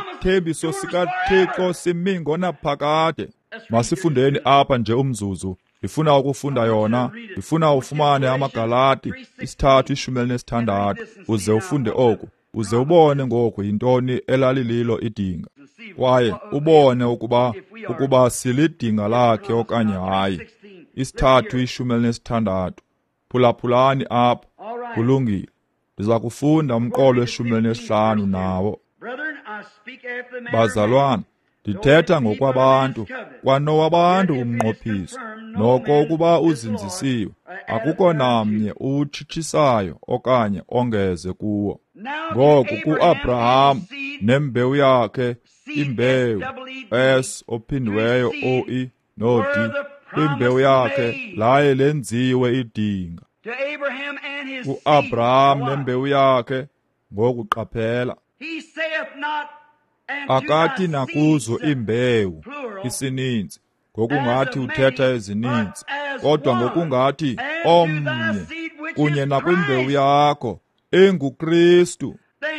Isithembiso sikaThixo simi ngonaphakade. Masifundeni apha nje umzuzu ndifuna ukufunda yona, ndifuna ufumane amaGalati isithathu ishumi elinesithandathu, uze ufunde oku, uze ubone ngoku yintoni elalililo idinga, kwaye ubone ukuba ukuba silidinga lakhe okanye hayi. Isithathu ishumi elinesithandathu, phulaphulani apho, kulungile. Ndiza kufunda umqolo weshumi elinesihlanu nawo. Bazalwana, ndithetha ngokwabantu, kwanowabantu umnqophiso, noko ukuba uzinzisiwe, akukho namnye utshitshisayo okanye ongeze kuwo. Ngoku ku-Abraham nembewu yakhe, imbewu, S ophindiweyo O-E no-D, kwimbewu yakhe laye lenziwe idinga. Ku-Abraham nembewu yakhe, ngokuqaphela. Akathi nakuzo imbewu, isininzi, ngokungathi uthetha ezininzi, kodwa ngokungathi omnye, kunye nakwimbewu yakho, enguKristu.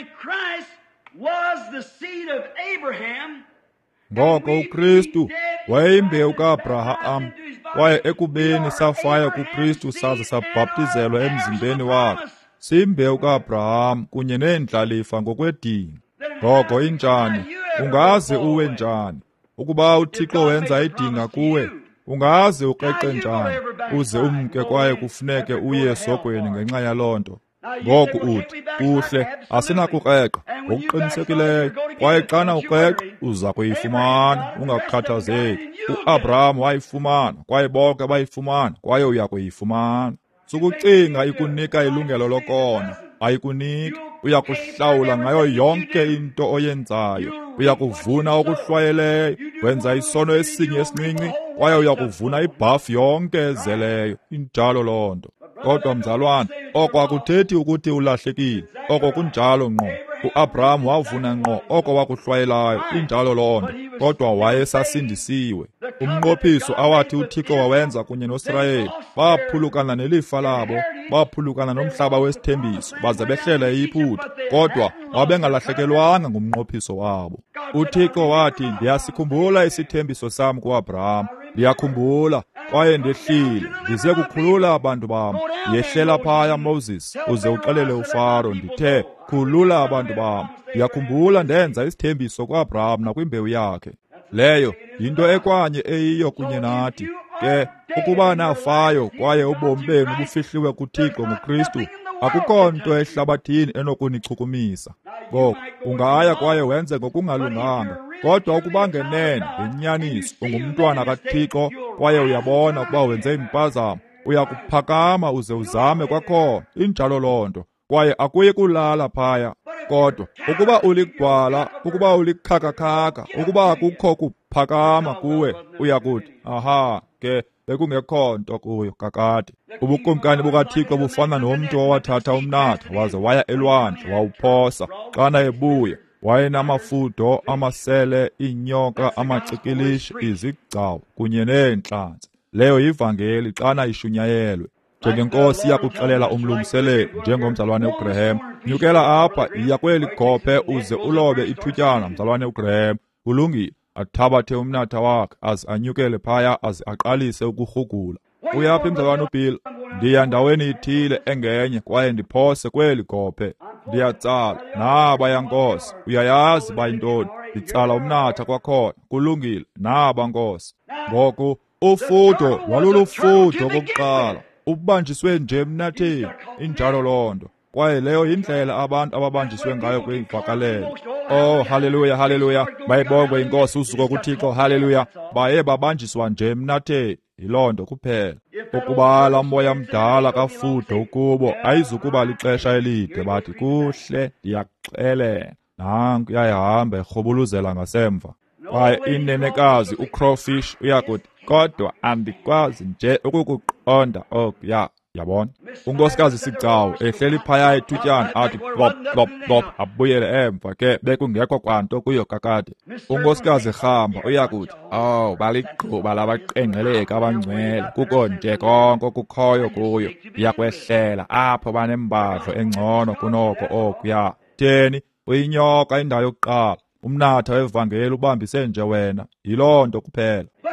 Ngoko uKristu wayeyimbewu ka-Abraham, kwaye ekubeni safaya kuKristu saze sabhaptizelwa emzimbeni wakhe, siyimbewu ka-Abraham kunye neendlalifa ngokwedinga. Ngoko injani, ungaze uwe njani, ukuba uThixo wenza idinga kuwe, ungaze uqeqe njani, uze umke kwaye kufuneke uye esokweni ngenxa yaloo nto. Ngoku uthi, kuhle, asinakuqeqa, ngokuqinisekileyo, kwaye xana uqeqa, uza kuyifumana, ungakhathazeki. U-Abraham wayifumana, kwaye bonke bayifumana, kwaye uya kuyifumana. Sukucinga ikunika ilungelo lokona, ayikunika. Uya kuhlawula ngayo yonke into oyenzayo, uya kuvuna okuhlwayeleyo, wenza isono esinye esincinci, kwaye uya kuvuna ibhafu yonke ezeleyo, injalo loo nto. Kodwa mzalwana, oko akuthethi ukuthi ulahlekile, oko kunjalo ngqo. U-Abraham wavuna ngqo oko wakuhlwayelayo, injalo loo nto, kodwa wayesasindisiwe. Umnqophiso awathi uThixo wawenza kunye noIsrayeli, baphulukana nelifa labo, baphulukana nomhlaba wesithembiso, baze behlela eyiphutha, kodwa wabengalahlekelwanga ngumnqophiso wabo. uThixo wathi, ndiyasikhumbula isithembiso sam ku-Abraham, ndiyakhumbula, kwaye ndehlile, ndize kukhulula abantu bam. Yehlela phaya Moses, uze uxelele uFaro, ndithe, khulula abantu bam. Ndiyakhumbula ndenza isithembiso ku-Abraham nakwimbewu yakhe. Leyo yinto ekwanye eyiyo kunye nathi. Ke ukuba nafayo kwaye ubomi benu bufihliwe kuThixo nguKristu, akukho nto ehlabathini enokunichukumisa. Ngoko ungaya kwaye wenze ngokungalunganga, kodwa ukuba ngenene, ngenyaniso, ungumntwana kaThixo kwaye uyabona ukuba wenze impazamo, uya kuphakama uze uzame kwakhona, injalo loo nto, kwaye akuyi kulala phaya. Kodwa ukuba uligwala, ukuba ulikhakakhaka, ukuba akukho kuphakama kuwe, uyakuthi, aha, ke bekungekho nto kuyo kakade. Ubukumkani bukaThixo bufana nomntu owathatha umnatha waze waya elwandle wawuphosa. Xana ebuya wayenamafudo, amasele, iinyoka, amacikilishi, izigcawu kunye neentlanzi. Leyo yivangeli xana ishunyayelwe. Njengenkosi iyakuxelela umlungiseleli, njengomzalwane uGraham, nyukela apha, iya kweli gophe uze ulobe ithutyana, mzalwane uGraham. Kulungile, athabathe umnatha wakhe, aze anyukele phaya, aze aqalise ukurhugula. Uyaphi mzalwane uBill? Ndiya ndaweni ithile engenye, kwaye ndiphose kweli gophe. Ndiyatsala, naba yankosi, uyayazi bayintoni, nditsala umnatha kwakhona. Kulungile, naba nkosi. Ngoku ufudo walulufudo kokuqala, ubanjiswe nje emnatheni, injalo loo nto, kwaye leyo yindlela abantu ababanjiswe ngayo kwivakalelo. Oh, haleluya, haleluya, mayibongwe inkosi usuku kuThixo, haleluya. Baye babanjiswa nje emnatheni, yiloo nto kuphela. Ukuba laa moya mdala kafudo ukubo ayizukuba lixesha elide, bathi kuhle, ndiyakuxelela, nanku yayihamba irhubuluzela ngasemva. Kwaye inenekazi uCrawfish uyakuthi, kodwa andikwazi nje ukukuqonda oku, ya yabona. Unkosikazi Sigcawu ehleli phaya ethutyana athi plop plop plop, abuyele emva, ke bekungekho kwanto kuyo kakade. Unkosikazi Rhamba uyakuthi, oh, baliqhuba labaqengqeleka abangcwele, kuko nje konke okukhoyo kuyo, ndiyakwehlela apho banembadlo engcono kunoko oku, ya theni, uyinyoka indawo yokuqala. Umnatha wevangeli ubambise nje wena, yiloo nto kuphela.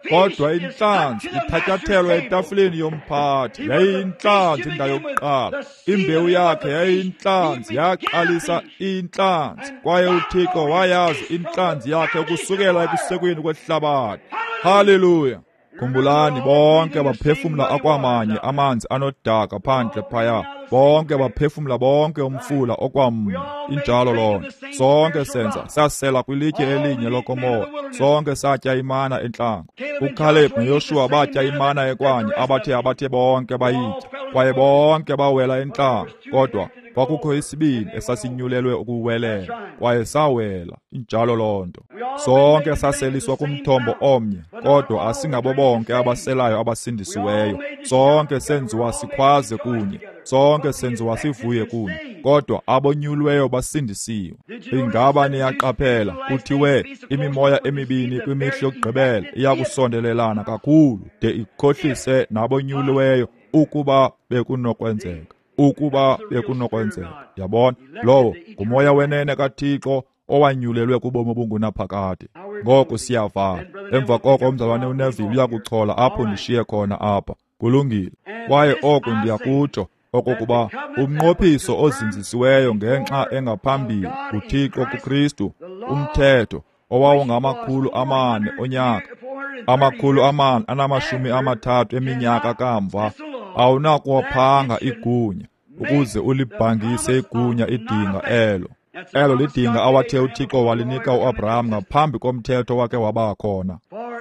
kodwa inhlanzi ithatyathelwa etafuleni yomphathi. Yayiyinhlanzi indawo yokuqala, imbewu yakhe yayiyinhlanzi, yaqalisa inhlanzi, kwaye uThixo wayazi inhlanzi yakhe ukusukela ekusekweni kwehlabathi. Haleluya! Khumbulani, bonke baphefumla akwamanye amanzi anodaka phandle phaya, bonke baphefumla bonke umfula okwamnye. Injalo lonto, sonke senza sasela kwilitye elinye lokomoya, sonke satya imana entlango. uCaleb noYoshua batya imana ekwanye, abathe abathe bonke bayitya, kwaye bonke bawela entlango. Kodwa kwakukho isibini esasinyulelwe ukuwelela, kwaye sawela. Injalo lonto, sonke saseliswa kumthombo omnye, kodwa asingabo bonke abaselayo abasindisiweyo. Sonke senziwa sikhwaze kunye, sonke senziwa sivuye kunye, kodwa abonyulweyo basindisiwe. Ingaba niyaqaphela, kuthiwe imimoya emibini kwimihla yokugqibela iyakusondelelana kakhulu de ikhohlise nabonyulweyo, ukuba bekunokwenzeka. ukuba bekunokwenzeka. Yabona, lowo ngumoya wenene kaThixo owanyulelwe kubomi obungunaphakade. Ngoko siyavala. Emva koko umzalwane uNeville uyakuchola apho ndishiye khona apha. Kulungile. Kwaye oko ndiyakutsho okokuba umnqophiso ozinzisiweyo ngenxa engaphambili kuThixo kuKristu, umthetho owawungamakhulu amane onyaka, amakhulu amane anamashumi amathathu eminyaka kamva, awunakuwaphanga igunya ukuze ulibhangise igunya idinga elo. Elo lidinga awathe uThixo walinika uAbraham ngaphambi komthetho wake wabakhona.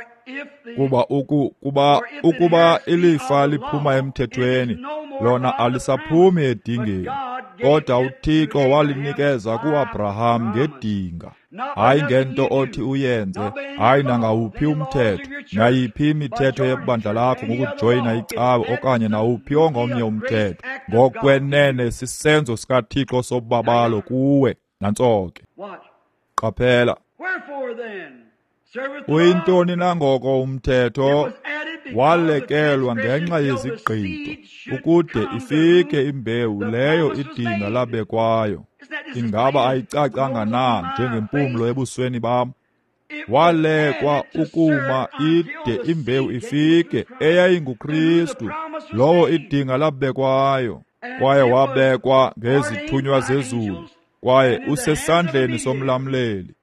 Kuba uku kuba ukuba ilifa liphuma emthethweni, lona alisaphumi edingeni, kodwa uThixo walinikeza kuAbraham ngedinga, hayi ngento othi uyenze, hayi nangawuphi umthetho, nayiphi imithetho yebandla lakho ngokujoyina icawe okanye nawuphi ongomnye umthetho. Ngokwenene sisenzo sikaThixo sobabalo kuwe nantsoke. Qaphela, uyintoni nangoko umthetho walekelwa ngenxa yezigqitho, ukude ifike imbewu leyo idinga labekwayo. Ingaba ayicacanga na njengempumlo ebusweni bam? Walekwa ukuma ide imbewu ifike, eyayinguKristu, lowo idinga labekwayo, kwaye wabekwa ngezithunywa zezulu, kwaye usesandleni somlamleli.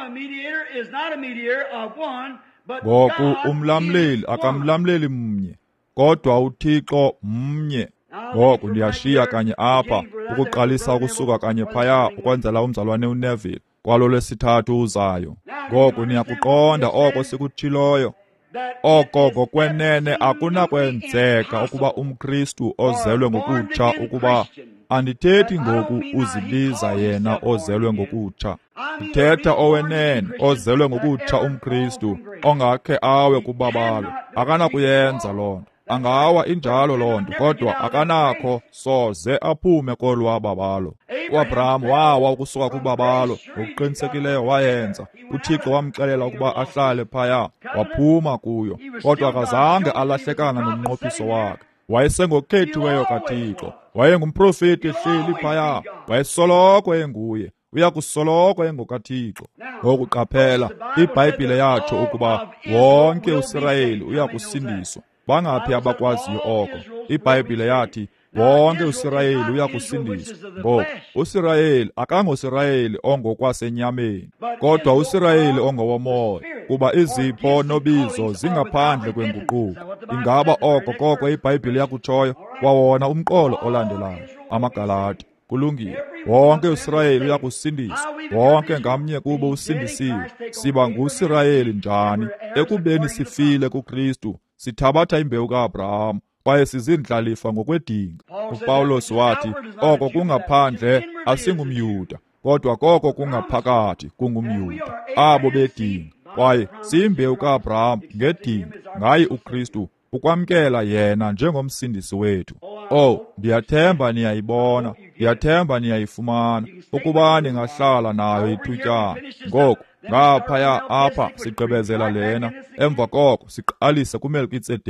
Ngoku umlamleli akamlamleli mnye, kodwa uThixo mnye. Ngoku ndiyashiya kanye apha ukuqalisa ukusuka kanye phaya ukwenzela umzalwane uNeville kwalo lwesithathu uzayo. Ngoku niyakuqonda oko sikuthiloyo. Oko ngokwenene akunakwenzeka ukuba umKristu ozelwe ngokutsha, ukuba andithethi ngoku uzibiza yena ozelwe ngokutsha. Ndithetha owenene ozelwe ngokutsha umKristu ongakhe awe kubabalo. Akanakuyenza loo nto. Angawa injalo loo nto, kodwa akanakho soze aphume kolwababalo. uAbraham wawa ukusuka kubabalo, ngokuqinisekileyo wayenza. uThixo wamxelela ukuba ahlale phaya, waphuma kuyo, kodwa akazange alahlekana nomnqophiso wakhe. Wayesengokhethiweyo kaThixo, wayengumprofeti ehleli phaya, wayesoloko enguye, uyakusoloko engokaThixo. Ngokuqaphela, iBhayibhile yatsho ukuba wonke uIsrayeli uyakusindiswa. Bangaphi abakwaziyo oko? iBhayibhile yathi wonke uIsrayeli uyakusindiswa. Ngoku uIsrayeli akangoSirayeli ongokwasenyameni, kodwa uIsrayeli ongowomoya, kuba izipho nobizo zingaphandle kwenguquko. Ingaba oko koko iBhayibhile yakutshoyo kwawona umqolo olandelayo, amaGalati. Kulungile, wonke uIsrayeli uyakusindiswa, wonke ngamnye kubo usindisiwe. Siba nguIsrayeli njani ekubeni sifile kuKristu, sithabatha imbewu kaAbraham, kwaye sizindlalifa ngokwedinga. uPawulos wathi, oko kungaphandle asingumYuda, kodwa koko kungaphakathi kungumYuda, abo bedinga, kwaye siyimbewu kaAbraham ngedinga, ngaye uKristu, ukwamkela yena njengomsindisi wethu. Oh, ndiyathemba niyayibona, ndiyathemba niyayifumana, ukuba ningahlala nayo ithutyana. Ngoku ngaphaya apha sigqibezela lena, emva koko siqalise kuMelkisedeki.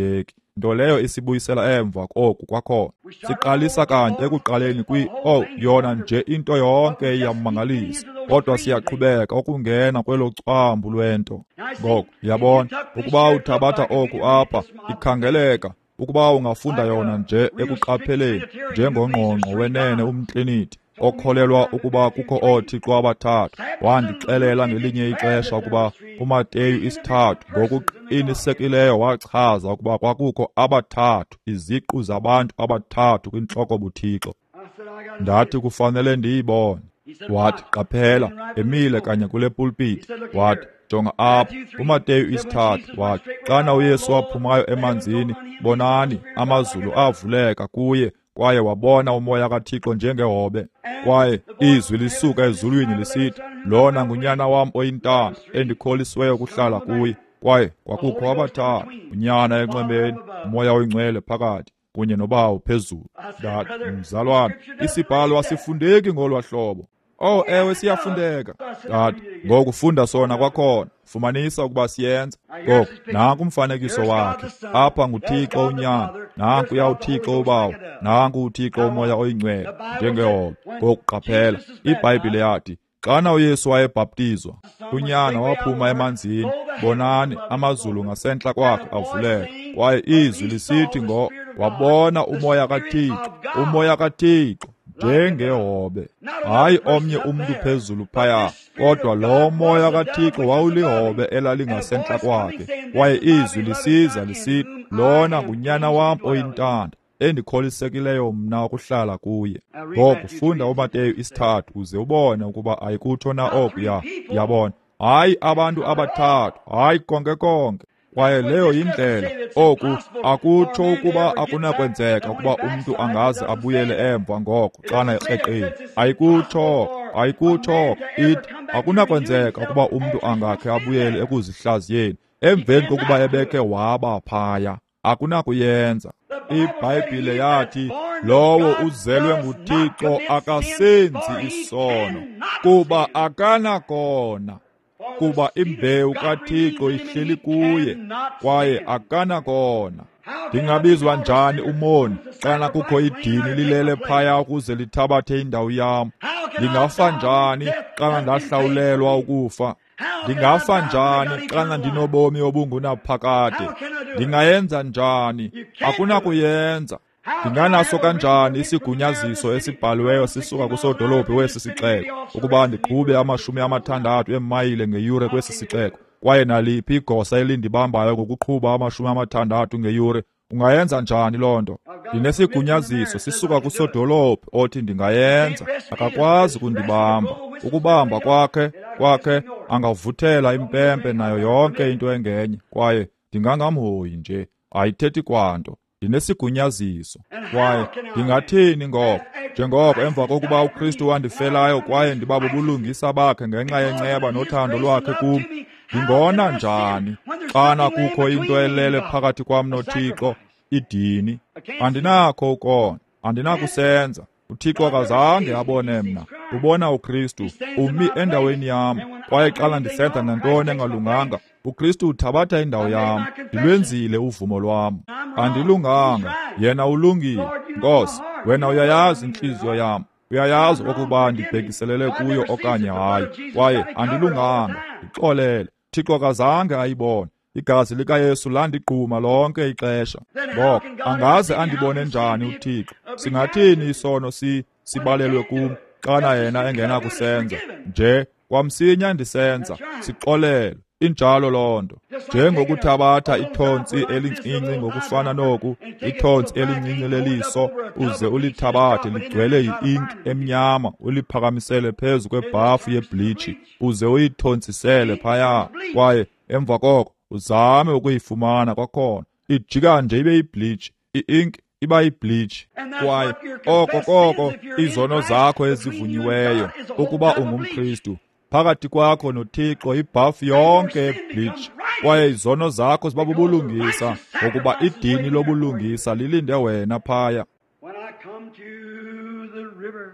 nto leyo isibuyisela emva oku kwakhona. Siqalisa kanti ekuqaleni kwi oh yona nje into yonke iyamangalisa, kodwa siyaqhubeka ukungena kwelo cwambu lwento. Ngoko yabona ukuba uthabatha oku apha ikhangeleka, ukuba ungafunda yona nje ekuqapheleni njengongqongqo wenene umtriniti okholelwa ukuba kukho oothixo abathathu. Wandixelela ngelinye ixesha ukuba uMateyu isithathu ngokuqinisekileyo wachaza ukuba kwakukho abathathu, iziqu zabantu abathathu kwintloko buthixo. Ndathi kufanele ndiyibone. Wathi qaphela, emile kanye kule pulpiti, wathi jonga apha uMateyu isithathu, wathi xana uYesu waphumayo emanzini, bonani amazulu avuleka kuye, kwaye wabona umoya kaThixo njengehobe, kwaye izwi lisuka ezulwini lisithi, lona ngunyana wam oyintanga endikholisiweyo ukuhlala kuye. Kwaye kwakukho abathathu, unyana enxebeni, umoya oyingcwele phakathi, kunye nobawo phezulu. Ndathi mzalwane, isibhalo asifundeki ngolwa hlobo. Oh ewe siyafundeka. Ndathi ngokufunda sona kwakhona fumanisa ukuba siyenza. Ngoko nanku umfanekiso wakhe, apha nguThixo unyana, nanku uyawuThixo ubawo, nanku uThixo umoya oyingcwele njengehobe. Ngoko qaphela, iBhayibhile yathi xana uYesu wayebhaptizwa, unyana waphuma emanzini, bonani amazulu ngasentla kwakhe avuleka, kwaye izwi lisithi ngo wabona umoya kaThixo, umoya kaThixo njengehobe, hayi omnye umntu phezulu phaya, kodwa lo moya kaThixo wawulihobe elalingasentla kwakhe. Kwaye izwi lisiza lisithi, lona ngunyana wam oyintanda endikholisekileyo mna ukuhlala kuye. Ngoko funda uMateyu isithathu uze ubone ukuba ayikutsho na okuya, yabona, hayi abantu abathathu, hayi konke konke. Kwaye leyo yindlela, oku akutsho ukuba akunakwenzeka ukuba umntu angaze abuyele emva ngoko xana ekreqile. Ayikutsho, ayikutsho, ithi akunakwenzeka ukuba umntu angakhe abuyele ekuzihlaziyeni emveni kokuba ebekhe waba phaya. Akunakuyenza. iBhayibhile yathi lowo uzelwe nguThixo akasenzi isono, kuba akanakona, kuba imbewu kaThixo ihleli kuye, kwaye akanakona. Ndingabizwa njani umoni xana kukho idini lilele phaya ukuze lithabathe indawo yam? Ndingafa njani xana ndahlawulelwa ukufa? Ndingafa njani xana ndinobomi obungunaphakade? Ndingayenza njani? Akunakuyenza. Ndinganaso kanjani isigunyaziso esibhaliweyo sisuka kusodolophi wesi sixeko ukuba ndiqhube amashumi amathandathu emayile ngeyure kwesi sixeko, kwaye naliphi igosa elindibambayo ngokuqhuba amashumi amathandathu ngeyure? Ungayenza njani loo nto? Ndinesigunyaziso sisuka kusodolophi othi ndingayenza. Akakwazi kundibamba. Ukubamba kwakhe kwakhe angavuthela impempe nayo yonke into engenye, kwaye ndingangamhoyi nje, ayithethi kwanto. Ndinesigunyaziso, kwaye ndingathini ngoko? Njengoko emva kokuba uKristu wandifelayo kwaye ndibabubulungisa bakhe ngenxa yenceba nothando lwakhe kum, ndingona njani xana kukho into elele phakathi kwam noThixo, idini? Andinakho ukona, andinakusenza. uThixo akazange abone mna, ubona uKristu, umi endaweni yam, kwaye xana ndisenza nantoni engalunganga, uKristu uthabatha indawo yam. Ndilwenzile uvumo lwam. Andilunganga, yena ulungile. Nkosi, wena uyayazi intliziyo yam, uyayazi ukuba ndibhekiselele kuyo okanye hayi, kwaye andilunganga. Ndixolele. Thixo akazange ayibone. Igazi likaYesu landigquma lonke ixesha. Ngoko angaze andibone njani uThixo? Singathini isono si sibalelwe kum xana yena engenakusenza? Nje kwamsinya ndisenza, sixolele. Injalo loo nto. Njengokuthabatha ithontsi elincinci ngokufana noku, ithontsi elincinci leliso, uze ulithabathe ligcwele yi-ink emnyama, uliphakamisele phezu kwebhafu yebleach, uze uyithontsisele phaya, kwaye emva koko uzame ukuyifumana kwakhona. Ijika nje ibe yibleach, i-ink iba yibleach, kwaye oko koko izono zakho ezivunyiweyo ukuba ungumKristu. Phakathi kwakho noThixo ibhafu yonke yebleach, kwaye izono zakho zibabubulungisa ngokuba idini lobulungisa lilinde wena phaya. When I come to the river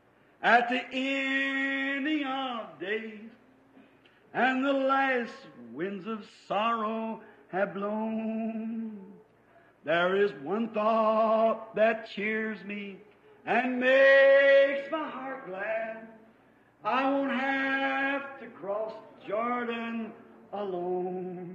at the ending of days, and the last winds of sorrow have blown, There is one thought that cheers me and makes my heart glad. I won't have to cross Jordan alone.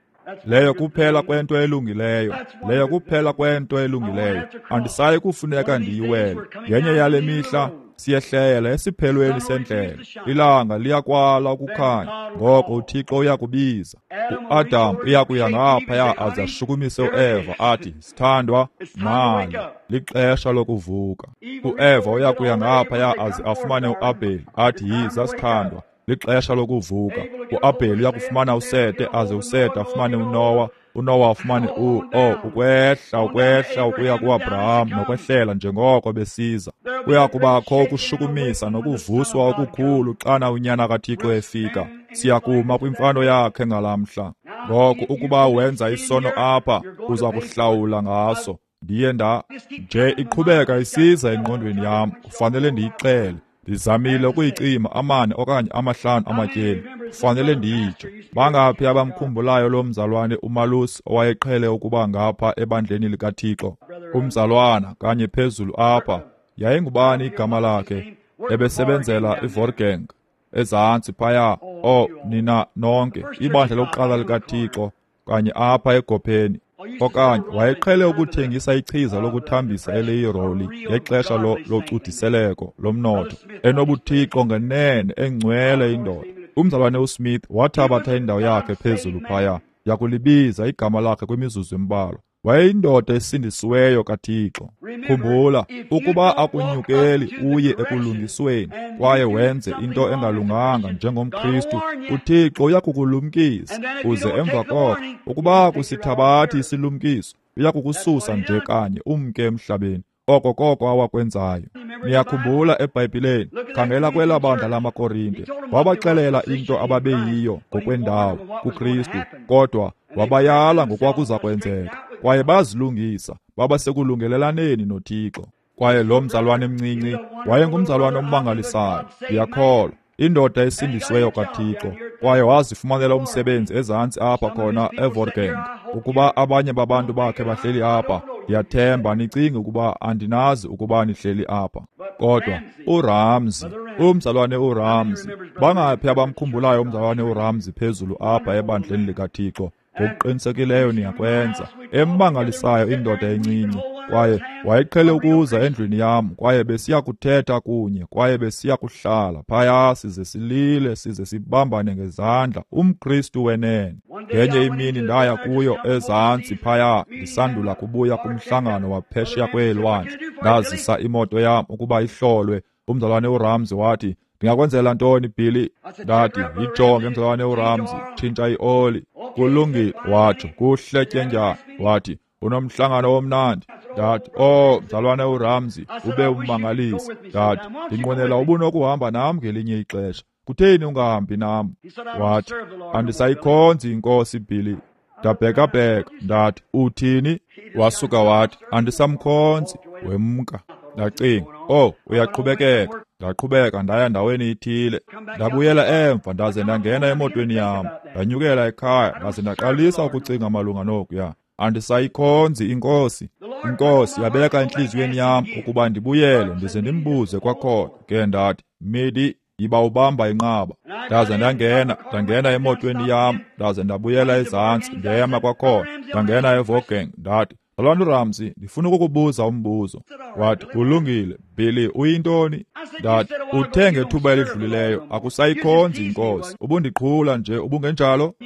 Leyo kuphela kwento elungileyo, leyo kuphela kwento elungileyo. Andisayi kufuneka ndiyiwele. Yenye yale mihla siyehlela esiphelweni sendlela. Ilanga liyakwala ukukhanya, ngoko uThixo uyakubiza. uAdam uyakuya ngaphaya aze ashukumise uEva athi, "Sithandwa, mali, lixesha lokuvuka." uEva uyakuya ngaphaya aze afumane uAbeli athi, "Yiza sithandwa, lixesha lokuvuka." uAbeli uyakufumana uSete aze uSete afumane uNowa, uNowa afumane u o ukwehla ukwehla ukuya kuAbraham nokwehlela njengoko besiza. Kuyakubakho ukushukumisa nokuvuswa okukhulu xana unyana kaThixo efika. Siyakuma kwimfano yakhe ngalamhla. Ngoko ukuba wenza isono apha uza kuhlawula ngaso. Ndiye nda nje iqhubeka isiza engqondweni yam, kufanele ndiyixele. Ndizamile ukuyicima amane okanye amahlanu amatyeli, kufanele ndiyitsho. Bangaphi abamkhumbulayo lo mzalwane uMalusi owayeqhele ukuba ngapha ebandleni likaThixo? Umzalwana kanye phezulu apha. Yayingubani igama lakhe? Ebesebenzela iVorgang ezantsi phaya. O nina nonke, ibandla lokuqala likaThixo kanye apha egopheni. Okanye wayeqhele ukuthengisa ichiza lokuthambisa eliyiroli ngexesha locudiseleko lomnotho, enobuthixo ngenene, engcwele indoda. Umzalwane uSmith wathabatha indawo yakhe phezulu phaya, yakulibiza igama lakhe kwimizuzu embalwa. Wayeyindoda esindisiweyo kaThixo. Khumbula, ukuba akunyukeli uye ekulungisweni kwaye wenze into engalunganga njengomKristu, uThixo uyakukulumkisa. Uze emva koko, ukuba kusithabathi isilumkiso, uyakukususa nje kanye umke emhlabeni. Oko koko awakwenzayo. Niyakhumbula eBhayibhileni, khangela kwela bandla lamaKorinte, wabaxelela into ababeyiyo ngokwendawo kuKristu, kodwa wabayala ngokwakuza kwenzeka. Kwaye bazilungisa, baba sekulungelelaneni noThixo. Kwaye lo mzalwane mncinci wayengumzalwane ommangalisayo. Ndiyakholwa, indoda esindisiweyo kaThixo, kwaye wazifumanela umsebenzi ezantsi apha khona eVorgang. Ukuba abanye babantu bakhe bahleli apha, ndiyathemba nicinge ukuba andinazi ukuba nihleli apha. Kodwa uRamzi, umzalwane uRamzi, bangaphi abamkhumbulayo umzalwane uRamzi phezulu apha ebandleni likaThixo? Ngokuqinisekileyo niyakwenza. Emmangalisayo indoda encinci, kwaye wayeqhele ukuza endlwini yam, kwaye besiya kuthetha kunye, kwaye besiya kuhlala phaya size silile, size sibambane ngezandla, umKristu wenene. Ngenye imini ndaya kuyo ezantsi phaya, ndisandula kubuya kumhlangano waphesheya kweelwandle. Ndazisa imoto yam ukuba ihlolwe. Umzalwane uRamzi wathi, "Ndingakwenzela ntoni, Billy?" Ndathi, "Yijonge mzalwane uRamzi, tshintsha ioli." "Kulungile," watsho. "Kuhle tyenjani?" Wathi, "Unomhlangano womnandi." Ndathi, "Oh, mzalwane uRamzi, ube ummangalisi." Ndathi, "Ndinqwenela ubunokuhamba nam ngelinye ixesha. Kutheni ungahambi nam?" Wathi, "Andisayikhonzi inkosi, Billy." Ndabheka-bheka, ndathi, "Uthini?" Wasuka wathi, "Andisamkhonzi." Wemka. Ndacinga, "Oh, uyaqhubekeka." Ndaqhubeka ndaya ndaweni ithile. Ndabuyela emva ndaze ndangena emotweni yam, ndanyukela ekhaya, ndaze ndaqalisa ukucinga malunga nokuya. Andisayikhonzi inkosi. Inkosi yabeka entliziyweni yam ukuba ndibuyele ndize ndimbuze kwakhona. Ke ndathi, "Midi, yiba ubamba inqaba." Ndaze ndangena, ndangena emotweni yam, ndaze ndabuyela ezantsi, ndema kwakhona, ndangena eVorgang. Ndathi, "Mzalwane uRamzi, ndifuna ukukubuza umbuzo." Wathi, "Kulungile, Billy, uyintoni?" Ndathi, "Uthe ngethuba elidlulileyo akusayikhonzi inkosi, ubundiqhula nje, ubungenjalo?"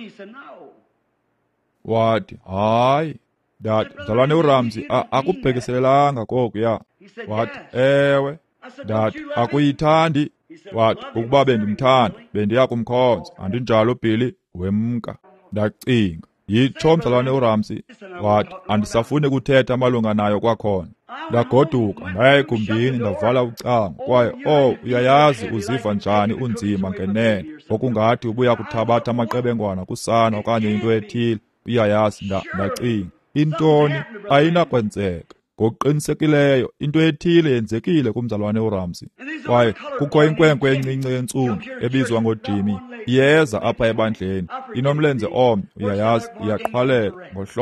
Wathi, "Hayi." Ndathi, "Mzalwane uRamzi, akubhekiselelanga kokuya." Wathi, "Ewe." Ndathi, "Akuyithandi?" Wathi, "Ukuba bendimthanda bendiya kumkhonza." "Andinjalo, Billy." Wemka. Ndacinga, "Yitsho mzalwane uRamzi." Wathi, "Andisafuni kuthetha malunga nayo kwakhona." Ndagoduka ndaya egumbini ndavala ucango, kwaye oh, uyayazi uziva njani unzima ngenene, okungathi ubuya kuthabatha amaqebengwana kusana okanye into ethile. Uyayazi nda ndacinga, intoni ayinakwenzeka. Ngokuqinisekileyo into ethile yenzekile kumzalwane uRamzi. Kwaye kukho inkwenkwe encinci entsundu ebizwa ngoDimi, iyeza apha ebandleni, inomlenze omnye, uyayazi, iyaqhwalela ngohlobo.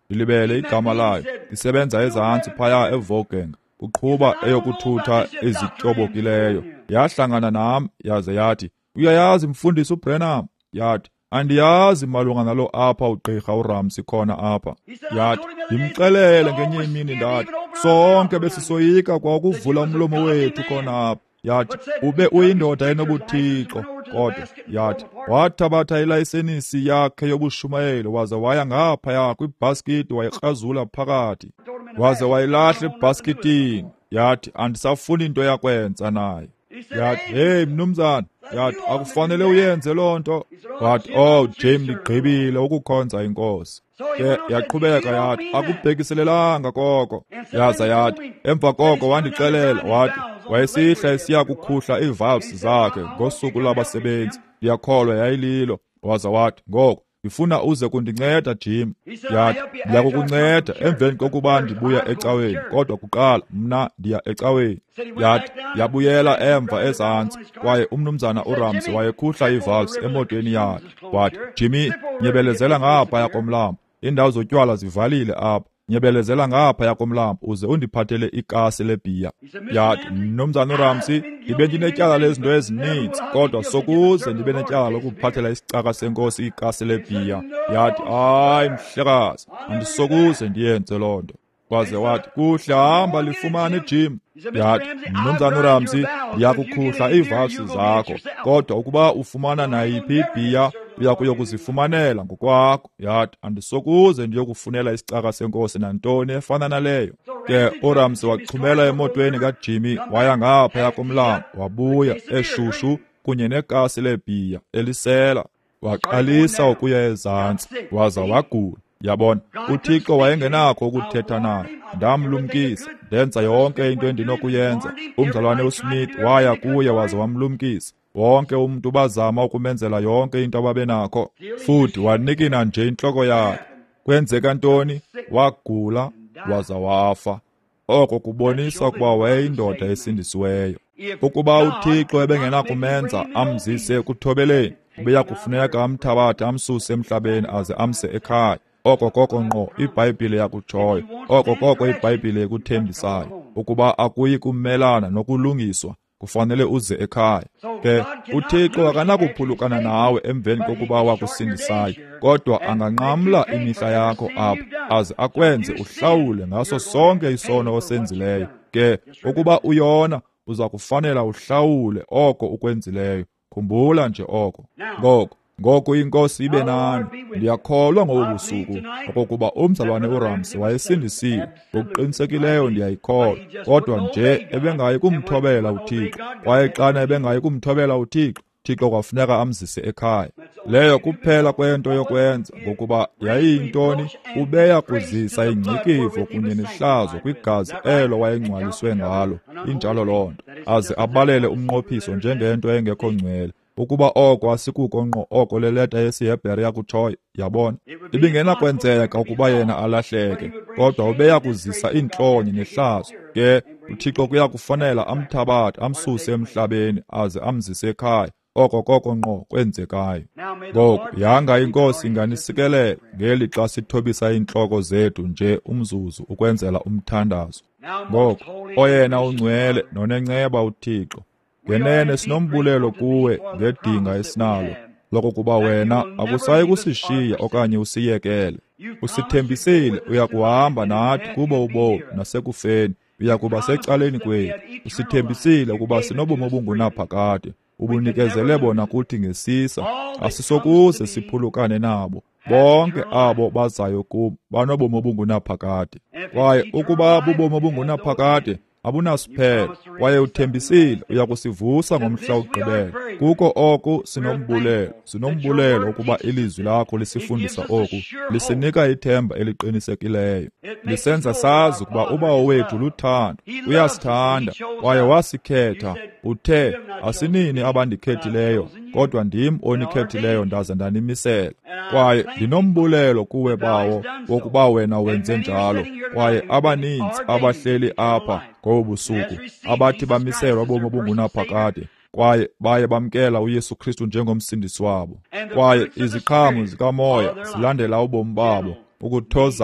ilibele igama layo, isebenza ezantsi phaya eVougang, uqhuba eyokuthutha ezityobokileyo. Yahlangana nam yaze yathi, uyayazi mfundisi uBrenham? Yathi, andiyazi malunga nalo apha ugqirha uRamsey khona apha. Yathi, ndimxelele ngenye imini ndathi, sonke besisoyika kwa ukuvula umlomo wethu khona apha. Yathi, ube uyindoda enobuthixo. Kodwa yathi, wathabatha ilayisenisi yakhe yobushumayelo waze waya ngaphaya kwibhaskithi wayikrazula phakathi, waze wayilahla ebhaskithini. Yathi, andisafuni into yakwenza naye. Yathi, hey mnumzana, yathi, akufanele uyenze loo nto. Wathi, oh Jane, ligqibile ukukhonza inkosi. Ke yaqhubeka yathi, akubhekiselelanga koko. Yaza yathi, emva koko wandixelela wathi, wayesihla esiya kukhuhla iivalves zakhe ngosuku lwabasebenzi. Ndiyakholwa yayililo. Waza wathi, ngoko ngifuna uze kundinceda Jim. Yathi, ndiya kukunceda emveni kokuba ndibuya ecaweni, kodwa kuqala mna ndiya ecaweni. Yathi, yabuyela emva ezantsi, kwaye umnumzana uRamsey wayekhuhla iivalves emotweni yakhe. Wathi, Jimmy, nyebelezela ngaphaya komlambo, iindawo zotywala zivalile apha. Nyebelezela ngaphaya komlambo uze undiphathele ikasi lebhiya. Yathi, mnumzana uRamsey, ndibe ndinetyala lezinto ezininzi, kodwa sokuze ndibe netyala lokuphathela isicaka senkosi ikasi lebhiya. Yathi, hayi mhlekazi, andisokuze ndiyenze loo nto. Waze wathi, kuhle, hamba lifumane Jim. Yathi, mnumzana uRamsey, ndiyakukhuhla iivalves zakho, kodwa ukuba ufumana nayiphi ibhiya uya kuyokuzifumanela ngokwakho. Yathi, andisokuze ndiyokufunela isicaka senkosi nantoni efana naleyo. Ke uRamsey waxhumela emotweni kaJimmy waya ngaphaya komlambo, wabuya eshushu kunye nekasi lebhiya elisela. Waqalisa ukuya ezantsi waza wagula. Yabona, uThixo wayengenakho ukuthetha naye. Ndamlumkisa, ndenza yonke into endinokuyenza. Umzalwane uSmith waya kuye waze wamlumkisa. Wonke umuntu bazama ukumenzela yonke into ababenakho, futhi wanikina nje intloko yakhe. Kwenzeka ntoni? Wagula waza wafa. Oko kubonisa ukuba wayeyindoda esindisiweyo. Ukuba uThixo ebengenakumenza amzise ekuthobeleni, ubeya kufuneka amthabathe amsuse emhlabeni aze amse ekhaya. Oko koko ngqo iBhayibhile yakutshoyo, oko koko iBhayibhile ekuthembisayo, ukuba akuyi kumelana nokulungiswa, kufanele uze ekhaya. Ke uThixo akanakuphulukana nawe emveni kokuba wakusindisayo, kodwa anganqamla imihla yakho apha aze akwenze uhlawule ngaso sonke isono osenzileyo. Ke ukuba uyona uza kufanela uhlawule oko ukwenzileyo. Khumbula nje oko. Ngoko ngoko inkosi ibe nani. Ndiyakholwa ngobusuku okokuba umzalwane uRamsey wayesindisiwe. Ngokuqinisekileyo ndiyayikholwa, kodwa nje ebengayi kumthobela uThixo. Kwaye xana ebengayi kumthobela uThixo, uThixo kwafuneka amzise ekhaya. Leyo kuphela kwento yokwenza, ngokuba yayiyintoni? Ubeya kuzisa ingcikivo kunye nehlazo kwigazi elo wayengcwaliswe ngalo. Injalo loo nto, aze abalele umnqophiso njengento engekho ngcwele. Ukuba oko asikuko ngqo oko leleta yesiHebhere yakutshoyo, yabona, ibingenakwenzeka ukuba yena alahleke, kodwa ubeya kuzisa iintlonyi nehlazo. Ke uThixo kuya kufanela amthabathe amsuse emhlabeni aze amzise ekhaya. Oko koko ngqo kwenzekayo. Ngoko yanga inkosi inganisikelele ngelixa sithobisa iintloko zethu nje umzuzu ukwenzela umthandazo. Ngoko oyena ungcwele nonenceba uThixo, ngenene sinombulelo kuwe ngedinga esinalo lokokuba wena akusayi kusishiya okanye usiyekele. Usithembisile uya kuhamba nathi kubo ubomi nasekufeni, uya kuba secaleni kwethu. Usithembisile ukuba sinobomi obungunaphakade, ubunikezele bona kuthi ngesisa. Asisokuze siphulukane nabo. Bonke abo bazayo kubo banobomi obungunaphakade, kwaye ukuba bubomi obungunaphakade abunasiphelo, kwaye uthembisile uya kusivusa ngomhla wokugqibela. Kuko oko sinombulelo, sinombulelo ukuba ilizwi lakho lisifundisa oku, lisinika ithemba eliqinisekileyo. Lisenza sazi ukuba uBawo wethu luthando, uyasithanda, kwaye wasikhetha. Uthe, asinini abandikhethileyo, kodwa ndim onikhethileyo ndaze ndanimisela. Kwaye ndinombulelo kuwe Bawo wokuba wena wenze njalo, kwaye abaninzi abahleli apha ngobusuku abathi bamiselwa ubomi obungunaphakade, kwaye baye bamkela uYesu Kristu njengomsindisi wabo, kwaye iziqhamo zikamoya zilandela ubomi babo, ukuthozama,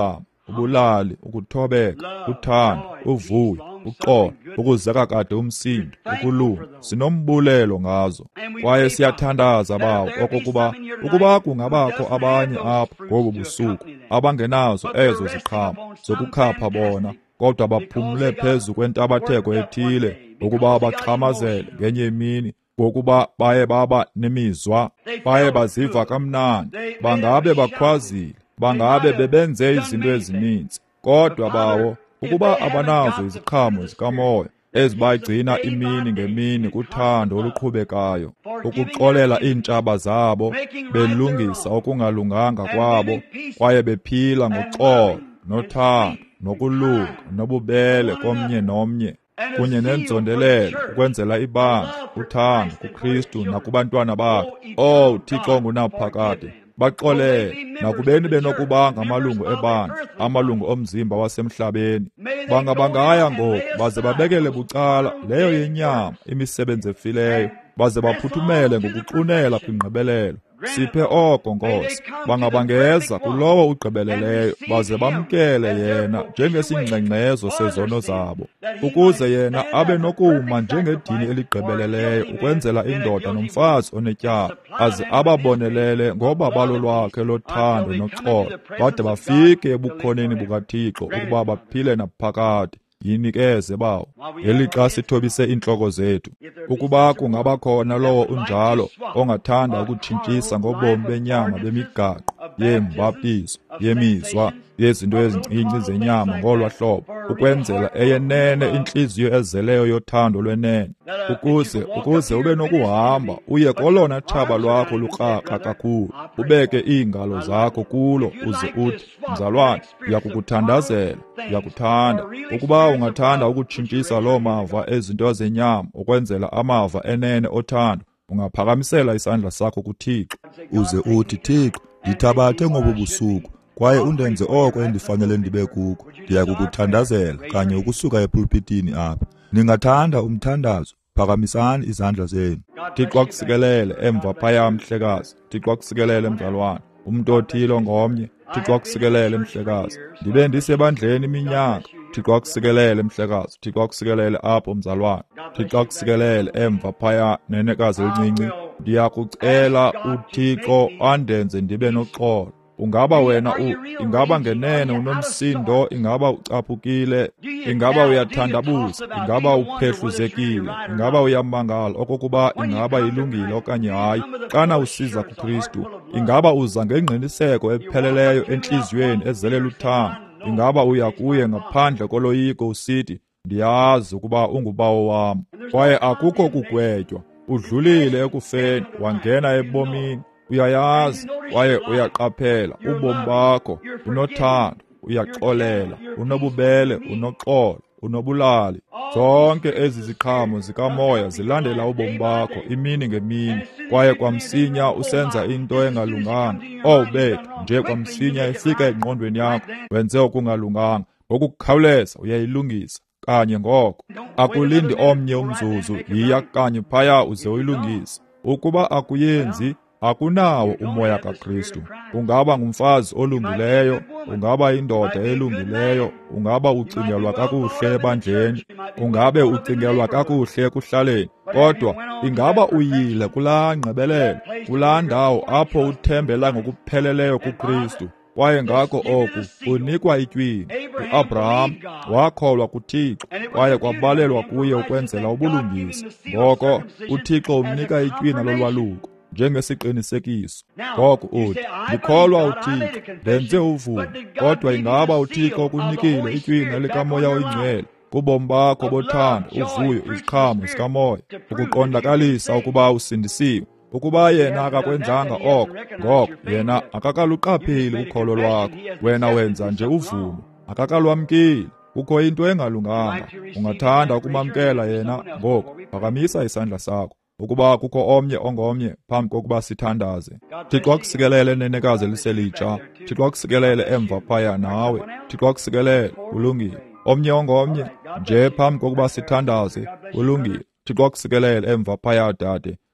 ubulali, ukuthobeka, uthando, uvuyo, uxolo, ukuzeka kade umsindo, ukulunga. Sinombulelo ngazo kwaye siyathandaza bawo okokuba ukuba kungabakho abanye apho ngobu busuku abangenazo ezo ziqhamo zokukhapha bona, kodwa baphumle phezu kwentabatheko ethile ukuba baxhamazele ngenye imini, ngokuba baye baba nemizwa, baye baziva kamnandi, bangabe bakhwazile, bangabe bebenze izinto ezininzi, kodwa bawo ukuba abanazo iziqhamo zikamoya ezibayigcina imini ngemini kuthando oluqhubekayo, ukuxolela iintshaba zabo, belungisa okungalunganga kwabo, kwaye bephila ngoxolo, nothando, nokulunga, nobubele komnye nomnye, kunye nenzondelelo, ukwenzela ibandla, uthando kuKristu nakubantwana bakhe. Oh Thixo ngunaphakade, baxolele nakubeni benokuba ngamalungu ebandla, amalungu omzimba wasemhlabeni, bangabangaya ngoku baze babekele bucala leyo yenyama imisebenzi efileyo, baze baphuthumele ngokuqunela kwingqibelelo. Siphe oko Nkosi, bangabangeza kulowo ugqibeleleyo, baze bamkele yena njengesingxengxezo sezono zabo, ukuze yena abe nokuma njengedini eligqibeleleyo, ukwenzela indoda nomfazi onetyala, aze ababonelele ngobabalo lwakhe lothando noxolo, bade bafike ebukhoneni bukaThixo ukuba baphile naphakade. Yinikeze bawo ngelixa sithobise intloko zethu. Ukuba kungaba khona lowo unjalo ongathanda ukutshintshisa ngobomi benyama bemigaqo, yembaptizo, yemizwa, yezinto ezincinci zenyama ngolwa hlobo, ukwenzela eyenene inhliziyo ezeleyo yothando lwenene, ukuze ukuze ube nokuhamba uye kolona thaba lwakho lukraka kakhulu, ubeke iingalo zakho kulo, uze uthi, mzalwane, uyakukuthandazela, uyakuthanda. Ukuba ungathanda ukutshintshisa loo mava ezinto zenyama ukwenzela amava enene othando, ungaphakamisela isandla sakho kuThixo, uze uthi, Thixo, ndithabathe ngobu busuku, kwaye undenze oko endifanele ndibe kuko. Ndiyakukuthandazela kanye ukusuka epulpitini apha. Ningathanda umthandazo, phakamisani izandla zenu. Thixo akusikelele emva phaya mhlekazi, Thixo akusikelele mzalwane, umntu othile ngomnye, Thixo akusikelele mhlekazi. Ndibe ndisebandleni iminyaka, Thixo akusikelele mhlekazi, Thixo akusikelele apho mzalwane, Thixo akusikelele emva phaya nenekazi elincinci. Ndiyakucela uThixo andenze ndibe noxolo. Ungaba wena u, ingaba ngenene unomsindo, ingaba ucaphukile, ingaba uyathandabuza, ingaba uphehluzekile, ingaba uyamangala okokuba ingaba ilungile okanye hayi, xana usiza kuKristu, ingaba uza ngengqiniseko epheleleyo entliziyweni ezelela uthando, ingaba uya kuye ngaphandle koloyiko usithi, ndiyazi ukuba ungubawo wam, kwaye akukho kugwetywa, udlulile ekufeni, wangena ebomini, uyayazi kwaye uyaqaphela ubomi bakho, unothando, uyaxolela, unobubele, unoxolo, unobulali. Zonke ezi ziqhamo zikamoya zilandela ubomi bakho imini ngemini, kwaye kwamsinya usenza into engalunganga. Oh bethu, nje kwamsinya ifika engqondweni yakho, wenze okungalunganga, ngokukhawuleza uyayilungisa kanye ngoko. Akulindi omnye umzuzu, yiya kanye phaya uze uyilungise. Ukuba akuyenzi, akunawo umoya kaKristu. Ungaba ngumfazi olungileyo, ungaba indoda elungileyo, ungaba ucingelwa kakuhle ebandleni, ungabe ucingelwa kakuhle ekuhlaleni, kodwa ingaba uyile kulaa ngqibelelo, kulaa ndawo apho uthembela ngokupheleleyo kuKristu, kwaye ngako oku unikwa itywini. uAbraham wakholwa kuThixo, kwaye kwabalelwa kuye ukwenzela ubulungisa. Ngoko uThixo umnika itywina lolwaluko njengesiqinisekiso. Ngoko uthi, ndikholwa uThixo, ndenze uvumo. Kodwa ingaba uThixo ukunikile itywina likamoya oyingcwele kubomi bakho bothando, uvuyo, iziqhamo zikamoya, ukuqondakalisa ukuba usindisiwe. Ukuba yena akakwenzanga oko, ngoko yena akakaluqapheli ukholo lwakho, wena wenza nje uvumo, akakalwamkeli. Kukho into engalunganga. Ungathanda ukumamkela yena ngoko, phakamisa isandla sakho. Ukuba kukho omnye ongomnye phambi kokuba sithandaze. Thixo akusikelele nenekazi eliselitsha, Thixo akusikelele emva phaya nawe, Thixo akusikelele, ulungile. Omnye ongomnye nje phambi kokuba sithandaze, ulungile. Thixo akusikelele emva phaya dade,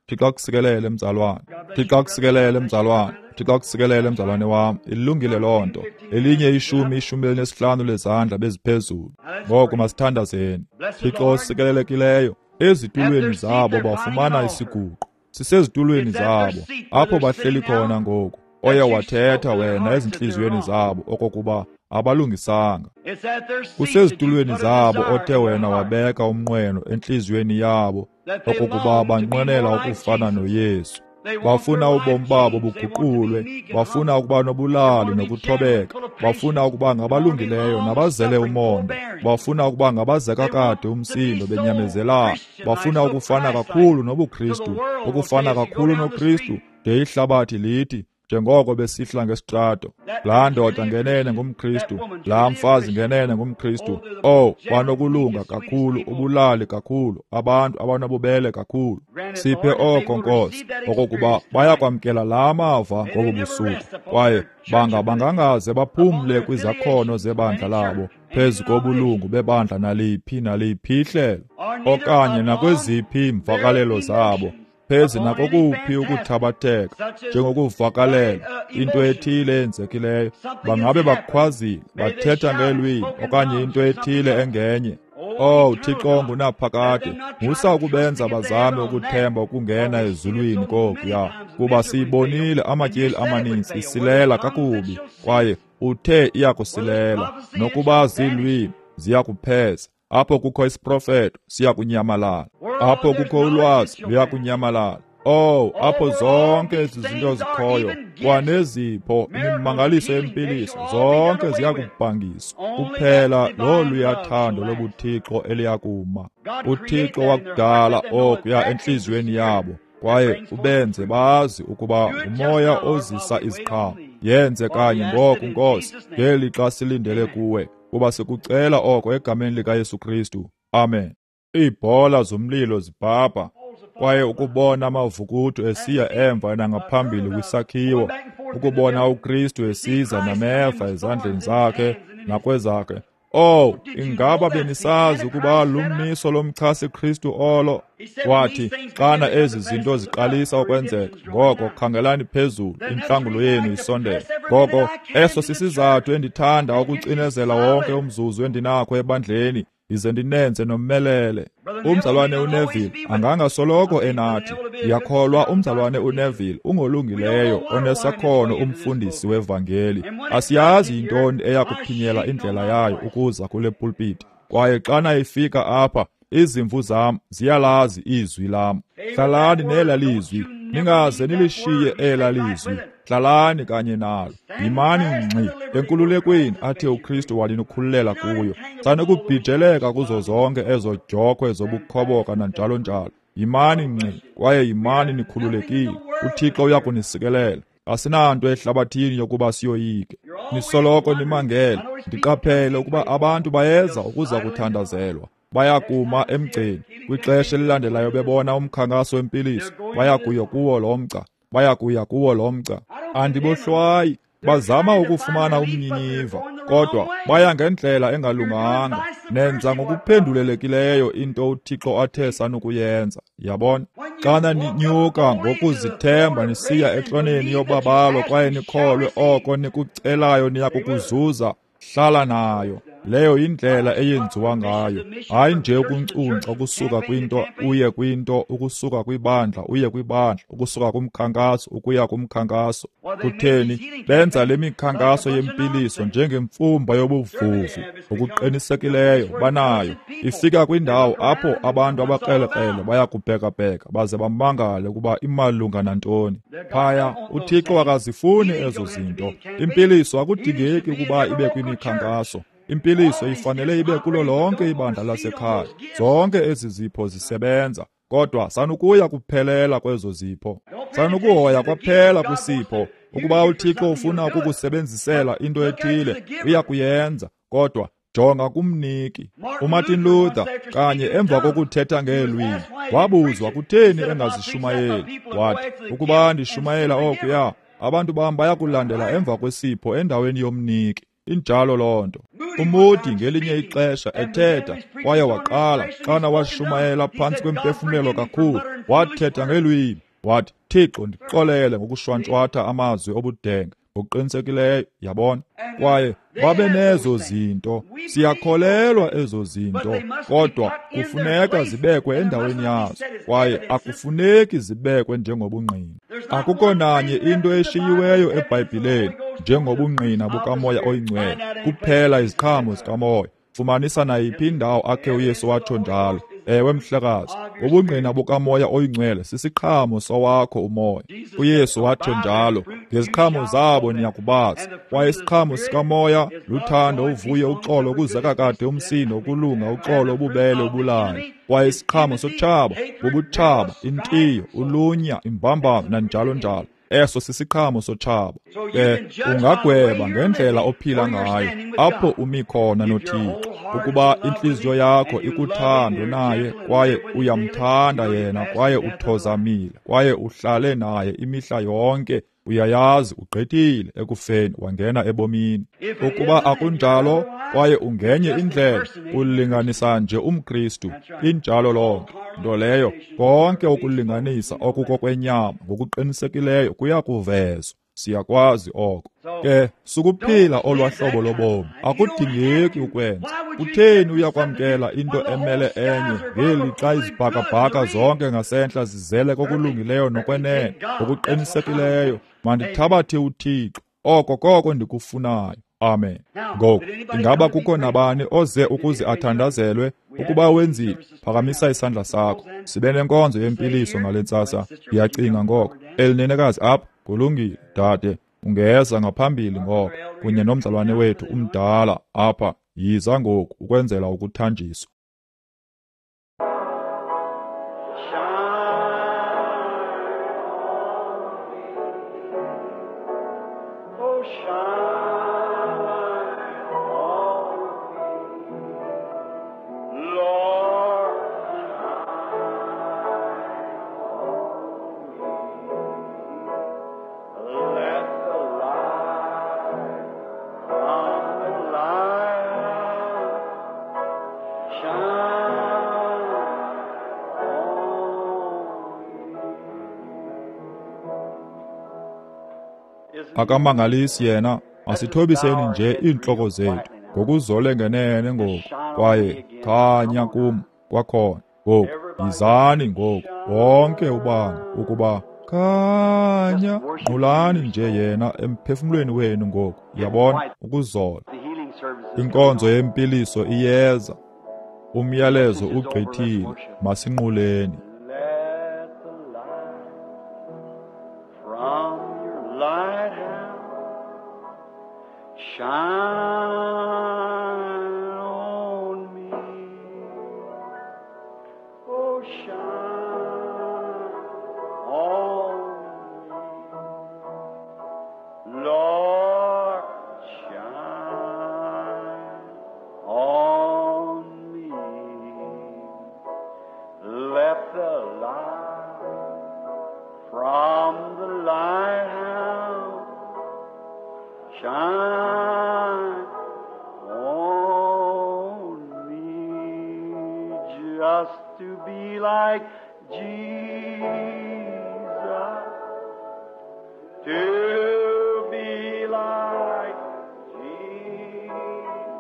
Thixo akusikelele mzalwane, Thixo akusikelele mzalwane, Thixo akusikelele mzalwane wami. Ilungile loo nto. Elinye ishumi ishumi elinesihlanu lezandla beziphezulu. Ngoko masithandazeni. Thixo osikelelekileyo, ezitulweni zabo bafumana isiguqo. Sisezitulweni zabo apho bahleli khona ngoku. Oye wathetha wena ezinhliziyweni zabo okokuba abalungisanga. Kusezitulweni zabo othe wena wabeka umnqweno enhliziyweni yabo okokuba banqwenela ukufana noYesu. Bafuna ubomi babo buguqulwe, bafuna ukuba nobulali nokuthobeka, bafuna ukuba ngabalungileyo nabazele umonde, bafuna ukuba ngabazekakade umsindo benyamezela, bafuna ukufana kakhulu nobuKristu, ukufana kakhulu noKristu. De ihlabathi lithi njengoko besihla ngesitrato, laa ndoda ngenene ngumKristu, laa mfazi ngenene ngumKristu. Oh, banokulunga kakhulu, ubulali kakhulu, abantu abanobubele kakhulu. Siphe oko Nkosi, okokuba bayakwamkela laa mava ngobu busuku, kwaye banga bangangaze baphumle kwizakhono zebandla labo phezu kobulungu bebandla naliphi naliphi ihlelo, okanye nakweziphi imvakalelo zabo, phezu nakokuphi ukuthabatheka, njengokuvakalela into ethile eyenzekileyo, bangabe bakhwazile, bathetha ngeelwimi, okanye into ethile engenye. Oh, Thixo ngunaphakade, musa ukubenza bazame ukuthemba ukungena ezulwini kokuya, kuba siyibonile amatyeli amaninzi isilela kakubi, kwaye uthe iyakusilela, nokuba ziilwimi ziyakupheza. Apho kukho isiprofeto siya kunyamalala, apho kukho ulwazi luya kunyamalala. Oh, apho zonke ezi zinto zikhoyo, kwanezipho, imimangaliso yempiliso, zonke ziyakubhangiswa. Kuphela lo luyathando lobuthixo eliyakuma. UThixo wakudala okuya enhliziyweni yabo, kwaye ubenze bazi ukuba umoya ozisa iziqhamo. Yenze kanye ngoku Nkosi, ngelixa silindele kuwe, kuba sikucela oko egameni likaYesu Kristu. Amen. Iibhola zomlilo zibhabha, kwaye ukubona amavukuthu esiya emva nangaphambili kwisakhiwo, ukubona uKristu esiza nameva ezandleni zakhe nakwezakhe. Oh, ingaba benisazi ukuba lummiso lomchasi Kristu olo. Wathi, xana ezi zinto ziqalisa ukwenzeka, ngoko khangelani phezulu, intlangulo yenu isondele. Ngoko eso sisizathu endithanda ukucinezela wonke umzuzu endinakho ebandleni, ize ndinenze nommelele. Umzalwane uNeville angangasoloko enathi, ndiyakholwa umzalwane uNeville ungolungileyo, onesakhono, umfundisi wevangeli. Asiyazi yintoni eyakuphinyela indlela yayo ukuza kule pulpiti, kwaye xana ifika apha, izimvu zam ziyalazi izwi lam. Hlalani nela lizwi, ningaze nilishiye ela lizwi. Hlalani kanye nalo, yimani ngci enkululekweni athe uKristu walinikhululela kuyo. Sanukubhijeleka kuzo zonke ezo jokhwe zobukhoboka nanjalo njalo. Yimani ngci, kwaye yimani nikhululekile. UThixo uyakunisikelela. Asinanto ehlabathini yokuba siyoyike. Nisoloko nimangele, ndiqaphele ukuba abantu bayeza ukuza kuthandazelwa. Bayakuma emgceni, kwixesha elilandelayo bebona umkhankaso wempiliso, bayakuya kuwo lo mgca, bayakuya kuwo lo mgca. Andibohlwayi, bazama ukufumana umnyinyiva, kodwa baya ngendlela engalunganga. Nenza ngokuphendulelekileyo into uThixo athe sanukuyenza. Yabona, xana ninyuka ngokuzithemba nisiya exoneni yobabalo kwaye nikholwe oko nikucelayo niyakukuzuza, hlala nayo. Leyo yindlela eyenziwa ngayo, hayi nje ukuncunca ukusuka kwinto uye kwinto, ukusuka kwibandla uye kwibandla, ukusuka kumkhankaso ukuya kumkhankaso. Kutheni benza le mikhankaso yempiliso njengemfumba yobuvuvu okuqinisekileyo banayo? Ifika kwindawo apho abantu abakrelekrele bayakubheka-bheka baze bamangale ukuba imalunga nantoni. Phaya uThixo akazifuni ezo zinto. Impiliso akudingeki ukuba ibe kwimikhankaso. Impiliso ifanele ibe kulo lonke ibandla lasekhaya. Zonke ezi zipho zisebenza, kodwa sanukuya kuphelela kwezo zipho. Sanukuhoya kwaphela kwisipho. Ukuba uThixo ufuna ukukusebenzisela into ethile, uyakuyenza, kodwa jonga kumniki. uMartin Luther kanye emva kokuthetha ngeelwimi wabuzwa kutheni engazishumayeli. Wathi, ukuba ndishumayela okuya, abantu bam bayakulandela emva kwesipho endaweni yomniki. injalo loo nto. uMoody ngelinye ixesha ethetha kwaye waqala xana washumayela phantsi kwemphefumlelo kakhulu, wathetha ngelwimi, wathi, Thixo, ndixolele ngokushwantshatha amazwi obudenga ngokuqinisekileyo, yabona. Kwaye babe nezo zinto, siyakholelwa ezo zinto, kodwa kufuneka zibekwe endaweni yazo, kwaye akufuneki zibekwe njengobungqina. Akukho nanye into eshiyiweyo eBhayibhileni njengobungqina bukaMoya Oyingcwele, kuphela iziqhamo zikamoya. Fumanisa nayiphi indawo akhe uYesu watsho njalo. Ewe mhlekazi, ubungqina bukaMoya Oyingcwele sisiqhamo sowakho umoya. uYesu watsho njalo, ngeziqhamo zabo niyakubazi. Kwaye isiqhamo sikamoya luthando, uvuyo, uxolo, ukuzeka kade, umsindo, ukulunga, uxolo, ububele, ubulali. Kwaye isiqhamo sotshaba bubutshaba, intiyo, ulunya, imbambano nanjalo njalo. Eso sisiqhamo sotshaba. Ke ungagweba ngendlela ophila ngayo apho umi khona noThixo, ukuba intliziyo yakho ikuthando naye, kwaye uyamthanda yena, kwaye uthozamile, kwaye uhlale naye imihla yonke, uyayazi ugqithile ekufeni wangena ebomini. Ukuba akunjalo, kwaye ungenye indlela, ulinganisa nje umKristu, injalo lonke. Nto leyo, konke ukulinganisa okuko kwenyama ngokuqinisekileyo kuya kuvezwa. Siyakwazi oko. Ke sukuphila olwahlobo lobomi, akudingeki ukwenza. Kutheni uyakwamkela into emele enye, ngeli xa izibhakabhaka zonke ngasentla zizele kokulungileyo nokwenene, ngokuqinisekileyo? Mandithabathe uThixo, oko koko ndikufunayo. Amen. Ngoku, ingaba kukho nabani oze ukuze athandazelwe? Ukuba wenzile, phakamisa isandla sakho. Sibe nenkonzo yempiliso ngale ntsasa. Ndiyacinga ngoko. Elinenekazi apha, kulungile, dade, ungeza ngaphambili ngoko, kunye nomzalwane wethu umdala apha. Yiza ngoku ukwenzela ukuthanjiswa. Akamangalisi yena, asithobiseni nje iintloko zethu ngokuzole ngenene ngoku, kwaye khanya kum kwakhona ngoku. Yizani ngoku wonke ubani ukuba khanya, nqulani nje yena emphefumlweni wenu ngoku, yabona, ukuzola. Inkonzo yempiliso iyeza, umyalezo ugqithile, masinquleni. Shine on me, oh shine on me, Lord, shine on me, let the light from the lighthouse shine. Just to be like Jesus, to be like Jesus.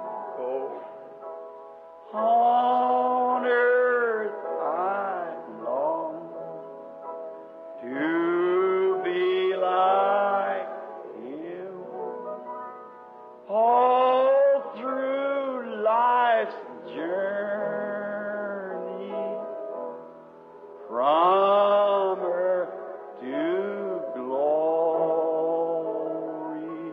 On earth I long to be like Him. All through life's journey, from earth to glory,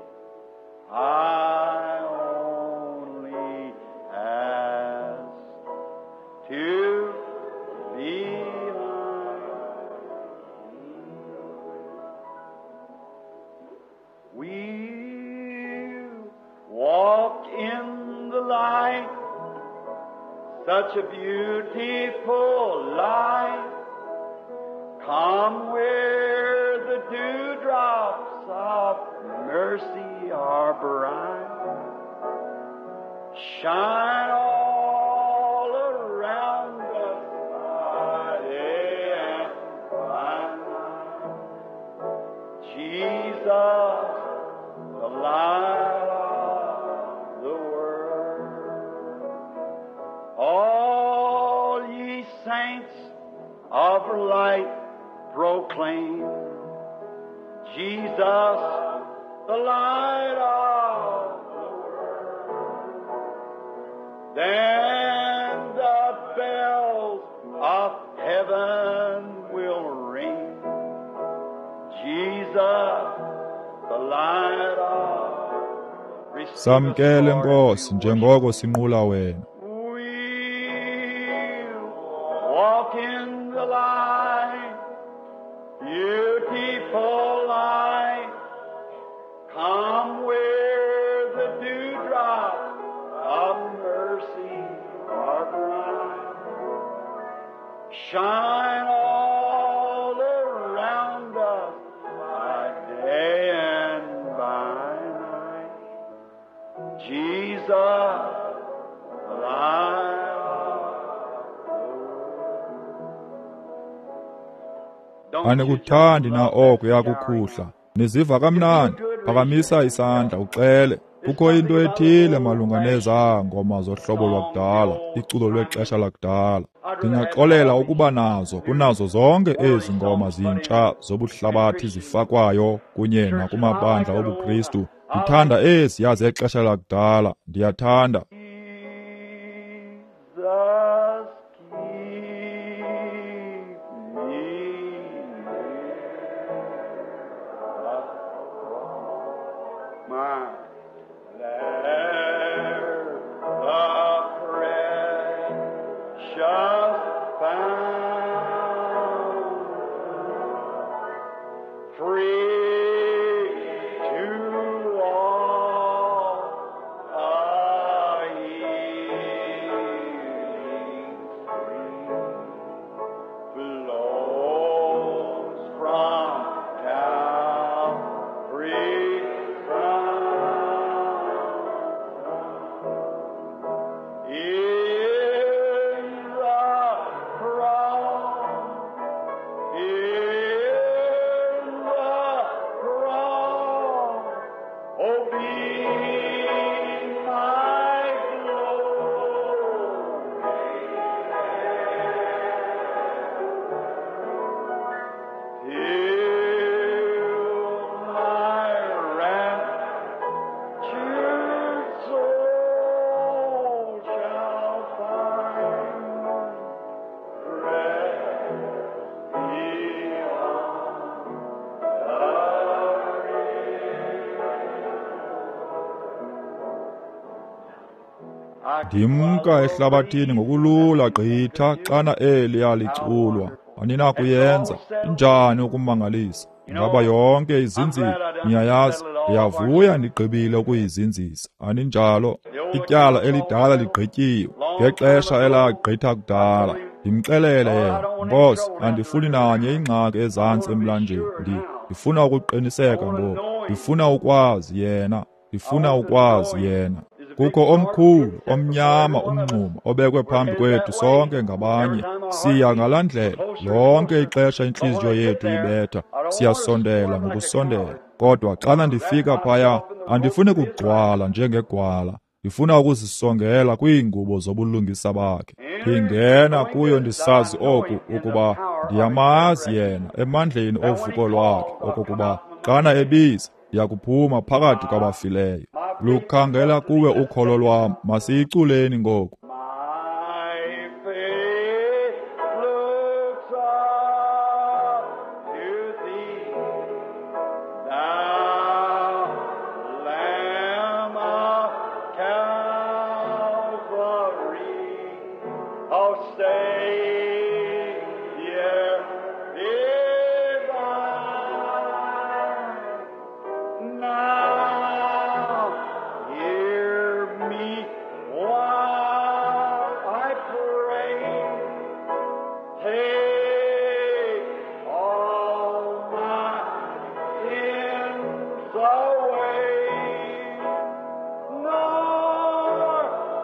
I only ask to be like Him. We'll walk in the light, such a beautiful light. Come where the dewdrops of mercy are bright. shine all around us by day and by night. Jesus, the light of the world. All ye saints of light proclaim Jesus, the light of the world. Then the bells of heaven will ring. Jesus, the light of Samkele Nkosi njengoko sinqula wena. We'll walk in the light, beautiful light. Come where the dewdrops of mercy are bright. Shine all around us by day and by night. Jesus, the light of the Anikuthandi na oko yakukhuhla. Niziva kamnandi, phakamisa isandla ucele. Kukho into ethile malunga nezaa ngoma zohlobo lwakudala, iculo lwexesha lakudala. Ndingaxolela ukuba nazo kunazo zonke ezi ngoma zintsha zobuhlabathi zifakwayo kunye nakumabandla obuKristu. Ndithanda ezi yazexesha lakudala, ndiyathanda. Jesus, keep me my there the precious fountain, free to all a healing stream flows from Calvary's crown. In the cross, in the cross, oh, be my glory, till my raptured soul shall find rest Ndimka ehlabathini ngokulula gqitha xana eli yaliculwa. Aninakuyenza injani ukumangalisa. Ngaba yonke izinzile niyayazi, ndiyavuya ndigqibile ukuyizinzisa. Aninjalo, ityala elidala ligqityiwe ngexesha elagqitha kudala. Ndimxelele yena, Nkosi, andifuni nanye ingxaki ezantsi emlanjeni. Ndi ndifuna ukuqiniseka ngoku. Ndifuna ukwazi yena, ndifuna ukwazi yena. Kukho omkhulu, omnyama, umngxuma obekwe phambi kwethu sonke ngabanye. Siya ngalandlela lonke ixesha inhliziyo yethu ibetha. Siyasondela ngokusondela. Kodwa xana ndifika phaya, andifuni kugcwala njengegwala. Ndifuna ukuzisongela kwiingubo zobulungisa bakhe. Ndingena kuyo ndisazi oku ukuba ndiyamazi yena emandleni ovuko lwakhe okokuba xana ebiza ndiyakuphuma phakathi kwabafileyo. Lukhangela kuwe ukholo lwam, masiyiculeni ngoku. My faith looks up to thee, thou Lamb of Calvary, oh Savior divine. Now hear me while I pray. Take all my sins away, nor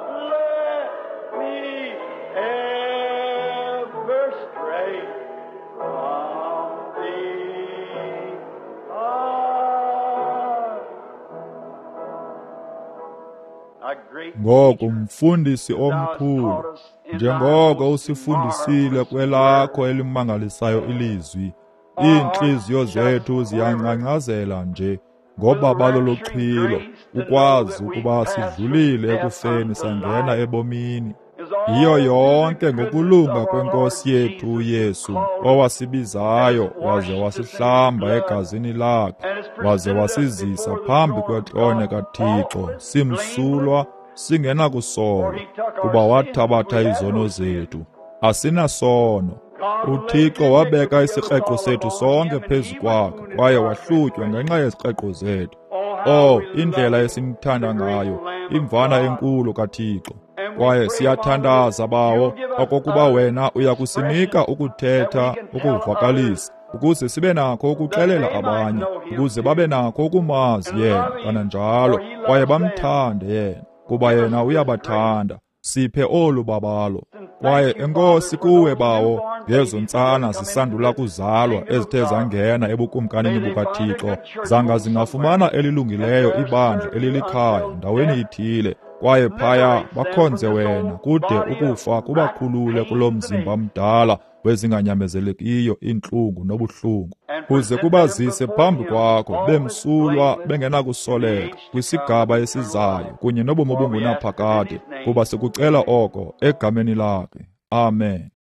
ngoko mfundisi omkhulu, njengoko usifundisile kwelakho elimangalisayo ilizwi, iintliziyo zethu ziyankqankqazela nje ngoba baloluxhwilo, ukwazi ukuba sidlulile ekufeni sangena ebomini. Yiyo yonke ngokulunga kweNkosi yethu uYesu, owasibizayo waze wasihlamba egazini lakhe, waze wasizisa phambi kwetrone kaThixo, simsulwa, singenakusola, kuba wathabatha izono zethu. Asinasono. UThixo wabeka isikrexo sethu sonke phezu kwakhe, kwaye wahlutywa ngenxa yezikrexo zethu. Oh, indlela esimthanda ngayo, imvana enkulu kaThixo! Kwaye siyathandaza bawo okokuba wena uyakusinika ukuthetha, ukuvakalisa, ukuze sibe nakho ukuxelela abanye, ukuze babe nakho ukumazi yena kananjalo, kwaye bamthande yena, kuba yena uyabathanda. Siphe olu babalo. Kwaye enkosi kuwe bawo, ngezo ntsana zisandula kuzalwa ezithe zangena ebukumkanini bukaThixo, zanga zingafumana elilungileyo ibandla elilikhaya ndaweni ithile, kwaye phaya bakhonze wena kude ukufa kubakhulule kulo mzimba mdala wezinganyamezelekiyo intlungu nobuhlungu, kuze kubazise phambi kwakho bemsulwa bengenakusoleka kwisigaba esizayo kunye nobomi obungunaphakade, kuba sikucela oko egameni lakhe. Amen.